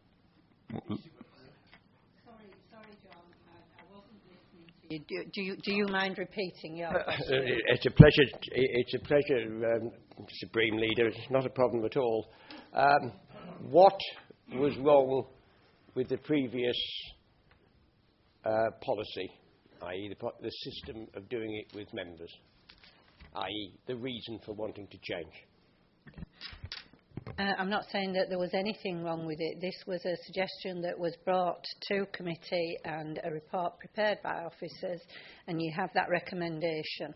Do, do, you, do you mind repeating your question? Uh, it's a pleasure. It's a pleasure, um, Supreme Leader. It's not a problem at all. Um, what was wrong with the previous uh, policy, that is, the, the system of doing it with members, that is, the reason for wanting to change? Uh, I'm not saying that there was anything wrong with it. This was a suggestion that was brought to committee and a report prepared by officers, and you have that recommendation.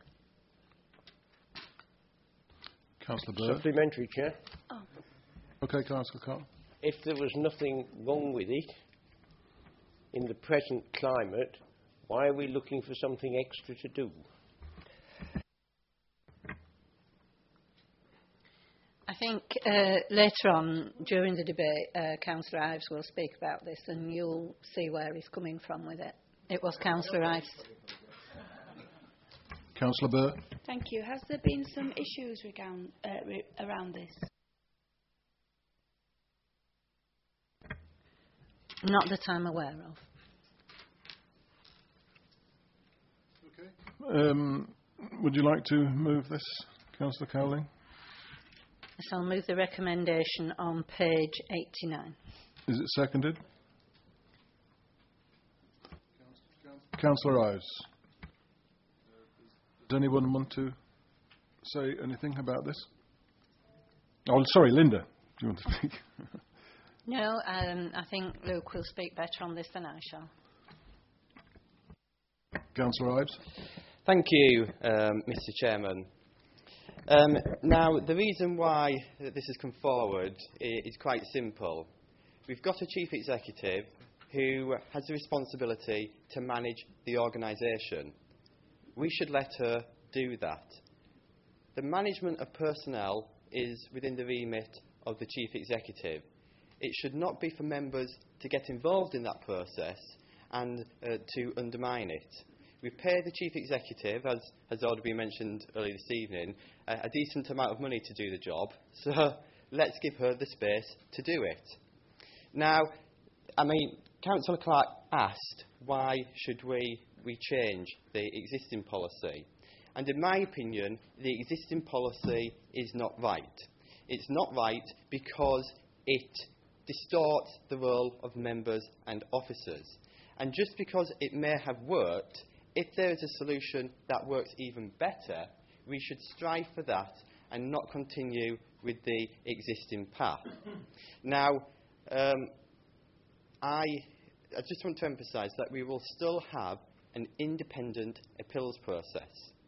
Councillor Bird. Supplementary, Chair. Oh. Okay, Councillor Carr. If there was nothing wrong with it in the present climate, why are we looking for something extra to do? I think uh, later on during the debate, uh, Councillor Ives will speak about this, and you'll see where he's coming from with it. It was Councillor Ives. Councillor Burr. Thank you. Has there been some issues regard, uh, re- around this? Not that I'm aware of. Okay. Um, would you like to move this, Councillor Cowling? Yes, I'll move the recommendation on page eighty-nine. Is it seconded? Councillor Ives. Does anyone want to say anything about this? Oh, sorry, Linda. Do you want to speak? No, um, I think Luke will speak better on this than I shall. Councillor Ives. Thank you, um, Mister Chairman. Um, now, the reason why this has come forward is quite simple. We've got a Chief Executive who has the responsibility to manage the organisation. We should let her do that. The management of personnel is within the remit of the Chief Executive. It should not be for members to get involved in that process and uh, to undermine it. We pay the Chief Executive, as has already been mentioned earlier this evening, a, a decent amount of money to do the job, so let's give her the space to do it. Now, I mean, Councillor Clark asked why should we, we change the existing policy. And in my opinion, the existing policy is not right. It's not right because it distorts the role of members and officers. And just because it may have worked, if there is a solution that works even better, we should strive for that and not continue with the existing path. Now, um, I, I just want to emphasise that we will still have an independent appeals process.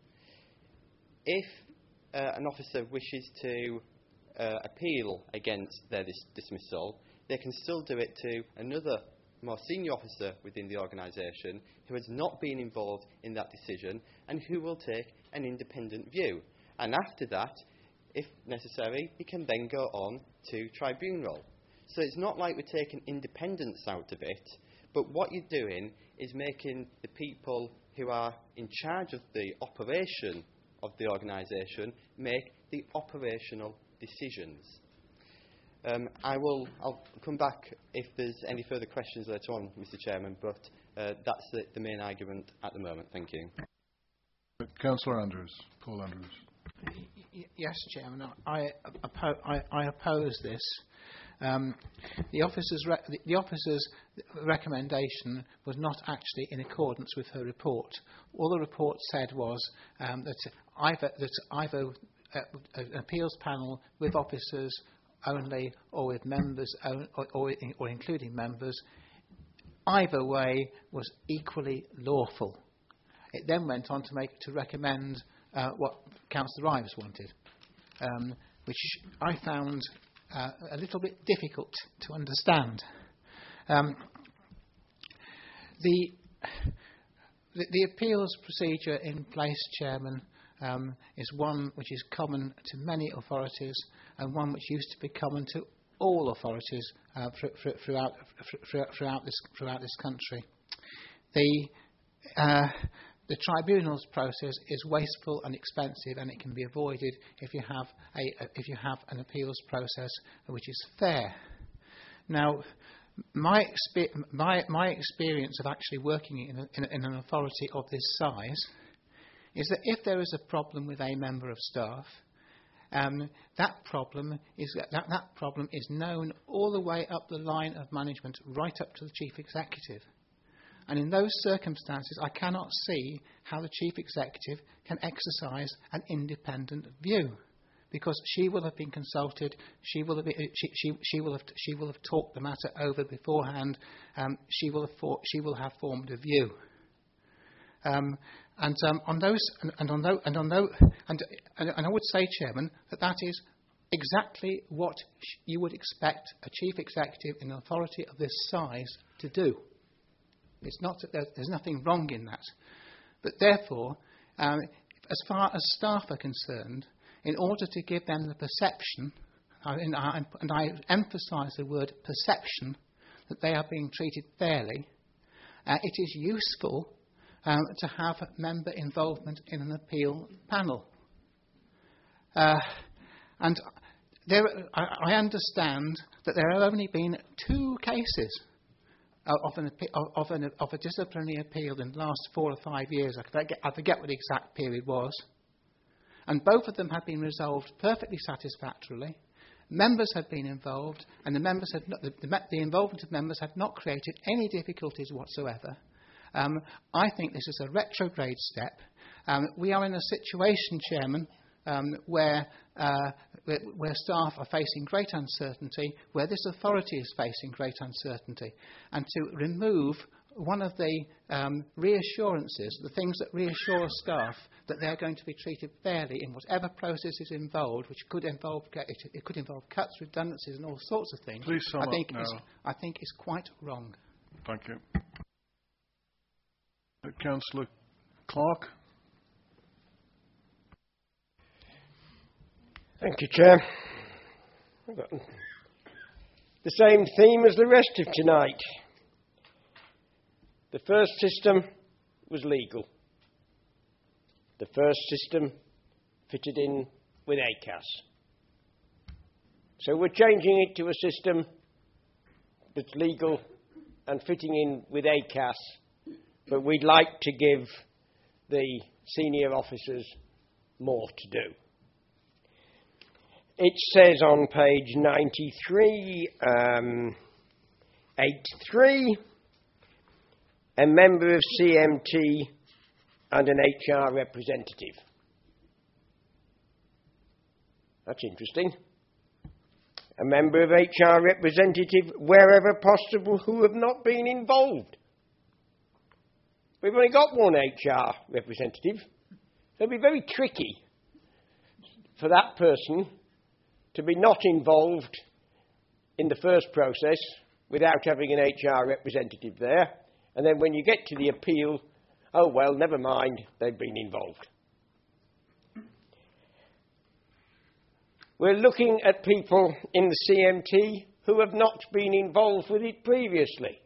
If uh, an officer wishes to uh, appeal against their dis- dismissal, they can still do it to another more senior officer within the organisation who has not been involved in that decision and who will take an independent view. And after that, if necessary, he can then go on to tribunal. So it's not like we're taking independence out of it, but what you're doing is making the people who are in charge of the operation of the organisation make the operational decisions. Um, I will I'll come back if there's any further questions later on, Mr Chairman, but uh, that's the, the main argument at the moment. Thank you. Councillor Andrews, Paul Andrews. Y- yes, Chairman, I, oppo- I, I oppose this. Um, the, officer's re- the, the officer's recommendation was not actually in accordance with her report. All the report said was um, that either, that either uh, an appeals panel with officers only or with members or, or, or including members, either way was equally lawful. It then went on to make to recommend uh, what Councillor Ives wanted, um, which I found uh, a little bit difficult to understand. Um, the, the the appeals procedure in place, Chairman, um, is one which is common to many authorities and one which used to be common to all authorities uh, fr- fr- throughout, fr- throughout, this, throughout this country. The, uh, the tribunals process is wasteful and expensive, and it can be avoided if you have, a, if you have an appeals process which is fair. Now, my, expe- my, my experience of actually working in, a, in, a, in an authority of this size is that if there is a problem with a member of staff, Um, that problem is that, that problem is known all the way up the line of management, right up to the chief executive. And in those circumstances, I cannot see how the chief executive can exercise an independent view, because she will have been consulted, she will have, she, she, she will have, she will have talked the matter over beforehand, um, she will have, for, she will have formed a view. Um, And um, on those, and, and on those, and on those, and, and, and I would say, Chairman, that that is exactly what sh- you would expect a chief executive in an authority of this size to do. It's not that there, there's nothing wrong in that, but therefore, um, as far as staff are concerned, in order to give them the perception, uh, and, I, and I emphasise the word perception, that they are being treated fairly, uh, it is useful Um, to have member involvement in an appeal panel. Uh, and there, I, I understand that there have only been two cases of, an, of, an, of a disciplinary appeal in the last four or five years. I forget, I forget what the exact period was. And both of them have been resolved perfectly satisfactorily. Members had been involved, and the, members had not, the, the, the involvement of members had not created any difficulties whatsoever. Um, I think this is a retrograde step. Um, we are in a situation, Chairman, um, where, uh, where, where staff are facing great uncertainty, where this authority is facing great uncertainty. And to remove one of the um, reassurances, the things that reassure staff that they're going to be treated fairly in whatever process is involved, which could involve, it, it could involve cuts, redundancies and all sorts of things, Please sum I think, up now. is, I think is quite wrong. Thank you. Uh, Councillor Clark. Thank you, Chair. The same theme as the rest of tonight. The first system was legal. the first system fitted in with A C A S. So we're changing it to a system that's legal and fitting in with A C A S, but we'd like to give the senior officers more to do. It says on page ninety-three, um, eight three, a member of C M T and an H R representative. That's interesting. A member of H R representative wherever possible who have not been involved. We've only got one H R representative. It'll be very tricky for that person to be not involved in the first process without having an H R representative there. And then when you get to the appeal, oh well, never mind, they've been involved. We're looking at people in the C M T who have not been involved with it previously.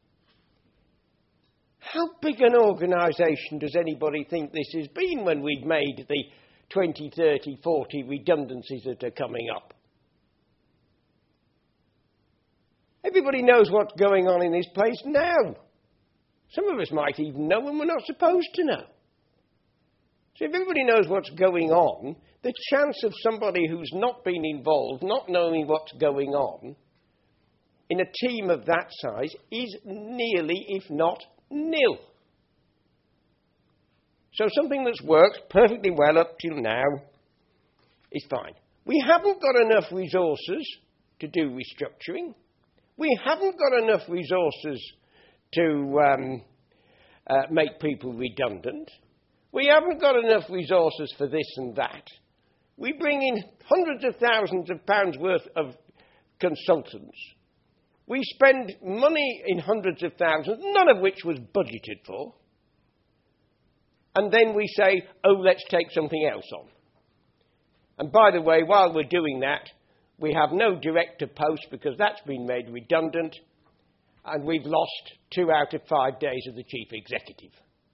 How big an organisation does anybody think this has been when we've made the twenty, thirty, forty redundancies that are coming up? Everybody knows what's going on in this place now. Some of us might even know when we're not supposed to know. So if everybody knows what's going on, the chance of somebody who's not been involved, not knowing what's going on, in a team of that size is nearly, if not nil. So something that's worked perfectly well up till now is fine. We haven't got enough resources to do restructuring. We haven't got enough resources to um, uh, make people redundant. We haven't got enough resources for this and that. We bring in hundreds of thousands of pounds worth of consultants. We spend money in hundreds of thousands, none of which was budgeted for. And then we say, oh, let's take something else on. And by the way, while we're doing that, we have no director post because that's been made redundant, and we've lost two out of five days of the chief executive.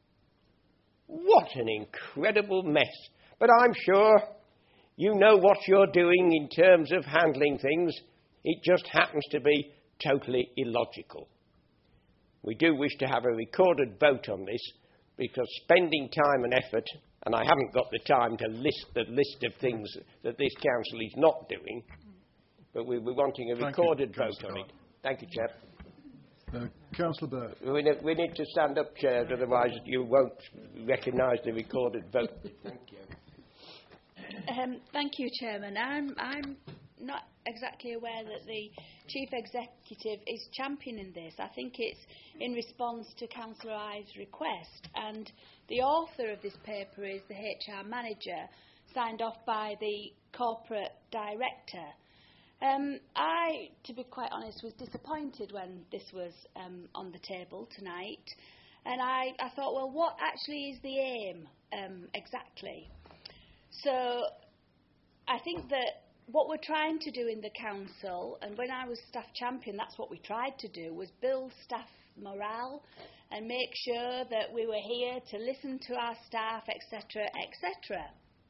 What an incredible mess. But I'm sure you know what you're doing in terms of handling things. It just happens to be totally illogical. We do wish to have a recorded vote on this because spending time and effort, and I haven't got the time to list the list of things that this council is not doing, but we were wanting a Thank recorded you, vote on it. Thank you, Chair. Uh, Councillor Burt. We need, we need to stand up, Chair, otherwise you won't recognise the recorded vote. Thank you. Um, thank you, Chairman. I'm, I'm not exactly aware that the Chief Executive is championing this. I think it's in response to Councillor Ives' request, and the author of this paper is the H R Manager, signed off by the Corporate Director. Um, I, to be quite honest, was disappointed when this was um, on the table tonight, and I, I thought, well, what actually is the aim um, exactly? So I think that what we're trying to do in the council, and when I was staff champion, that's what we tried to do, was build staff morale and make sure that we were here to listen to our staff, et cetera, et cetera.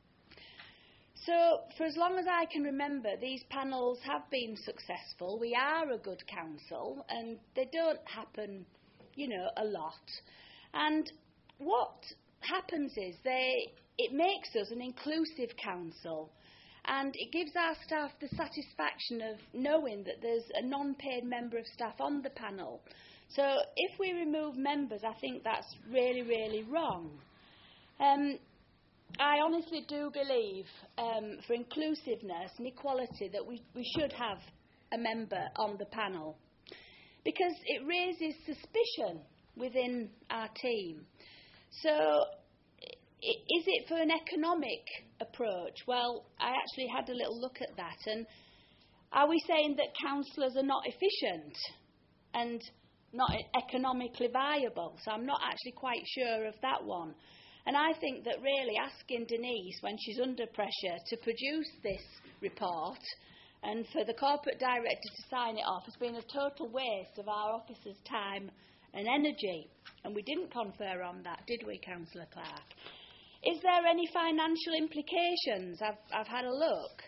So for as long as I can remember, these panels have been successful. We are a good council, and they don't happen, you know, a lot. And what happens is they it makes us an inclusive council, and it gives our staff the satisfaction of knowing that there's a non-paid member of staff on the panel. So if we remove members, I think that's really, really wrong. Um, I honestly do believe, um, for inclusiveness and equality, that we, we should have a member on the panel, because it raises suspicion within our team. So is it for an economic approach? Well, I actually had a little look at that, and are we saying that councillors are not efficient and not economically viable? So I'm not actually quite sure of that one. And I think that really asking Denise, when she's under pressure, to produce this report and for the corporate director to sign it off has been a total waste of our officers' time and energy. And we didn't confer on that, did we, Councillor Clark? Is there any financial implications? I've, I've had a look.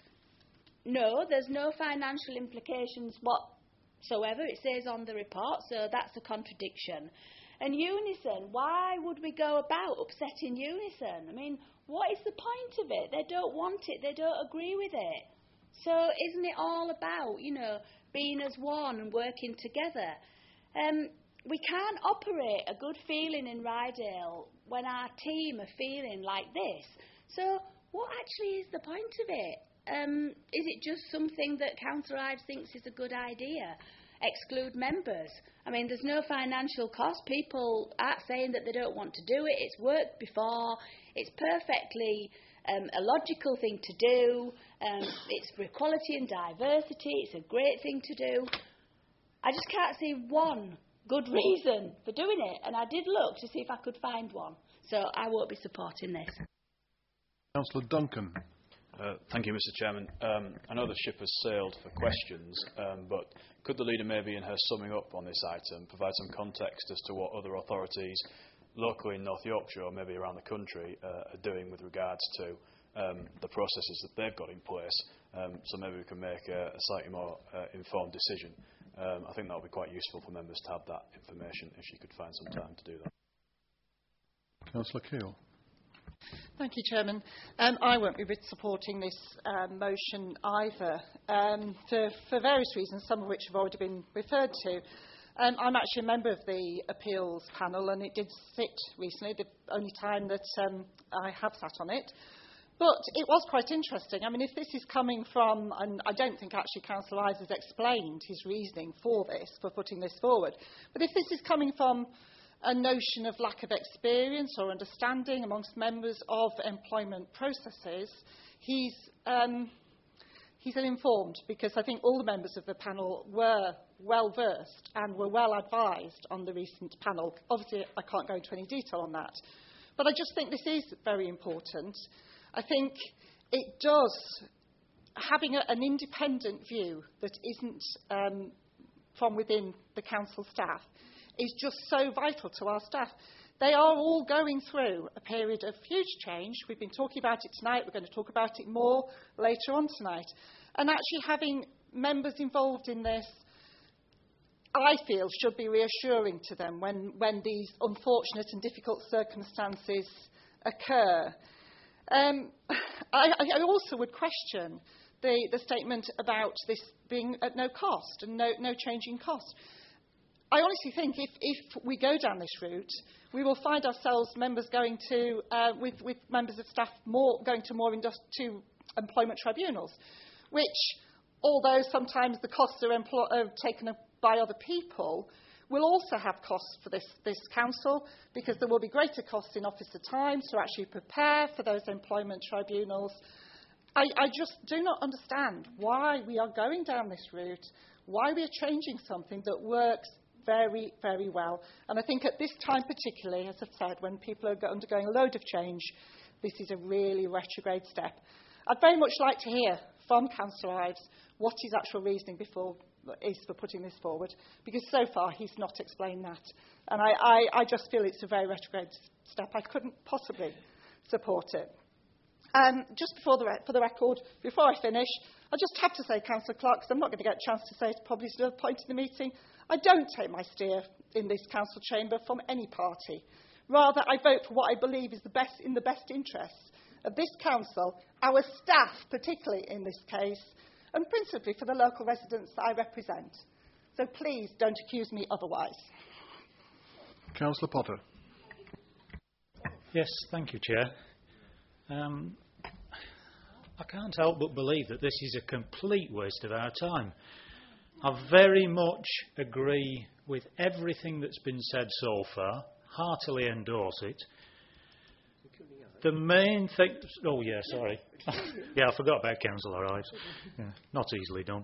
No, there's no financial implications whatsoever. It says on the report, so that's a contradiction. And Unison, why would we go about upsetting Unison? I mean, what is the point of it? They don't want it. They don't agree with it. So isn't it all about, you know, being as one and working together? Um, we can't operate a good feeling in Rydale when our team are feeling like this. So what actually is the point of it? Um, is it just something that Councillor Ives thinks is a good idea? Exclude members. I mean, there's no financial cost. People aren't saying that they don't want to do it. It's worked before. It's perfectly um, a logical thing to do. Um, it's for equality and diversity. It's a great thing to do. I just can't see one good reason for doing it. And I did look to see if I could find one. So I won't be supporting this. Councillor Duncan. Uh, thank you, Mr Chairman. Um, I know the ship has sailed for questions, um, but could the leader maybe in her summing up on this item provide some context as to what other authorities locally in North Yorkshire or maybe around the country uh, are doing with regards to um, the processes that they've got in place, um, so maybe we can make a, a slightly more uh, informed decision. Um, I think that would be quite useful for members to have that information if she could find some time to do that. Councillor Keele. Thank you, Chairman. Um, I won't be supporting this um, motion either, um, for, for various reasons, some of which have already been referred to. Um, I'm actually a member of the appeals panel, and it did sit recently, the only time that um, I have sat on it. But it was quite interesting. I mean, if this is coming from, and I don't think actually Councillor Ives has explained his reasoning for this, for putting this forward, but if this is coming from a notion of lack of experience or understanding amongst members of employment processes, he's, um, he's uninformed, because I think all the members of the panel were well versed and were well advised on the recent panel. Obviously, I can't go into any detail on that. But I just think this is very important. I think it does, having a, an independent view that isn't um, from within the council staff, is just so vital to our staff. They are all going through a period of huge change. We've been talking about it tonight. We're going to talk about it more later on tonight. And actually having members involved in this, I feel, should be reassuring to them when, when these unfortunate and difficult circumstances occur. Um, I, I also would question the, the statement about this being at no cost and no, no change in cost. I honestly think if, if we go down this route, we will find ourselves members going to, uh, with, with members of staff more going to more industri- to employment tribunals, which, although sometimes the costs are, empl- are taken up by other people, will also have costs for this, this council, because there will be greater costs in officer time to actually prepare for those employment tribunals. I, I just do not understand why we are going down this route, why we are changing something that works very, very well. And I think at this time particularly, as I've said, when people are undergoing a load of change, this is a really retrograde step. I'd very much like to hear from Councillor Ives what his actual reasoning before is for putting this forward, because so far he's not explained that. And I, I, I just feel it's a very retrograde step. I couldn't possibly support it. Um, just before the re- for the record, before I finish, I just have to say, Councillor Clark, because I'm not going to get a chance to say it probably to another point in the meeting, I don't take my steer in this council chamber from any party. Rather, I vote for what I believe is the best in the best interests of this council, our staff particularly in this case, and principally for the local residents that I represent. So please don't accuse me otherwise. Councillor Potter. Yes, thank you, Chair. Um, I can't help but believe that this is a complete waste of our time. I very much agree with everything that's been said so far, heartily endorse it. The main thing... Oh, yeah, sorry. yeah, I forgot about Councillor Ives. Yeah, not easily done.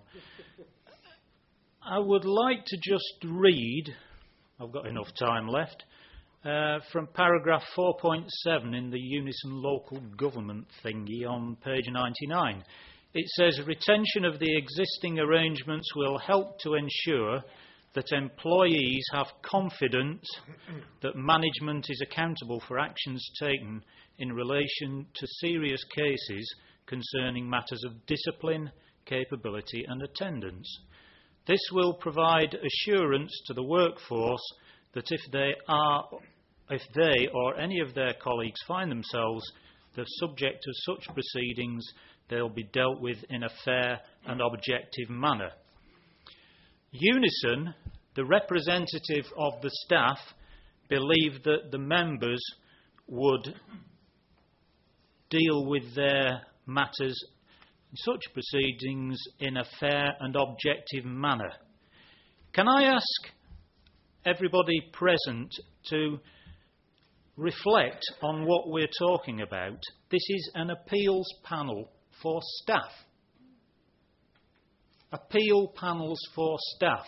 I would like to just read, I've got enough time left, uh, from paragraph four point seven in the Unison Local Government thingy on page ninety-nine. It says, retention of the existing arrangements will help to ensure that employees have confidence that management is accountable for actions taken in relation to serious cases concerning matters of discipline, capability and attendance. This will provide assurance to the workforce that if they are, if they or any of their colleagues find themselves the subject of such proceedings, they'll be dealt with in a fair and objective manner. Unison, the representative of the staff, believed that the members would deal with their matters, such proceedings, in a fair and objective manner. Can I ask everybody present to reflect on what we're talking about? This is an appeals panel for staff. Appeal panels for staff.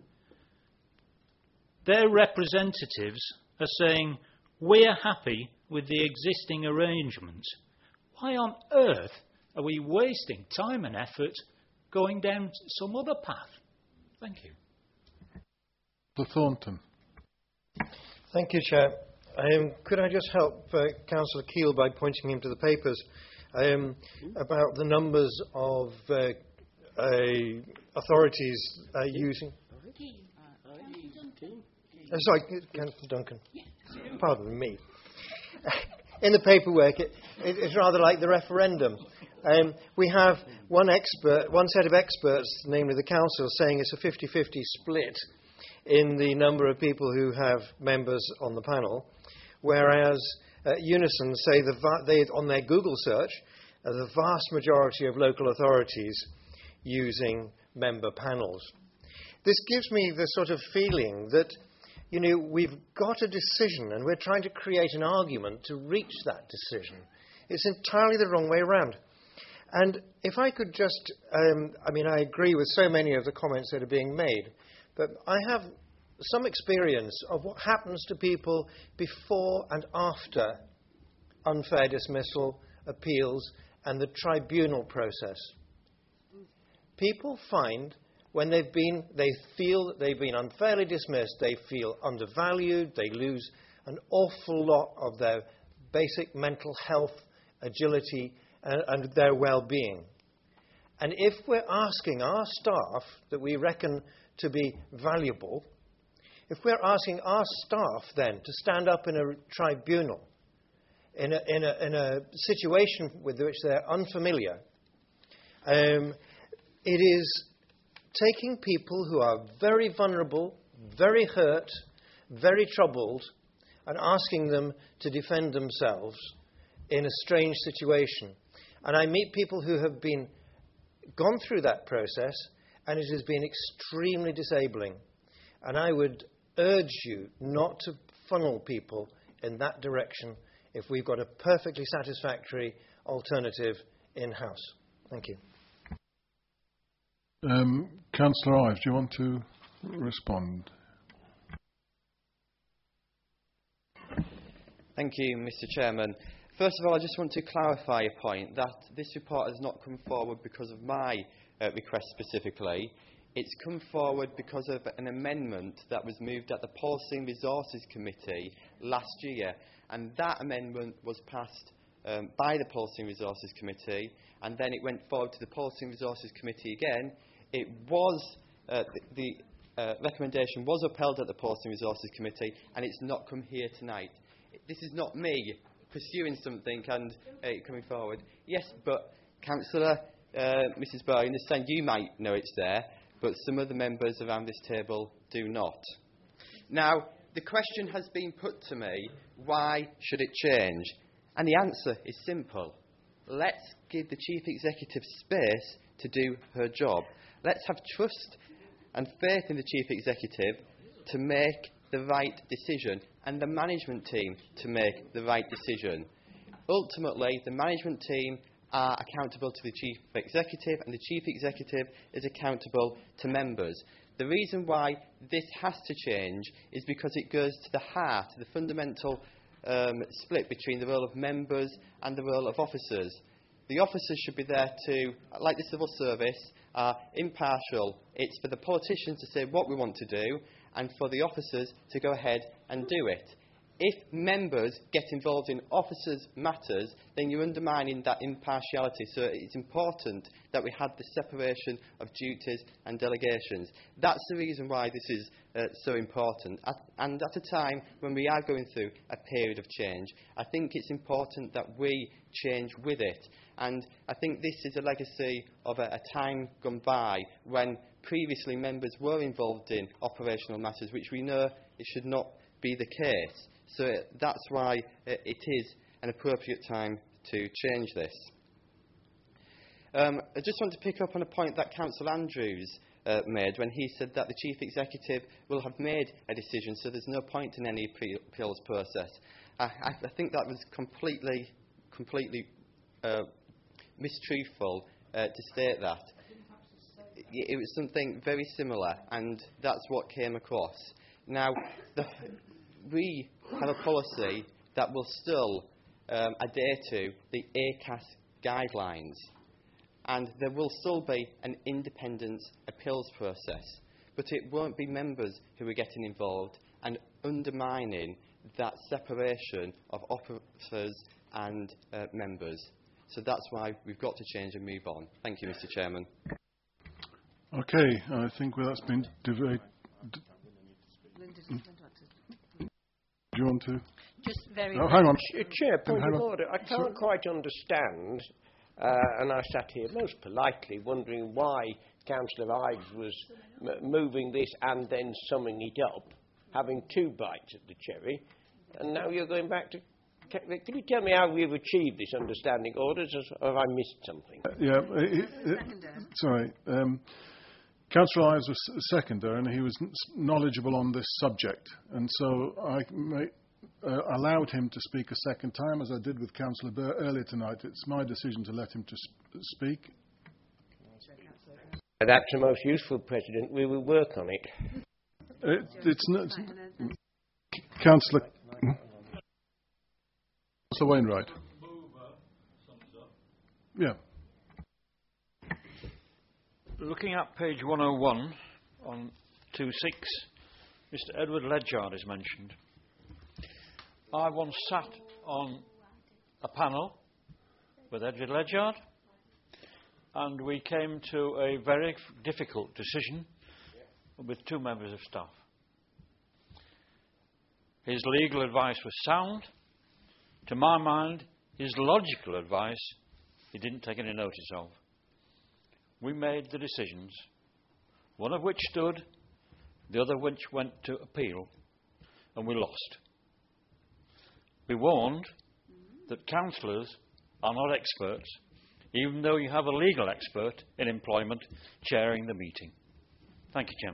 Their representatives are saying, we're happy with the existing arrangements. Why on earth are we wasting time and effort going down some other path? Thank you. The Thornton. Thank you, Chair. Um, could I just help uh, Councillor Keele by pointing him to the papers um, about the numbers of uh, uh, authorities uh, using... Oh, sorry, Councillor Duncan. Pardon me. In the paperwork, it, it, it's rather like the referendum. Um, we have one expert, one set of experts, namely the Council, saying it's a fifty-fifty split in the number of people who have members on the panel, whereas uh, Unison say the va- they, on their Google search, uh, the vast majority of local authorities using member panels. This gives me the sort of feeling that, you know, we've got a decision and we're trying to create an argument to reach that decision. It's entirely the wrong way around. And if I could just, um, I mean, I agree with so many of the comments that are being made, but I have some experience of what happens to people before and after unfair dismissal, appeals, and the tribunal process. People find when they've been, they feel that they've been unfairly dismissed, they feel undervalued, they lose an awful lot of their basic mental health, agility, and, and their well-being. And if we're asking our staff that we reckon to be valuable, if we're asking our staff then to stand up in a tribunal, in a, in a, in a situation with which they're unfamiliar, um, it is taking people who are very vulnerable, very hurt, very troubled, and asking them to defend themselves in a strange situation. And I meet people who have been gone through that process, and it has been extremely disabling. And I would urge you not to funnel people in that direction if we've got a perfectly satisfactory alternative in-house. Thank you. Um, Councillor Ives, do you want to respond? Thank you, Mr Chairman. First of all, I just want to clarify a point, that this report has not come forward because of my uh, request specifically. It's come forward because of an amendment that was moved at the Policing Resources Committee last year, and that amendment was passed um, by the Policing Resources Committee, and then it went forward to the Policing Resources Committee again. It was, uh, the, the uh, recommendation was upheld at the Policing Resources Committee, and it's not come here tonight. This is not me pursuing something and uh, coming forward. Yes, but Councillor, uh, Missus Bowe, I understand you might know it's there, but some of the members around this table do not. Now, the question has been put to me, why should it change? And the answer is simple. Let's give the Chief Executive space to do her job. Let's have trust and faith in the Chief Executive to make the right decision, and the management team to make the right decision. Ultimately, the management team are accountable to the Chief Executive, and the Chief Executive is accountable to members. The reason why this has to change is because it goes to the heart, the fundamental um, split between the role of members and the role of officers. The officers should be there to, like the civil service, are impartial. It's for the politicians to say what we want to do and for the officers to go ahead and do it. If members get involved in officers' matters, then you're undermining that impartiality. So it's important that we have the separation of duties and delegations. That's the reason why this is uh, so important. At, and at a time when we are going through a period of change, I think it's important that we change with it. And I think this is a legacy of a, a time gone by when previously members were involved in operational matters, which we know it should not be the case. So that's why it is an appropriate time to change this. Um, I just want to pick up on a point that Councillor Andrews uh, made when he said that the Chief Executive will have made a decision, so there's no point in any appeals process. I, I, I think that was completely, completely uh, mistruthful uh, to state that. It, it was something very similar, and that's what came across. Now, the, we have a policy that will still um, adhere to the A C A S guidelines, and there will still be an independent appeals process, but it won't be members who are getting involved and undermining that separation of officers and uh, members. So that's why we've got to change and move on. Thank you, Mr Chairman. Okay, I think well, that's been debated. Do you want to? Just very oh, hang on. Chair, point hang of on. order. I can't Sorry. quite understand, uh, and I sat here most politely wondering why Councillor Ives was m- moving this and then summing it up, having two bites at the cherry, and now you're going back to... Can you tell me how we've achieved this understanding orders, or have I missed something? Uh, yeah, uh, uh, sorry. Um, Councillor Ives was a seconder, and he was knowledgeable on this subject, and so I may, uh, allowed him to speak a second time, as I did with Councillor Burr earlier tonight. It's my decision to let him to sp- speak. That's the most useful, President. We will work on it. it it's not... Councillor... Councillor Wainwright. Yeah. Looking at page one oh one on two six, Mr Edward Ledyard is mentioned. I once sat on a panel with Edward Ledyard, and we came to a very f- difficult decision with two members of staff. His legal advice was sound. To my mind, his logical advice he didn't take any notice of. We made the decisions, one of which stood, the other which went to appeal, and we lost. Be warned that councillors are not experts, even though you have a legal expert in employment chairing the meeting. Thank you,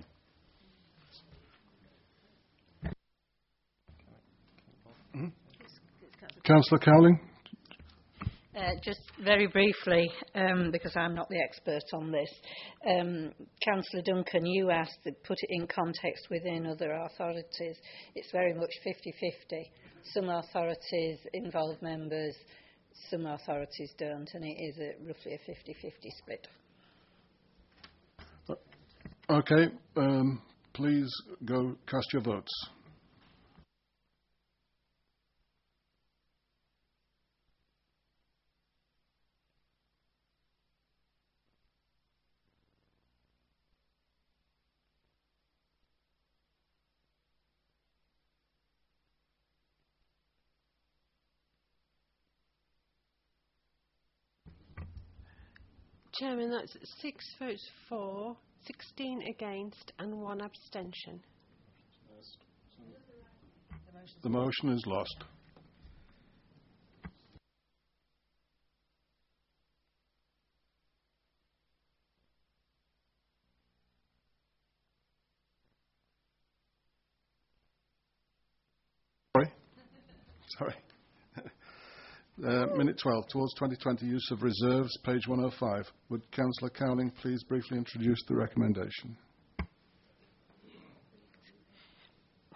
Chairman. Mm-hmm. Councillor Cowling. Uh, just very briefly, um, because I'm not the expert on this, um, Councillor Duncan, you asked to put it in context within other authorities. It's very much fifty-fifty. Some authorities involve members, some authorities don't, and it is a, roughly a fifty-fifty split. Okay, um, please go cast your votes. Chairman, that's six votes for, sixteen against and one abstention. The motion is lost. Sorry. Sorry. Uh, minute twelve, towards twenty twenty use of reserves, page one oh five. Would Councillor Cowling please briefly introduce the recommendation?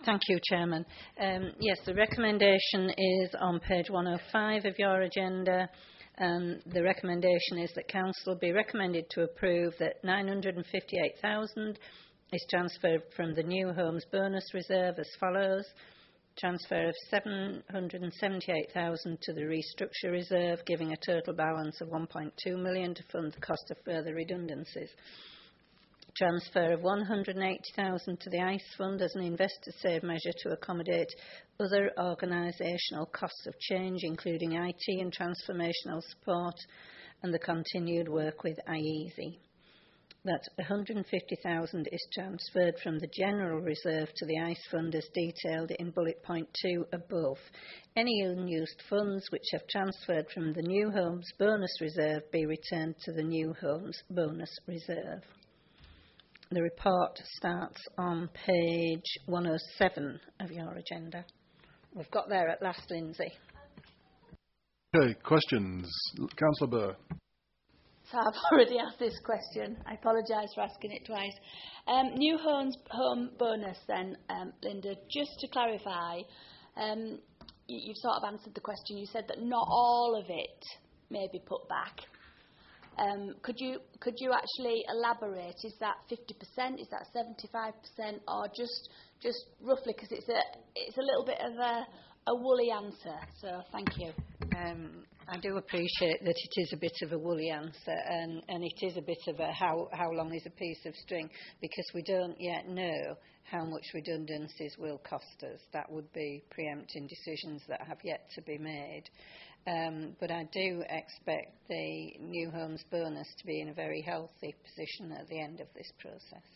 Thank you, Chairman. Um, yes, the recommendation is on page one oh five of your agenda. Um, the recommendation is that Council be recommended to approve that nine hundred fifty-eight thousand is transferred from the New Homes Bonus Reserve as follows. Transfer of seven hundred seventy-eight thousand to the Restructure Reserve, giving a total balance of one point two million to fund the cost of further redundancies. Transfer of one hundred eighty thousand to the ICE Fund as an investor save measure to accommodate other organisational costs of change, including I T and transformational support, and the continued work with I E S I. That one hundred fifty thousand is transferred from the General Reserve to the ICE Fund as detailed in bullet point two above. Any unused funds which have transferred from the New Homes Bonus Reserve be returned to the New Homes Bonus Reserve. The report starts on page one oh seven of your agenda. We've got there at last, Lindsay. Okay, questions? Councillor Burr. So I've already asked this question. I apologise for asking it twice. Um, new homes, home bonus then, um, Linda, just to clarify, um, you, you've sort of answered the question. You said that not all of it may be put back. Um, could you could you actually elaborate? Is that fifty percent? Is that seventy-five percent? Or just just roughly, because it's a it's a little bit of a, a woolly answer. So thank you. Um, I do appreciate that it is a bit of a woolly answer, and, and it is a bit of a how, how long is a piece of string, because we don't yet know how much redundancies will cost us. That would be preempting decisions that have yet to be made. Um, but I do expect the New Homes bonus to be in a very healthy position at the end of this process.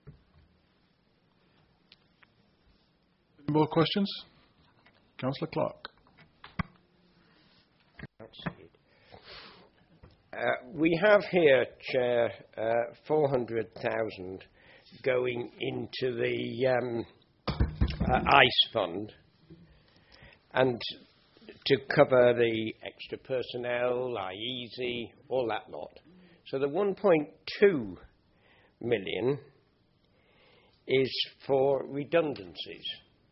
Any more questions? Councillor Clark. Uh, we have here, Chair, uh, four hundred thousand going into the um, uh, ICE fund, and to cover the extra personnel, I E S I, all that lot. So the one point two million is for redundancies.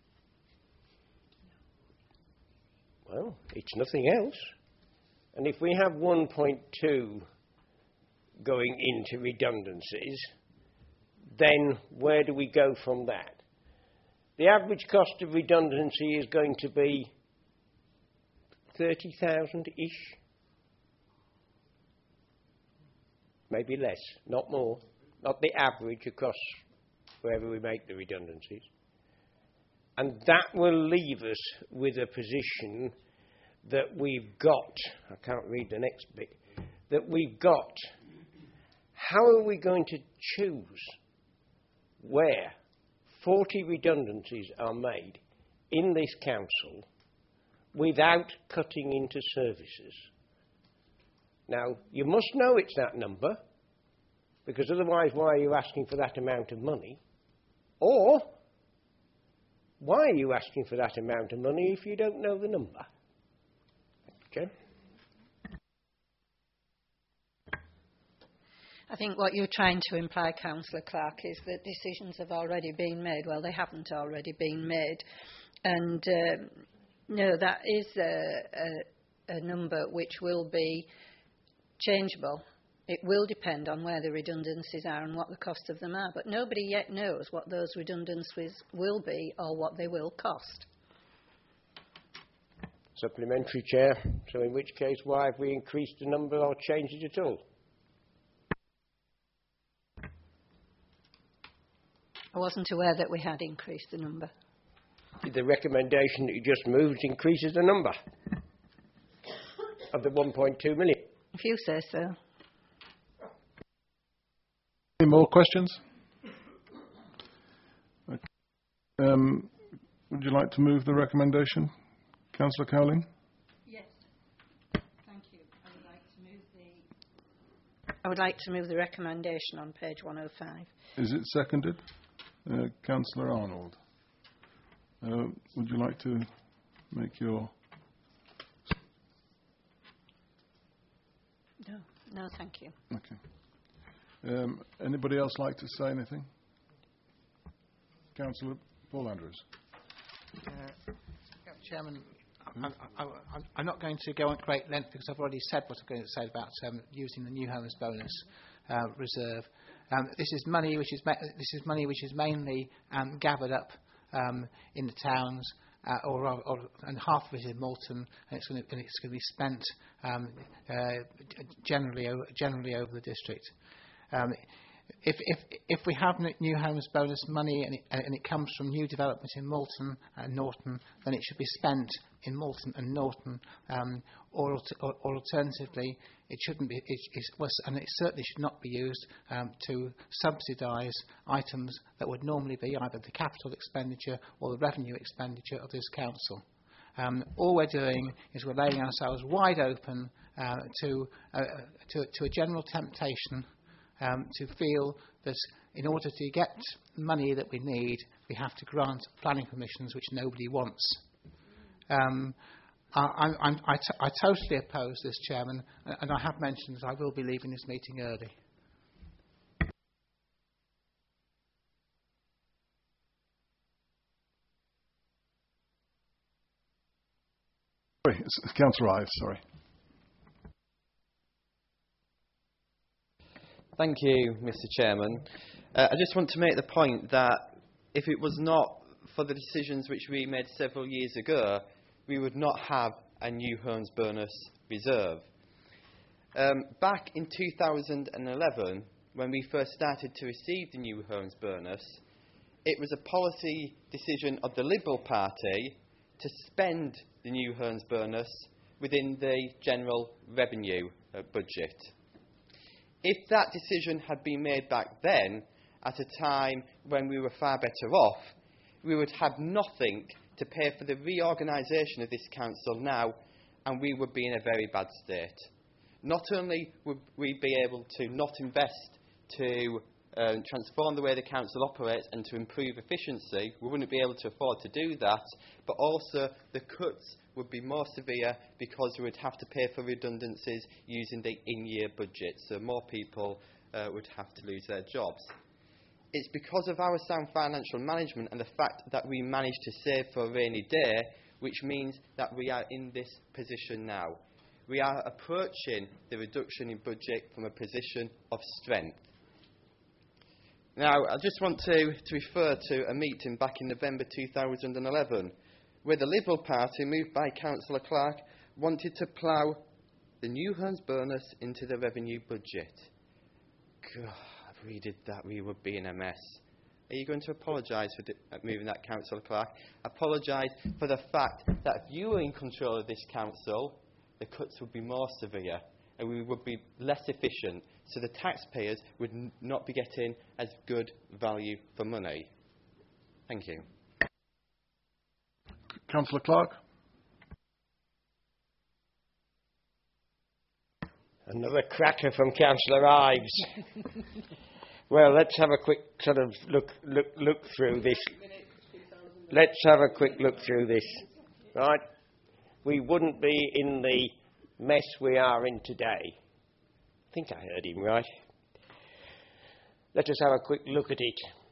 Well, it's nothing else. And if we have one point two going into redundancies, then where do we go from that? The average cost of redundancy is going to be thirty thousand-ish. Maybe less, not more. Not the average across wherever we make the redundancies. And that will leave us with a position that we've got, I can't read the next bit, that we've got, how are we going to choose where forty redundancies are made in this council without cutting into services? Now, you must know it's that number, because otherwise why are you asking for that amount of money? Or, why are you asking for that amount of money if you don't know the number? Okay. I think what you're trying to imply, Councillor Clark, is that decisions have already been made. Well, they haven't already been made. And um, no, that is a, a, a number which will be changeable. It will depend on where the redundancies are and what the cost of them are. But nobody yet knows what those redundancies will be or what they will cost. Supplementary, Chair. So in which case, why have we increased the number or changed it at all? I wasn't aware that we had increased the number. The recommendation that you just moved increases the number of the one point two million. If you say so. Any more questions? Okay. Um, would you like to move the recommendation? Councillor Cowling? Yes. Thank you. I would like to move the I would like to move the recommendation on page one oh five. Is it seconded? Uh, Councillor Arnold. Uh, would you like to make your... No. No, thank you. Okay. Um, anybody else like to say anything? Councillor Paul Andrews. Uh, Chairman, I'm, I'm, I'm not going to go on great length because I've already said what I'm going to say about um, using the New Homes Bonus uh, reserve. Um, this is money which is ma- this is money which is mainly um, gathered up um, in the towns, uh, or, or and half of it in Malton, and it's going to, and it's going to be spent um, uh, generally o- generally over the district. Um, If, if, if we have New Homes Bonus money and it, and it comes from new development in Malton and Norton, then it should be spent in Malton and Norton, um, or, or, or alternatively, it shouldn't be, it, it, well, and it certainly should not be used um, to subsidise items that would normally be either the capital expenditure or the revenue expenditure of this council. Um, all we're doing is we're laying ourselves wide open uh, to, uh, to, to a general temptation Um, to feel that in order to get money that we need, we have to grant planning permissions which nobody wants. Um, I, I, I'm, I, t- I totally oppose this, Chairman, and I have mentioned that I will be leaving this meeting early. Sorry, it's Councillor Ives, sorry. Thank you, Mister Chairman. Uh, I just want to make the point that if it was not for the decisions which we made several years ago, we would not have a New Homes Bonus reserve. Um, back in two thousand eleven, when we first started to receive the New Homes Bonus, it was a policy decision of the Liberal Party to spend the New Homes Bonus within the general revenue uh, budget. If that decision had been made back then, at a time when we were far better off, we would have nothing to pay for the reorganisation of this council now, and we would be in a very bad state. Not only would we be able to not invest to um, transform the way the council operates and to improve efficiency, we wouldn't be able to afford to do that, but also the cuts would be more severe because we would have to pay for redundancies using the in-year budget, so more people uh, would have to lose their jobs. It's because of our sound financial management and the fact that we managed to save for a rainy day, which means that we are in this position now. We are approaching the reduction in budget from a position of strength. Now, I just want to, to refer to a meeting back in November two thousand eleven, where the Liberal Party, moved by Councillor Clark, wanted to plough the New Homes Bonus into the revenue budget. God, if we did that, we would be in a mess. Are you going to apologise for di- moving that, Councillor Clark? Apologise for the fact that if you were in control of this council, the cuts would be more severe and we would be less efficient, so the taxpayers would n- not be getting as good value for money. Thank you. Councillor Clark. Another cracker from Councillor Ives. Well, let's have a quick sort of look, look, look through this. Let's have a quick look through this. Right? We wouldn't be in the mess we are in today. I think I heard him right. Let us have a quick look at it.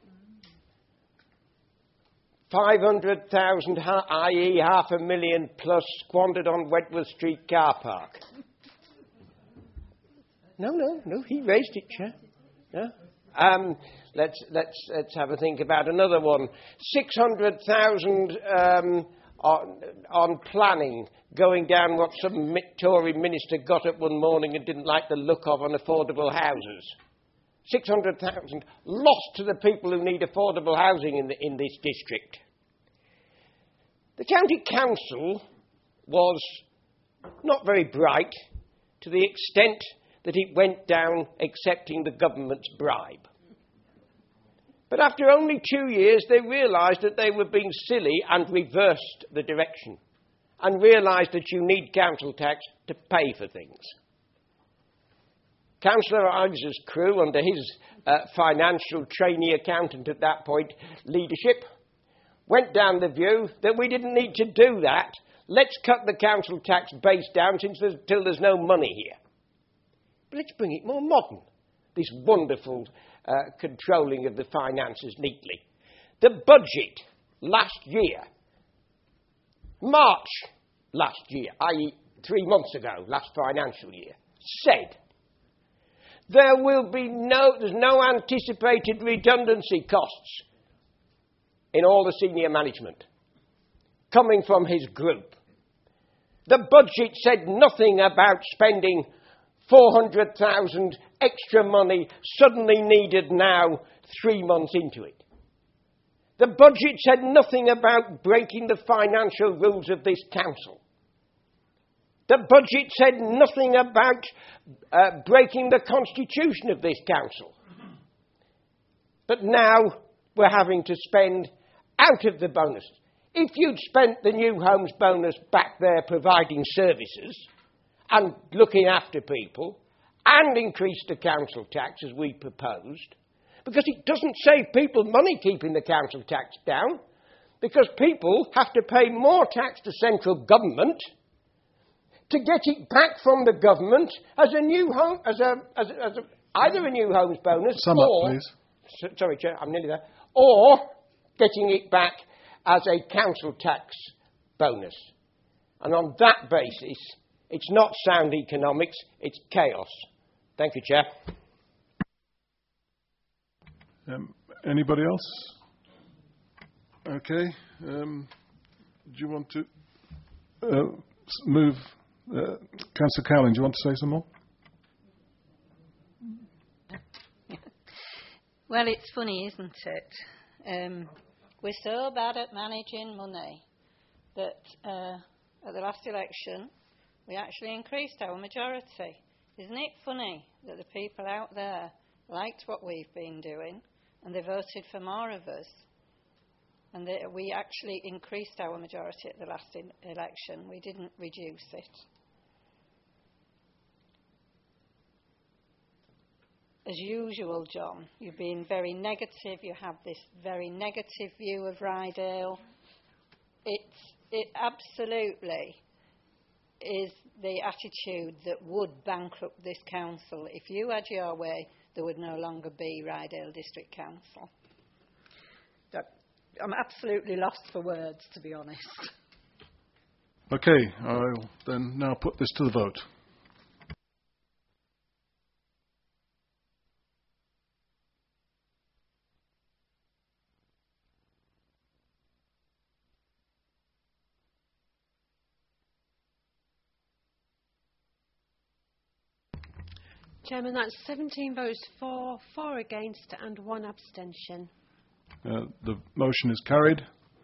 five hundred thousand, that is half a million plus, squandered on Wentworth Street car park. No, no, no, he raised it, Chair. Yeah. Um, let's, let's, let's have a think about another one. six hundred thousand um, on, on planning, going down what some Tory minister got up one morning and didn't like the look of on affordable houses. six hundred thousand lost to the people who need affordable housing in, the, in this district. The county council was not very bright to the extent that it went down accepting the government's bribe. But after only two years, they realised that they were being silly and reversed the direction, and realised that you need council tax to pay for things. Councillor Ives's crew, under his uh, financial trainee accountant at that point leadership, went down the view that we didn't need to do that. Let's cut the council tax base down since there's, till there's no money here. But let's bring it more modern, this wonderful uh, controlling of the finances neatly. The budget last year March last year, that is three months ago, last financial year, said there will be no, there's no anticipated redundancy costs in all the senior management coming from his group. The budget said nothing about spending four hundred thousand extra money suddenly needed now, three months into it. The budget said nothing about breaking the financial rules of this council. The budget said nothing about uh, breaking the constitution of this council. But now we're having to spend out of the bonus. If you'd spent the new homes bonus back there providing services and looking after people and increased the council tax as we proposed, because it doesn't save people money keeping the council tax down, because people have to pay more tax to central government to get it back from the government as a new home, as a, as a, as a either a new homes bonus Sum or, up, please. S- sorry, Chair, I'm nearly there, or getting it back as a council tax bonus. And on that basis, it's not sound economics, it's chaos. Thank you, Chair. Um, anybody else? Okay. Um, do you want to uh, move? Uh, Councillor Cowling, do you want to say some more? Well, it's funny, isn't it? Um, we're so bad at managing money that uh, at the last election we actually increased our majority. Isn't it funny that the people out there liked what we've been doing and they voted for more of us? And they, we actually increased our majority at the last in election. We didn't reduce it. As usual, John, you've been very negative. You have this very negative view of Rydale. It's, it absolutely is the attitude that would bankrupt this council. If you had your way, there would no longer be Rydale District Council. That, I'm absolutely lost for words, to be honest. Okay, I'll then now put this to the vote. Chairman, that's seventeen votes for, four against and one abstention. Uh, the motion is carried.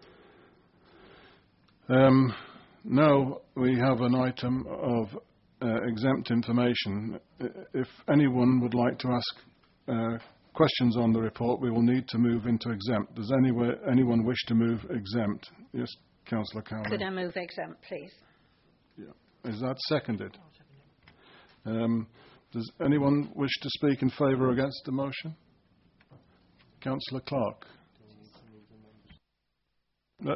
Um, now we have an item of uh, exempt information. If anyone would like to ask uh, questions on the report, we will need to move into exempt. Does anywhere, anyone wish to move exempt? Yes, Councillor Cowling. Could I move exempt, please? Yeah. Is that seconded? Um, Does anyone wish to speak in favour or against the motion? Councillor Clark. No.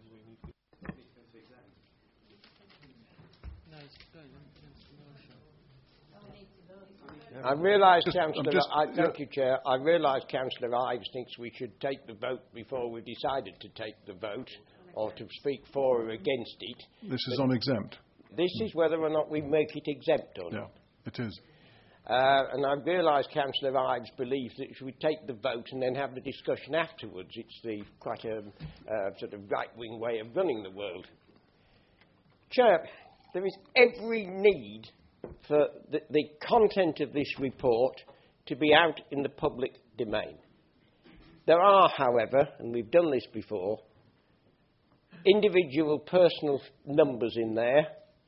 I realise, Just- Councillor, just- I, thank yeah. you, Chair. I realise Councillor Ives thinks we should take the vote before we've decided to take the vote, or to speak for or against it. This is But on exempt. This is whether or not we make it exempt or Yeah, not. it is. Uh, and I realise Councillor Ives believes that if we take the vote and then have the discussion afterwards, it's the quite a uh, sort of right-wing way of running the world. Chair, there is every need for the, the content of this report to be out in the public domain. There are, however, and we've done this before, individual personal numbers in there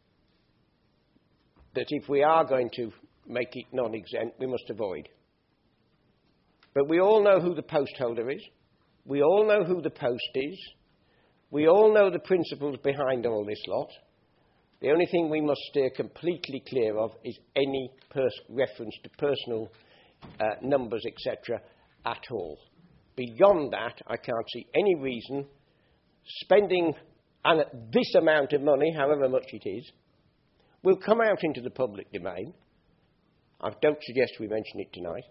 that if we are going to make it non-exempt, we must avoid. But we all know who the post holder is. We all know who the post is. We all know the principles behind all this lot. The only thing we must steer completely clear of is any pers- reference to personal uh, numbers, et cetera, at all. Beyond that, I can't see any reason spending and this amount of money, however much it is, will come out into the public domain. I don't suggest we mention it tonight.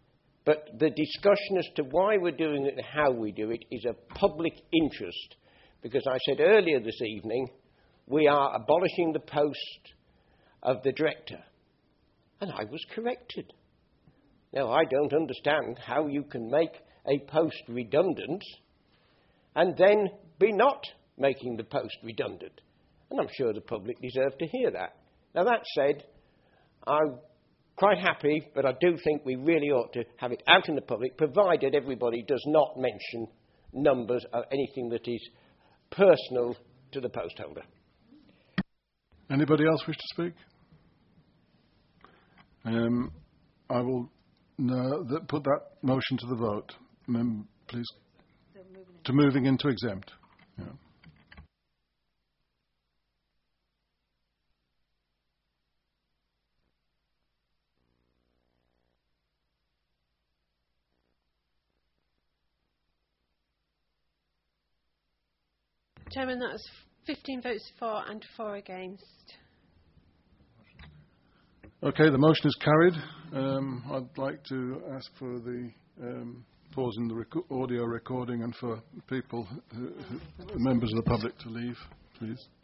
But the discussion as to why we're doing it and how we do it is of public interest, because I said earlier this evening we are abolishing the post of the director, and I was corrected. Now, I don't understand how you can make a post redundant and then be not making the post redundant. And I'm sure the public deserve to hear that. Now, that said, I'm quite happy, but I do think we really ought to have it out in the public, provided everybody does not mention numbers or anything that is personal to the post holder. Anybody else wish to speak? Um, I will no, th- put that motion to the vote. Mem- please. To moving into exempt. Yeah. Chairman, that was fifteen votes for and four against. Okay, the motion is carried. Um, I'd like to ask for the um, pause in the rec- audio recording and for people, who, who, members of the public, to leave, please.